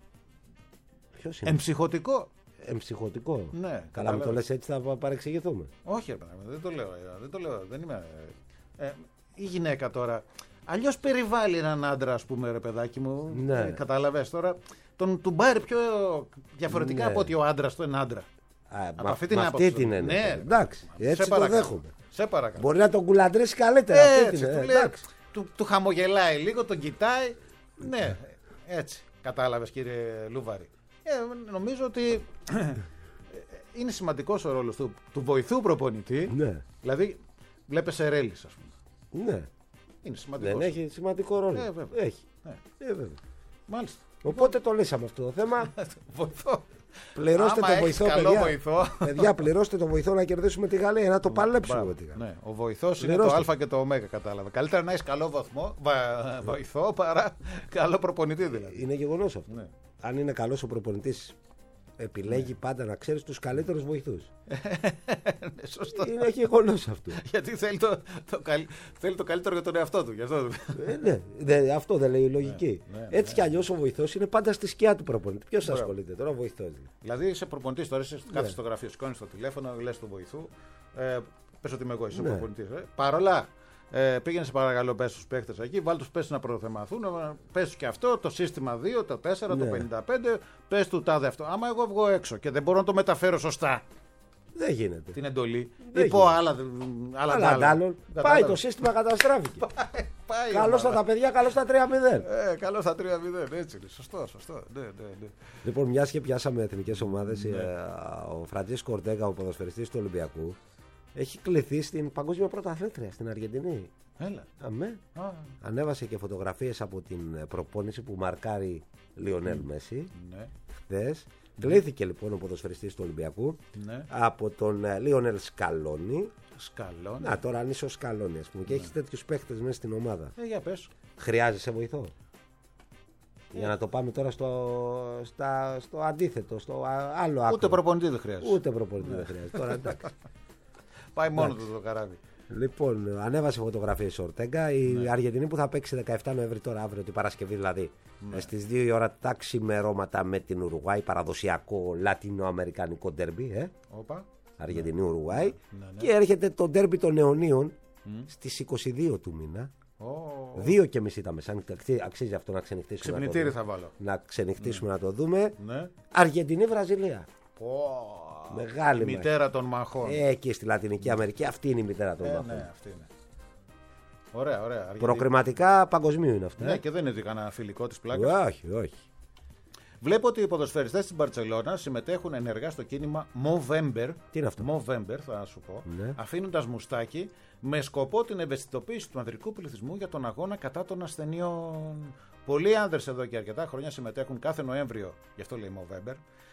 Ποιος είναι? Εμψυχωτικό. Εμψυχωτικό. Ναι, καλά, με το λες έτσι θα παρεξηγηθούμε. Όχι, ρε, δεν το λέω. Δεν το λέω δεν είμαι, ε, η γυναίκα τώρα. Αλλιώς περιβάλλει έναν άντρα, ας πούμε, ρε παιδάκι μου. Ναι. Ε, κατάλαβες τώρα. Τον του πάρει πιο διαφορετικά ναι. από ότι ο άντρας του είναι άντρα. Α, από μα, αυτή την άποψη. Αυτή την είναι. Ναι. Εντάξει, έτσι σε το δέχομαι. Σε παρακαλώ. Μπορεί να τον κουλαντρέσει καλύτερα. Έτσι, αυτή την, του, λέει, του, του χαμογελάει λίγο, τον κοιτάει. Ναι, έτσι. Κατάλαβες, κύριε Λούβαρη. Ε, νομίζω ότι είναι σημαντικός ο ρόλος του, του βοηθού προπονητή. Ναι. Δηλαδή, βλέπεις Ερέλης, ας πούμε. Ναι. Είναι σημαντικός. Δεν έχει σημαντικό ρόλο. Ε, έχει. Ναι. Ε, βέβαια. Μάλιστα. Οπότε το λύσαμε αυτό το θέμα. Βοηθό. Πληρώστε Άμα το βοηθό, καλό παιδιά. βοηθό. Παιδιά, πληρώστε το βοηθό να κερδίσουμε τη Γαλλία, να το παλέψουμε με τη Γαλλία. Ναι, ο βοηθός είναι το Α και το Ω, κατάλαβε. Καλύτερα να έχει καλό βαθμό, βοηθό παρά καλό προπονητή δηλαδή. Είναι γεγονός αυτό. Ναι. Αν είναι καλός ο προπονητής, επιλέγει ναι. πάντα να ξέρεις τους καλύτερους βοηθούς. Ναι, σωστό. Είναι γεγονός αυτό. Γιατί θέλει το, το, καλ... θέλει το καλύτερο για τον εαυτό του. Αυτό, ε, ναι, δε, αυτό δεν λέει η λογική. Ναι, ναι, έτσι ναι. κι αλλιώς ο βοηθός είναι πάντα στη σκιά του προπονητή. Ποιος ασχολείται τώρα, ο βοηθός. Δηλαδή είσαι προπονητής τώρα, είσαι κάτω στο γραφείο, σηκώνεις το τηλέφωνο, λες του βοηθού. Ε, πες ότι είμαι εγώ, είσαι ναι. προπονητής. Ε. Παρ' όλα, Ε, πήγαινε σε παρακαλώ, πες στους παίχτες εκεί, βάλ τους πες να προθεμαθούν, πες τους και αυτό, το σύστημα δύο, το τέσσερα, ναι. το πενήντα πέντε, πες του τάδε αυτό. Άμα εγώ βγω έξω και δεν μπορώ να το μεταφέρω σωστά. Δεν γίνεται. Την εντολή. Ή πω άλλα, άλλα, άλλα, άλλα. άλλα. Πάει το σύστημα, καταστράφηκε. Καλώς τα παιδιά, καλώς τα τρία μηδέν. Ε, καλώς τα τρία μηδέν, έτσι είναι. Σωστό, σωστό. Ναι, ναι, ναι. Λοιπόν, μιας και πιάσαμε εθνικές ομάδες, ναι. ο Φραντζέσκο Ορτέγα, ο ποδοσφαιριστής του Ολυμπιακού, έχει κληθεί στην παγκόσμια πρωταθλήτρια στην Αργεντινή. Έλα. Αμέ. Ah. Ανέβασε και φωτογραφίες από την προπόνηση που μαρκάρει Λιονέλ mm. Μέση ναι. χθες. Κλήθηκε λοιπόν ο ποδοσφαιριστής του Ολυμπιακού ναι. από τον Λίονελ Σκαλόνι. Σκαλόνι. Να, τώρα αν είσαι ο Σκαλόνι, ας πούμε, ναι. και έχεις τέτοιους παίχτες μέσα στην ομάδα. Ε, για πες. Χρειάζεσαι βοηθό. Ε. Για να το πάμε τώρα στο, στα, στο αντίθετο, στο άλλο άκρο. Ούτε προπονητή δεν χρειάζεται. Ούτε προπονητή ναι. δεν χρειάζεται. Τώρα εντάξει. Πάει μόνο του το καράβι. Λοιπόν, ανέβασε φωτογραφίες ο Ορτέγκα. Η ναι. Αργεντινή που θα παίξει δεκαεφτά Νοέμβρη, τώρα αύριο, την Παρασκευή δηλαδή, ναι. στις δύο η ώρα τα ξημερώματα με την Ουρουγουάη, παραδοσιακό λατινοαμερικανικό ντέρμπι. Ε? Όπα. Αργεντινή-Ουρουγουάη. Ναι, ναι. Και έρχεται το ντέρμπι των αιωνίων mm. στις είκοσι δύο του μήνα. Oh. Δύο και μισή τα μεσά. Αξίζει αυτό να ξενυχτήσουμε. Ξυπνητήρι θα βάλω. Να ξενυχτήσουμε mm. να το δούμε. Ναι. Αργεντινή-Βραζιλία. Oh. Μεγάλη η μητέρα μάχη. Των μαχών. Ε, εκεί στη Λατινική Αμερική αυτή είναι η μητέρα των ε, μαχών. Ναι, αυτή είναι. Ωραία, ωραία. Αργεντινή. Προκριματικά παγκοσμίου είναι αυτά. Ναι, ε? και δεν είναι κανένα φιλικό της πλάκας. Όχι, όχι. Βλέπω ότι οι ποδοσφαιριστές της Μπαρτσελώνα συμμετέχουν ενεργά στο κίνημα Movember. Τι είναι αυτό? Movember, θα σου πω. Ναι. Αφήνοντας μουστάκι με σκοπό την ευαισθητοποίηση του ανδρικού πληθυσμού για τον αγώνα κατά των ασθενειών. Πολλοί άνδρες εδώ και αρκετά χρόνια συμμετέχουν κάθε Νοέμβριο, γι' αυτό λέει Movember,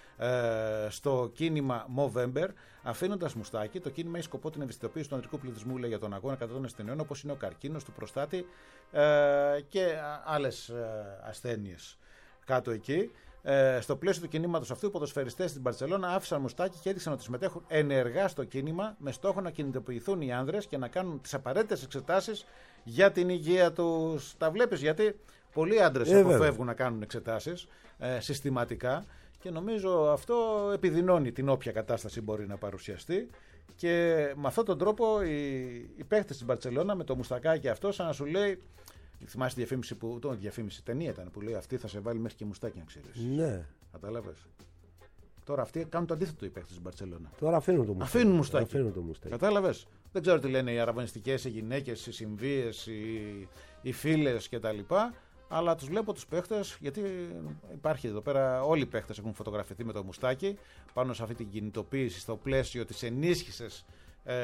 ε, στο κίνημα Movember, αφήνοντας μουστάκι. Το κίνημα έχει σκοπό την ευαισθητοποίηση του ανδρικού πληθυσμού, λέει, για τον αγώνα κατά των ασθενειών, όπως είναι ο καρκίνος του προστάτη ε, και άλλες ε, ασθένειες κάτω εκεί. Ε, στο πλαίσιο του κινήματος αυτού, οι ποδοσφαιριστές στην Μπαρσελόνα άφησαν μουστάκι και έδειξαν ότι συμμετέχουν ενεργά στο κίνημα με στόχο να κινητοποιηθούν οι άνδρες και να κάνουν τις απαραίτητες εξετάσεις για την υγεία τους. Τα βλέπεις, γιατί πολλοί άντρες ε, αποφεύγουν βέβαια. να κάνουν εξετάσεις ε, συστηματικά, και νομίζω αυτό επιδεινώνει την όποια κατάσταση μπορεί να παρουσιαστεί. Και με αυτόν τον τρόπο οι, οι παίχτες της Μπαρσελόνα με το μουστακάκι αυτό, σαν να σου λέει. Θυμάσαι τη διαφήμιση που. Το, διαφήμιση ταινία ήταν που λέει αυτή θα σε βάλει μέχρι και μουστάκι να ξέρεις. Ναι. Κατάλαβες. Τώρα αυτοί κάνουν το αντίθετο οι παίκτες της Μπαρσελόνα. Τώρα αφήνουν το μουστάκι. Αφήνουν μουστάκι. Αφήνουν το μουστάκι. Κατάλαβες. Δεν ξέρω τι λένε οι αραβωνιστικές, οι γυναίκες, οι συμβίες, οι, οι φίλες κτλ. Αλλά τους βλέπω τους παίχτες, γιατί υπάρχει εδώ πέρα, όλοι οι παίχτες έχουν φωτογραφηθεί με το μουστάκι πάνω σε αυτή την κινητοποίηση στο πλαίσιο της ενίσχυσης ε,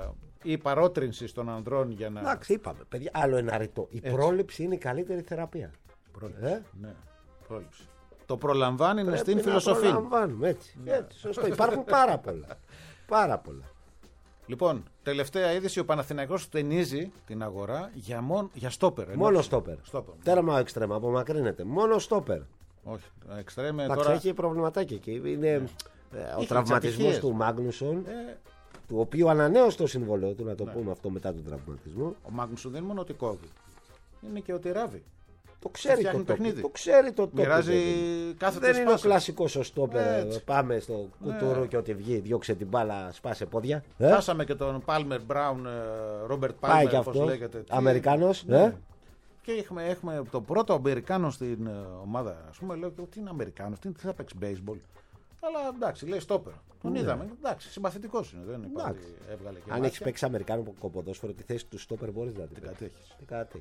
ή παρότρινσης των ανδρών για να. Εντάξει, είπαμε, παιδιά, άλλο ένα ρητό. Η Έτσι. πρόληψη είναι η καλύτερη θεραπεία. Πρόληψη. Ε? Ναι, πρόληψη. Το προλαμβάνει είναι στην φιλοσοφία. Το προλαμβάνουμε, έτσι. Ναι. έτσι σωστό. Υπάρχουν πάρα πολλά. Πάρα πολλά. Λοιπόν, τελευταία είδηση, ο Παναθηναϊκός ταινίζει την αγορά για, μον, για στόπερ. Μόνο στόπερ. Τέρμα εξτρέμα, απομακρύνεται. Μόνο στόπερ. Όχι, εξτρέμε τώρα. τώρα. Έχει προβληματάκι εκεί. Είναι ναι. ο τραυματισμός του Μάγνουσον, ε... του οποίου ανανέωσε το συμβόλαιο του, να το ναι. πούμε αυτό μετά τον τραυματισμό. Ο Μάγνουσον δεν είναι μόνο ότι κόβει, είναι και ότι ράβει. Το ξέρει το, το, το ξέρει το τόπο. Μοιράζει κάθε Δεν είναι ο κλασικός ο στόπερ. Πάμε στο κουτούρο ναι. και ότι βγει, διώξε την μπάλα, σπάσε πόδια. Χάσαμε ε? και τον Πάλμερ Μπράουν, Ρόμπερτ Πάλμερ, όπως λέγεται. Αμερικάνος. Ναι. Ε? Και έχουμε, έχουμε τον πρώτο Αμερικάνο στην ομάδα. Ας πούμε, λέω ότι είναι Αμερικάνος, τι θα παίξει baseball. Αλλά εντάξει, λέει στόπερ. Τον ναι. είδαμε. Εντάξει, συμπαθητικός είναι. Δεν είναι ότι έβγαλε και αν έχει παίξει Αμερικάνο ποδόσφαιρο, τη θέση του στόπερ μπορεί να την κατέχει.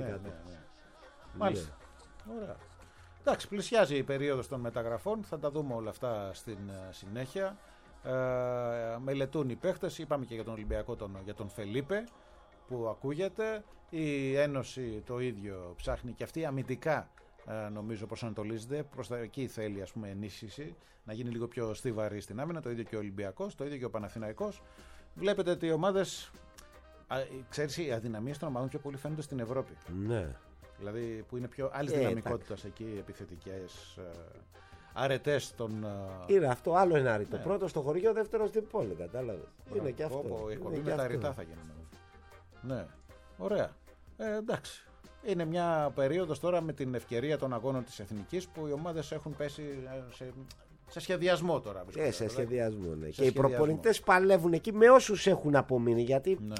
Μάλιστα. Ναι. Ωραία. Εντάξει, πλησιάζει η περίοδος των μεταγραφών. Θα τα δούμε όλα αυτά στην συνέχεια. Ε, μελετούν οι παίχτες. Είπαμε και για τον Ολυμπιακό, τον, για τον Φελίπε που ακούγεται. Η Ένωση το ίδιο ψάχνει και αυτή αμυντικά. Ε, νομίζω προσανατολίζεται. Προς τα εκεί θέλει, ας πούμε, ενίσχυση. Να γίνει λίγο πιο στιβαρή στην άμυνα. Το ίδιο και ο Ολυμπιακός, το ίδιο και ο Παναθηναϊκός. Βλέπετε ότι οι ομάδες. Ξέρεις, οι αδυναμίες των ομάδων πιο πολύ φαίνονται στην Ευρώπη. Ναι. Δηλαδή που είναι πιο άλλης ε, δυναμικότητας εκεί, επιθετικές ε, αρετές των. Ε... Είναι αυτό, άλλο ένα ρητό. Ναι. Πρώτο στο χωριό, δεύτερο στην πόλη, κατάλαβες. Είναι και αυτό. Όπου, η εκπομπή με τα ρητά θα γίνει. Ναι, ωραία. Ε, εντάξει. Είναι μια περίοδος τώρα με την ευκαιρία των αγώνων της Εθνικής που οι ομάδες έχουν πέσει σε, σε σχεδιασμό τώρα. Ε, σε σχεδιασμό, ναι. Σε και σχεδιασμό. Οι προπονητές παλεύουν εκεί με όσους έχουν απομείνει, γιατί. Ναι.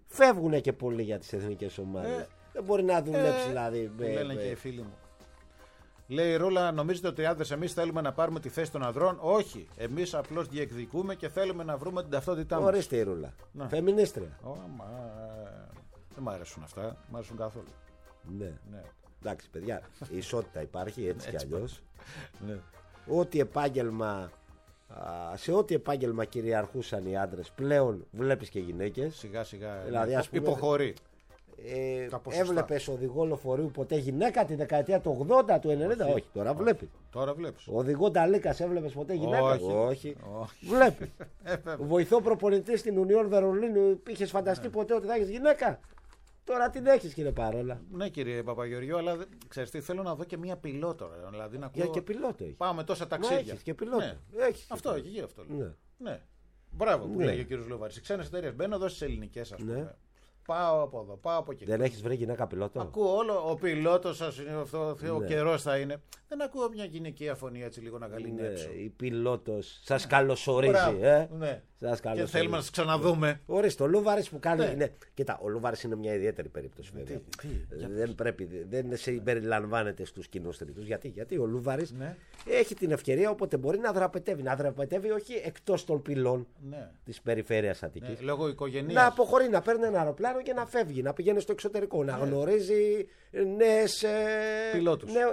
φεύγουν και πολλοί για τις εθνικές ομάδες. Ε, δεν μπορεί να δουλέψει ε, δηλαδή. Με, λένε με... και οι φίλοι μου. Λέει η Ρούλα, νομίζετε ότι οι άντρες εμείς θέλουμε να πάρουμε τη θέση των ανδρών? Όχι. Εμείς απλώς διεκδικούμε και θέλουμε να βρούμε την ταυτότητά μας. Ορίστε η Ρούλα. Φεμινίστρια. Oh, μα... Δεν μ' αρέσουν αυτά. Μ' αρέσουν καθόλου. Ναι. ναι. Εντάξει, παιδιά, η ισότητα υπάρχει έτσι κι αλλιώς. Ναι. Ό,τι επάγγελμα, σε ό,τι επάγγελμα κυριαρχούσαν οι άντρες, πλέον βλέπεις και γυναίκες. Σιγά σιγά. Δηλαδή, ας πούμε, υποχωρεί. Ε, έβλεπες οδηγό λεωφορείου ποτέ γυναίκα τη δεκαετία του ογδόντα, του ενενήντα? Όχι, όχι τώρα βλέπεις. Τώρα βλέπεις. Οδηγό Νταλίκας έβλεπες ποτέ γυναίκα? Όχι. όχι. όχι. Βλέπεις. Βοηθό προπονητή στην Ουνιόν Βερολίνου, είχες φανταστεί ποτέ ότι θα έχεις γυναίκα? Τώρα την έχεις, κύριε Παρόλα. Ναι, κύριε Παπαγεωργιού, αλλά ξέρεις τι, θέλω να δω και μία πιλότο. Δηλαδή, να ακούω... Για και πιλότο έχει. Πάμε τόσα ταξίδια. Έχεις και πιλότο. Ναι. Έχεις αυτό έχει και αυτό. Ναι. ναι. Μπράβο που ναι. λέγει ο κύριος Λούβαρης. Οι ξένες εταιρείες μπαίνουν εδώ στις ελληνικές, ας πούμε. Ναι. Πάω από εδώ, πάω από εκεί. Δεν έχεις βρει γυναίκα πιλότο? Ακούω όλο. Ο πιλότος σας είναι αυτό, ναι. ο καιρός θα είναι. Δεν ακούω μια γυναικεία φωνή έτσι λίγο να γαλινέψω. Ναι, η πιλότος σας καλωσορίζει. Ε? Ναι. Σας καλωσορίζει. Και θέλουμε να σας ξαναδούμε. Ορίστε, ο Λούβαρης που κάνει. Ναι. Είναι... Κοίτα, ο Λούβαρης είναι μια ιδιαίτερη περίπτωση. Βέβαια. Τι, τι, δεν πρέπει, δεν συμπεριλαμβάνεται στους κοινούς τρίτους. Γιατί? Γιατί ο Λούβαρης ναι. έχει την ευκαιρία όποτε μπορεί να δραπετεύει. Να δραπετεύει όχι εκτός των πυλών ναι. της περιφέρειας Αττικής. Ναι, λόγω οικογενείας. Να αποχωρεί, να παίρνει ένα αεροπλάνο και να φεύγει, να πηγαίνει στο εξωτερικό, ναι. να γνωρίζει νέες. Ε... πιλότους. Ναι,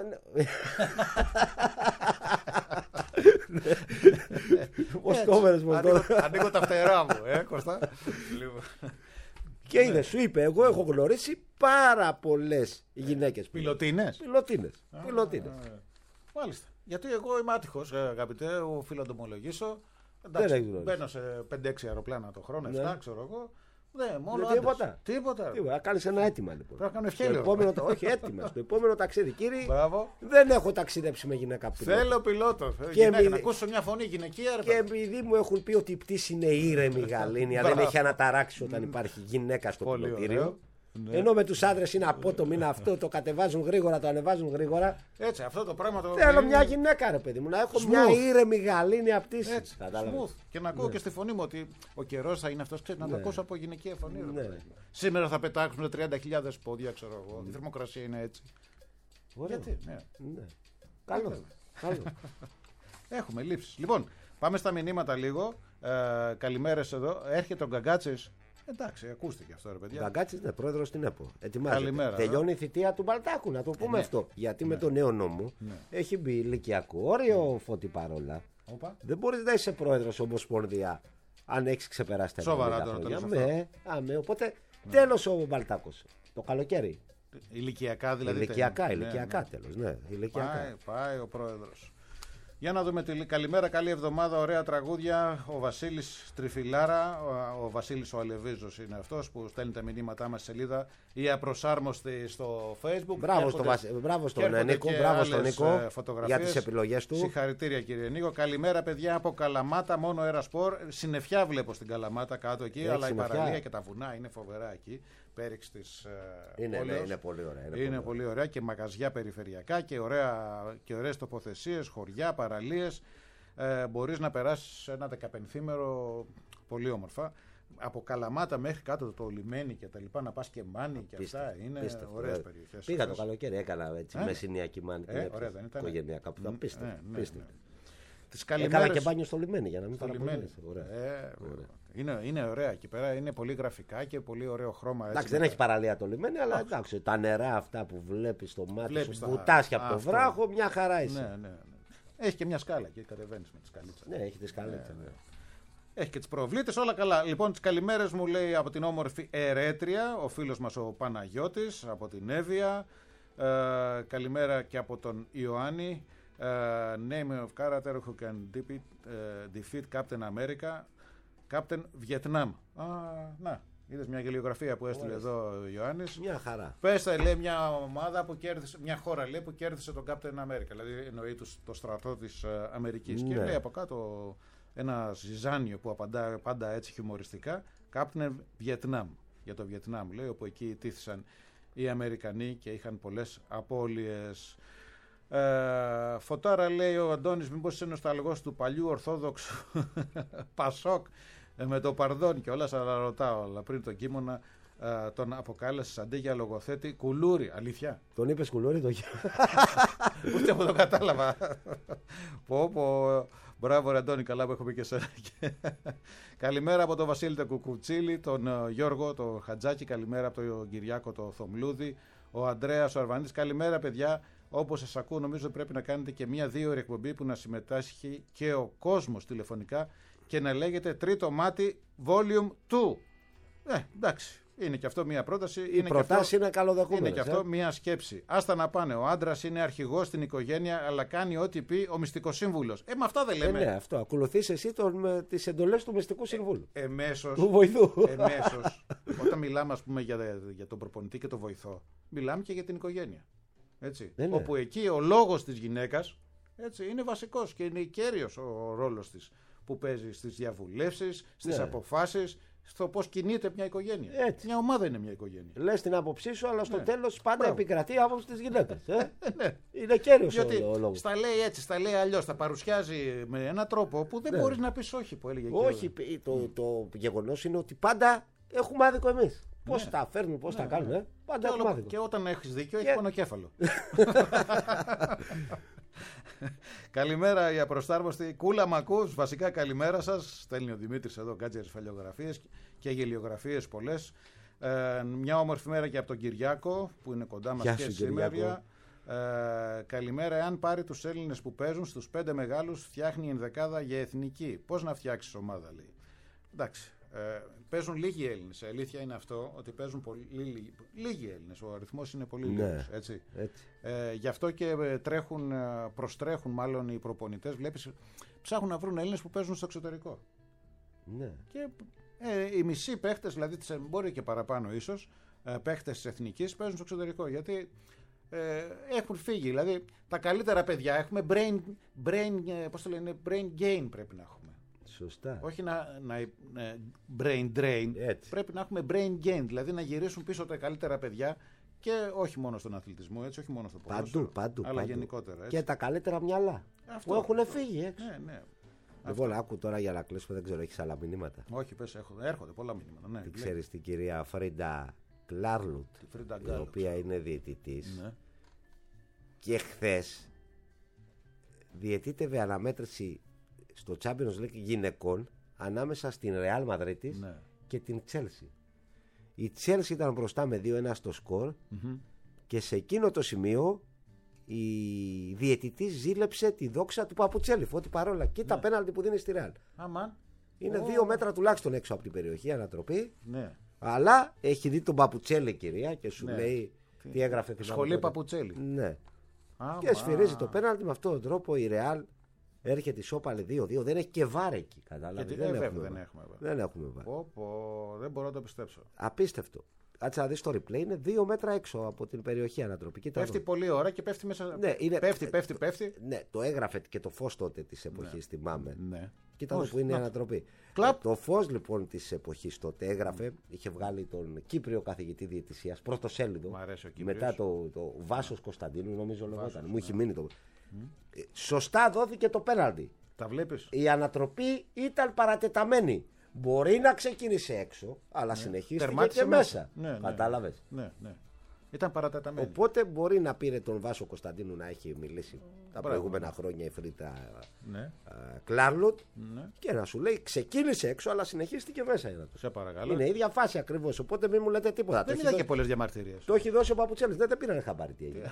Ανοίγω τα φτερά μου, ε, Κωστά. Και είδε, σου είπε, εγώ έχω γνωρίσει πάρα πολλές γυναίκες πιλωτίνες. Πιλωτίνες. Μάλιστα. Γιατί εγώ είμαι άτυχος, αγαπητέ, οφείλω να το ομολογήσω. Μπαίνω σε πέντε έξι αεροπλάνα το χρόνο, εφτά ξέρω εγώ. Ναι, μόνο τίποτα. Τίποτα. Τίποτα. Κάνει ένα αίτημα λοιπόν. Πρέπει να κάνω ευχέλιο. Επόμενο, όχι, έτοιμα. Στο επόμενο ταξίδι, κύριε. Μπράβο. Δεν έχω ταξιδέψει με γυναίκα πιλότο. Θέλω πιλότο. Και γυναίκα, να ακούσω μια φωνή γυναικεία. Και επειδή μου έχουν πει ότι η πτήση είναι ήρεμη γαλήνια, δεν έχει αναταράξει όταν υπάρχει γυναίκα στο πιλωτήριο. Ναι. Ενώ με τους άντρες είναι απότομο, είναι αυτό, το κατεβάζουν γρήγορα, το ανεβάζουν γρήγορα. Έτσι, αυτό το πράγμα το. Θέλω μια γυναίκα, ρε παιδί μου, να έχω smooth. Μια ήρεμη γαλήνια πτήση. Έτσι, smooth. Και να ακούω ναι. και στη φωνή μου ότι ο καιρός θα είναι αυτός, ξέρει, να ναι. το ακούσω από γυναικεία φωνή. Ναι. Σήμερα θα πετάξουν τριάντα χιλιάδες πόδια, ξέρω εγώ. Η θερμοκρασία είναι έτσι. Ωραία. Γιατί, ναι. ναι. Καλό. Καλό. Έχουμε λήψεις. Λοιπόν, πάμε στα μηνύματα λίγο. Ε, καλημέρες εδώ. Έρχεται ο Γκαγκάτσης. Εντάξει, ακούστηκε αυτό, ρε παιδιά. Γκαγκάτσης είναι πρόεδρος στην ΕΠΟ. Ετοιμάζεται. Καλημέρα. Τελειώνει η θητεία του Μπαλτάκου, να το πούμε ε, αυτό. Ναι. Γιατί ναι. με το νέο νόμο ναι. έχει μπει ηλικιακό όριο ναι. Φώτη Παρόλα. Οπα. Δεν μπορείς να είσαι πρόεδρος Ομοσπονδία αν έχεις ξεπεράσει τα Σοβαρά τώρα χρόνια. Με, αμέ, οπότε ναι. τέλος ο Μπαλτάκος. Το καλοκαίρι. Ηλικιακά δηλαδή. Ηλικιακά, ηλικιακά ναι, ναι. τέλος. Ναι, ηλικιακά. Πάει, πάει ο πρόεδρος. Για να δούμε τη καλημέρα, καλή εβδομάδα, ωραία τραγούδια. Ο Βασίλης Τριφυλάρα, ο, ο Βασίλης ο Αλεβίζος είναι αυτός που στέλνει τα μηνύματά μας στη σελίδα η απροσάρμοστη στο Facebook. Μπράβο, στο Βασ... Μπράβο στον Νίκο, μπράβο στον Νίκο για τις επιλογές του. Συγχαρητήρια κύριε Νίκο. Καλημέρα παιδιά από Καλαμάτα, μόνο αέρα σπορ. Συννεφιά βλέπω στην Καλαμάτα κάτω εκεί, έχει αλλά συννεφιά. Η παραλία και τα βουνά είναι φοβερά εκεί. Πέριξ της είναι, ναι, είναι πολύ ωραία. Είναι, είναι πολύ, πολύ ωραία και μαγαζιά περιφερειακά και, ωραία, και ωραίες τοποθεσίες, χωριά, παραλίες. Ε, μπορείς να περάσεις ένα δεκαπενθήμερο πολύ όμορφα. Από Καλαμάτα μέχρι κάτω το λιμένι και τα λοιπά, να πας και Μάνι και πίστευ, αυτά είναι πίστευ, ωραίες ωραία. Περιοχές. Πήγα το καλοκαίρι, έκανα έτσι ε? μεσηνιακή Μάνι. Ε, ωραία δεν ήταν. Οικογενειακά που ήταν πίστευ. Ναι, ναι, ναι. Έκανα και μπάνιο στο λιμένι για να μην παραπονιέσαι. Ε, είναι, είναι ωραία εκεί πέρα, είναι πολύ γραφικά και πολύ ωραίο χρώμα. Εντάξει, δεν έχει παραλία το λιμένι, αλλά εντάξει, τα νερά αυτά που βλέπεις στο μάτι σου, βουτάσια από το βράχο, μια χαρά είσαι. Ναι, ναι, ναι. Έχει και μια σκάλα και κατεβαίνεις με τη σκαλίτσα. Ναι, έχει τη σκαλίτσα. Ναι, ναι. Έχει και τις προβλήτες, όλα καλά. Λοιπόν, τις καλημέρες μου λέει από την όμορφη Ερέτρια, ο φίλος μας ο Παναγιώτης, από την Εύβοια. Ε, καλημέρα και από τον Ιωάννη. Uh, name of character who can defeat, uh, defeat Captain America, Captain Vietnam. Ah, να, είδες μια γελιογραφία που έστειλε Ωραία. Εδώ ο Ιωάννης. Μια χαρά. Πες, λέει μια ομάδα που κέρδισε, μια χώρα λέει που κέρδισε τον Captain America, δηλαδή εννοεί το, το στρατό της uh, Αμερικής. Ναι. Και λέει από κάτω ένα ζυζάνιο που απαντά πάντα έτσι χιουμοριστικά, Captain Vietnam, για το Βιετνάμ λέει, όπου εκεί τήθησαν οι Αμερικανοί και είχαν πολλές απώλειες. Ε, φωτάρα λέει ο Αντώνης, μήπως είσαι νοσταλγός του παλιού Ορθόδοξου Πασόκ ε, με το Παρδόν και όλα, αλλά ρωτάω, αλλά πριν το κείμενα ε, τον αποκάλεσε αντί για λογοθέτη κουλούρι. Αλήθεια. Τον είπες κουλούρι, το Ούτε εγώ το κατάλαβα. πω, πω. Μπράβο, ρε Αντώνη, καλά που έχω πει και εσένα. Καλημέρα από τον Βασίλη τον Κουκουτσίλη, τον uh, Γιώργο τον Χατζάκη. Καλημέρα από τον Κυριάκο τον Θομλούδη, ο Ανδρέας ο Αρβανίτης. Καλημέρα, παιδιά. Όπως σας ακούω, νομίζω πρέπει να κάνετε και μία-δύο ώρη εκπομπή που να συμμετάσχει και ο κόσμος τηλεφωνικά και να λέγεται Τρίτο Μάτι Volume δύο. Ε, εντάξει. Είναι και αυτό μία πρόταση. Οι προτάσεις είναι καλοδεχούμενες. Είναι και αυτό ε? μία σκέψη. Άστα να πάνε. Ο άντρας είναι αρχηγός στην οικογένεια, αλλά κάνει ό,τι πει ο μυστικός σύμβουλος. Ε, με αυτά δεν λέμε. Ε, ναι, αυτό. Ακολουθείς εσύ τις εντολές του μυστικού συμβούλου. Ε, εμέσως. Του βοηθού. Εμέσως. Όταν μιλάμε, ας πούμε, για, για τον προπονητή και τον βοηθό, μιλάμε και για την οικογένεια. Έτσι. Ε, ναι. Όπου εκεί ο λόγος της γυναίκας έτσι, είναι βασικός και είναι κέριος ο ρόλος της που παίζει στις διαβουλεύσεις, στις ναι. αποφάσεις. Στο πώς κινείται μια οικογένεια. Έτσι. Μια ομάδα είναι μια οικογένεια. Λες την άποψή σου, αλλά στο ναι. τέλος πάντα Μπράβο. επικρατεί η άποψη της γυναίκας. Ε? ναι. Είναι κέριος Διότι ο, ο λόγος. Στα λέει έτσι, στα λέει αλλιώς, τα παρουσιάζει με έναν τρόπο που δεν ναι. μπορείς να πεις όχι, που έλεγε όχι, και ο... το, το, το γεγονός είναι ότι πάντα έχουμε άδικο εμείς. Πώς ναι. τα φέρνουμε, πώς ναι, τα κάνουμε. Ναι. Ε? Πάντα και, έχουμε άδικο. Και όταν έχεις δίκιο, και... έχει πονοκέφαλο. Καλημέρα η απροστάρμοστη. Κούλα μ' ακούς, βασικά καλημέρα σας. Στέλνει ο Δημήτρης εδώ κάτσε φαλιογραφίες και γελιογραφίες πολλές. Ε, μια όμορφη μέρα και από τον Κυριάκο που είναι κοντά μας και σήμερα. Ε, καλημέρα. Εάν πάρει τους Έλληνες που παίζουν στους πέντε μεγάλους, φτιάχνει ενδεκάδα για εθνική. Πώς να φτιάξεις ομάδα, λέει. Εντάξει. Ε, παίζουν λίγοι Έλληνες. Η αλήθεια είναι αυτό ότι παίζουν πολύ, λίγοι, λίγοι Έλληνες. Ο αριθμός είναι πολύ ναι, λίγος. Έτσι. έτσι. Ε, γι' αυτό και τρέχουν, προστρέχουν μάλλον οι προπονητές. Βλέπεις, ψάχνουν να βρουν Έλληνες που παίζουν στο εξωτερικό. Ναι. Και ε, οι μισοί παίχτες, δηλαδή μπορεί και παραπάνω ίσως, ε, παίχτες της εθνικής παίζουν στο εξωτερικό. Γιατί ε, έχουν φύγει. Δηλαδή τα καλύτερα παιδιά έχουμε brain, brain, πώς το λένε, brain gain πρέπει να έχουμε. Σωστά. Όχι να, να, να brain drain. Έτσι. Πρέπει να έχουμε brain gain, δηλαδή να γυρίσουν πίσω τα καλύτερα παιδιά και όχι μόνο στον αθλητισμό, έτσι, όχι μόνο στο ποδόσφαιρο, παντού, παντού, αλλά παντού. γενικότερα. Έτσι. Και τα καλύτερα μυαλά αυτό, που έχουν αυτό. φύγει έξω. Ναι, ναι. Λοιπόν, άκου τώρα για να κλείσουμε, δεν ξέρω, έχεις άλλα μηνύματα. Όχι, πες, έχω, έρχονται πολλά μηνύματα. Ναι, ξέρεις την κυρία Φρίντα Κλάρλουτ, η οποία είναι διαιτητής ναι. και χθες διαιτήτευε αναμέτρηση στο Champions League γυναικών ανάμεσα στην Real Madrid ναι. και την Chelsea. Η Chelsea ήταν μπροστά με δύο ένα στο σκορ mm-hmm. και σε εκείνο το σημείο η διαιτητής ζήλεψε τη δόξα του Παπουτσέλη. Ότι παρόλα και ναι. τα πέναλτι που δίνει στη Real. Αμάν. Είναι oh. δύο μέτρα τουλάχιστον έξω από την περιοχή, ανατροπή. Ναι. Αλλά έχει δει τον Παπουτσέλη, κυρία, και σου ναι. λέει τι, τι έγραφε. Σχολή Παπουτσέλη. Ναι. Ah, και σφυρίζει το πέναλτι με αυτόν τον τρόπο η Real. Έρχεται ισόπαλη δύο δύο, δεν έχει και βάρ εκεί. Κατάλαβε. Δεν, έχουμε, δεν έχουμε βάρ. Δεν έχουμε βάρ. Πω, πω, δεν μπορώ να το πιστέψω. Απίστευτο. Κάτσε να δεις το replay, είναι δύο μέτρα έξω από την περιοχή ανατροπική. Πέφτει πολύ ώρα και πέφτει μέσα. Ναι, είναι... Πέφτει, πέφτει, πέφτει. Ναι, το έγραφε και το φως τότε της εποχής, ναι. θυμάμαι. Ναι. Κοίτα εδώ που είναι η ανατροπή. Κλαπ. Το φως λοιπόν της εποχής τότε έγραφε, mm. είχε βγάλει τον Κύπριο καθηγητή διαιτησίας, πρωτοσέλιδο. Μ' αρέσει ο μετά το, το Βάσος Κωνσταντίνου, νομίζω λεγόταν. Μου είχε ναι. μείνει το. Mm. Σωστά δόθηκε το πέναλτι. Τα βλέπεις. Η ανατροπή ήταν παρατεταμένη. Μπορεί να ξεκίνησε έξω, αλλά ναι. συνεχίστηκε και μέσα. Ναι, κατάλαβες. Ναι, ναι. Ήταν παρατεταμένη. Οπότε μπορεί να πήρε τον Βάσο Κωνσταντίνου να έχει μιλήσει τα Μπράβο. προηγούμενα χρόνια η Φρίντα ναι. Κλάρλουτ ναι. και να σου λέει ξεκίνησε έξω, αλλά συνεχίστηκε μέσα. Σε παρακαλώ. Είναι η ίδια φάση ακριβώς. Οπότε μην μου λέτε τίποτα. Δεν είδα και πολλές διαμαρτυρίες. Το έχει δώσει ο Παπουτσέλης. Δεν, δεν πήρανε χαμπάρι τι έγινε.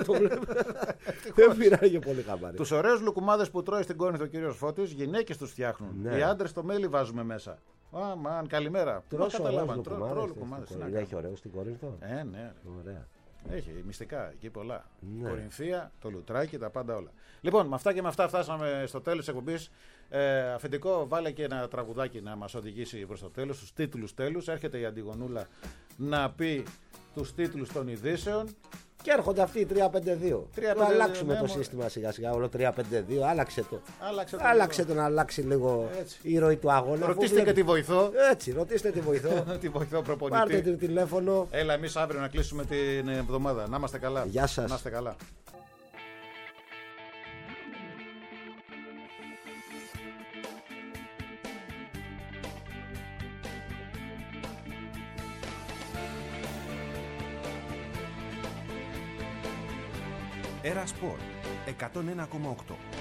Δεν πήρανε και πολύ χαμπάρι. Τους ωραίους λουκουμάδες που τρώει στην Κόρινθο ο κύριος Φώτης, γυναίκες τους φτιάχνουν. Ναι. Οι άντρες το μέλι βάζουμε μέσα. Α, μαν, καλημέρα. Τρώσω λουκουμάδες. Έχει ωραίο στην Κόρινθο. Ε, ναι. Ωραία. Έχει μυστικά εκεί πολλά. Ναι. Κορινθία, το λουτράκι, τα πάντα όλα. Λοιπόν, με αυτά και με αυτά φτάσαμε στο τέλος της εκπομπής. Ε, αφεντικό, βάλε και ένα τραγουδάκι να μας οδηγήσει προς το τέλος, στους τίτλους τέλους. Έρχεται η Αντιγονούλα να πει τους τίτλους των ειδήσεων. Και έρχονται αυτοί οι τρία πέντε δύο. Να αλλάξουμε ναι, το μω... σύστημα σιγά σιγά. Όλο τρία πέντε δύο. Άλλαξε το. Άλλαξε το, Άλλαξε το να αλλάξει λίγο έτσι. Η ροή του αγώνα. Ρωτήστε βλέπει... και τη βοηθό. Έτσι, ρωτήστε τη βοηθό. τη βοηθό προπονητή. Πάρτε το τηλέφωνο. Έλα, εμείς αύριο να κλείσουμε την εβδομάδα. Να είμαστε καλά. Γεια σας. Να είστε καλά. Era Sport εκατόν ένα κόμμα οκτώ.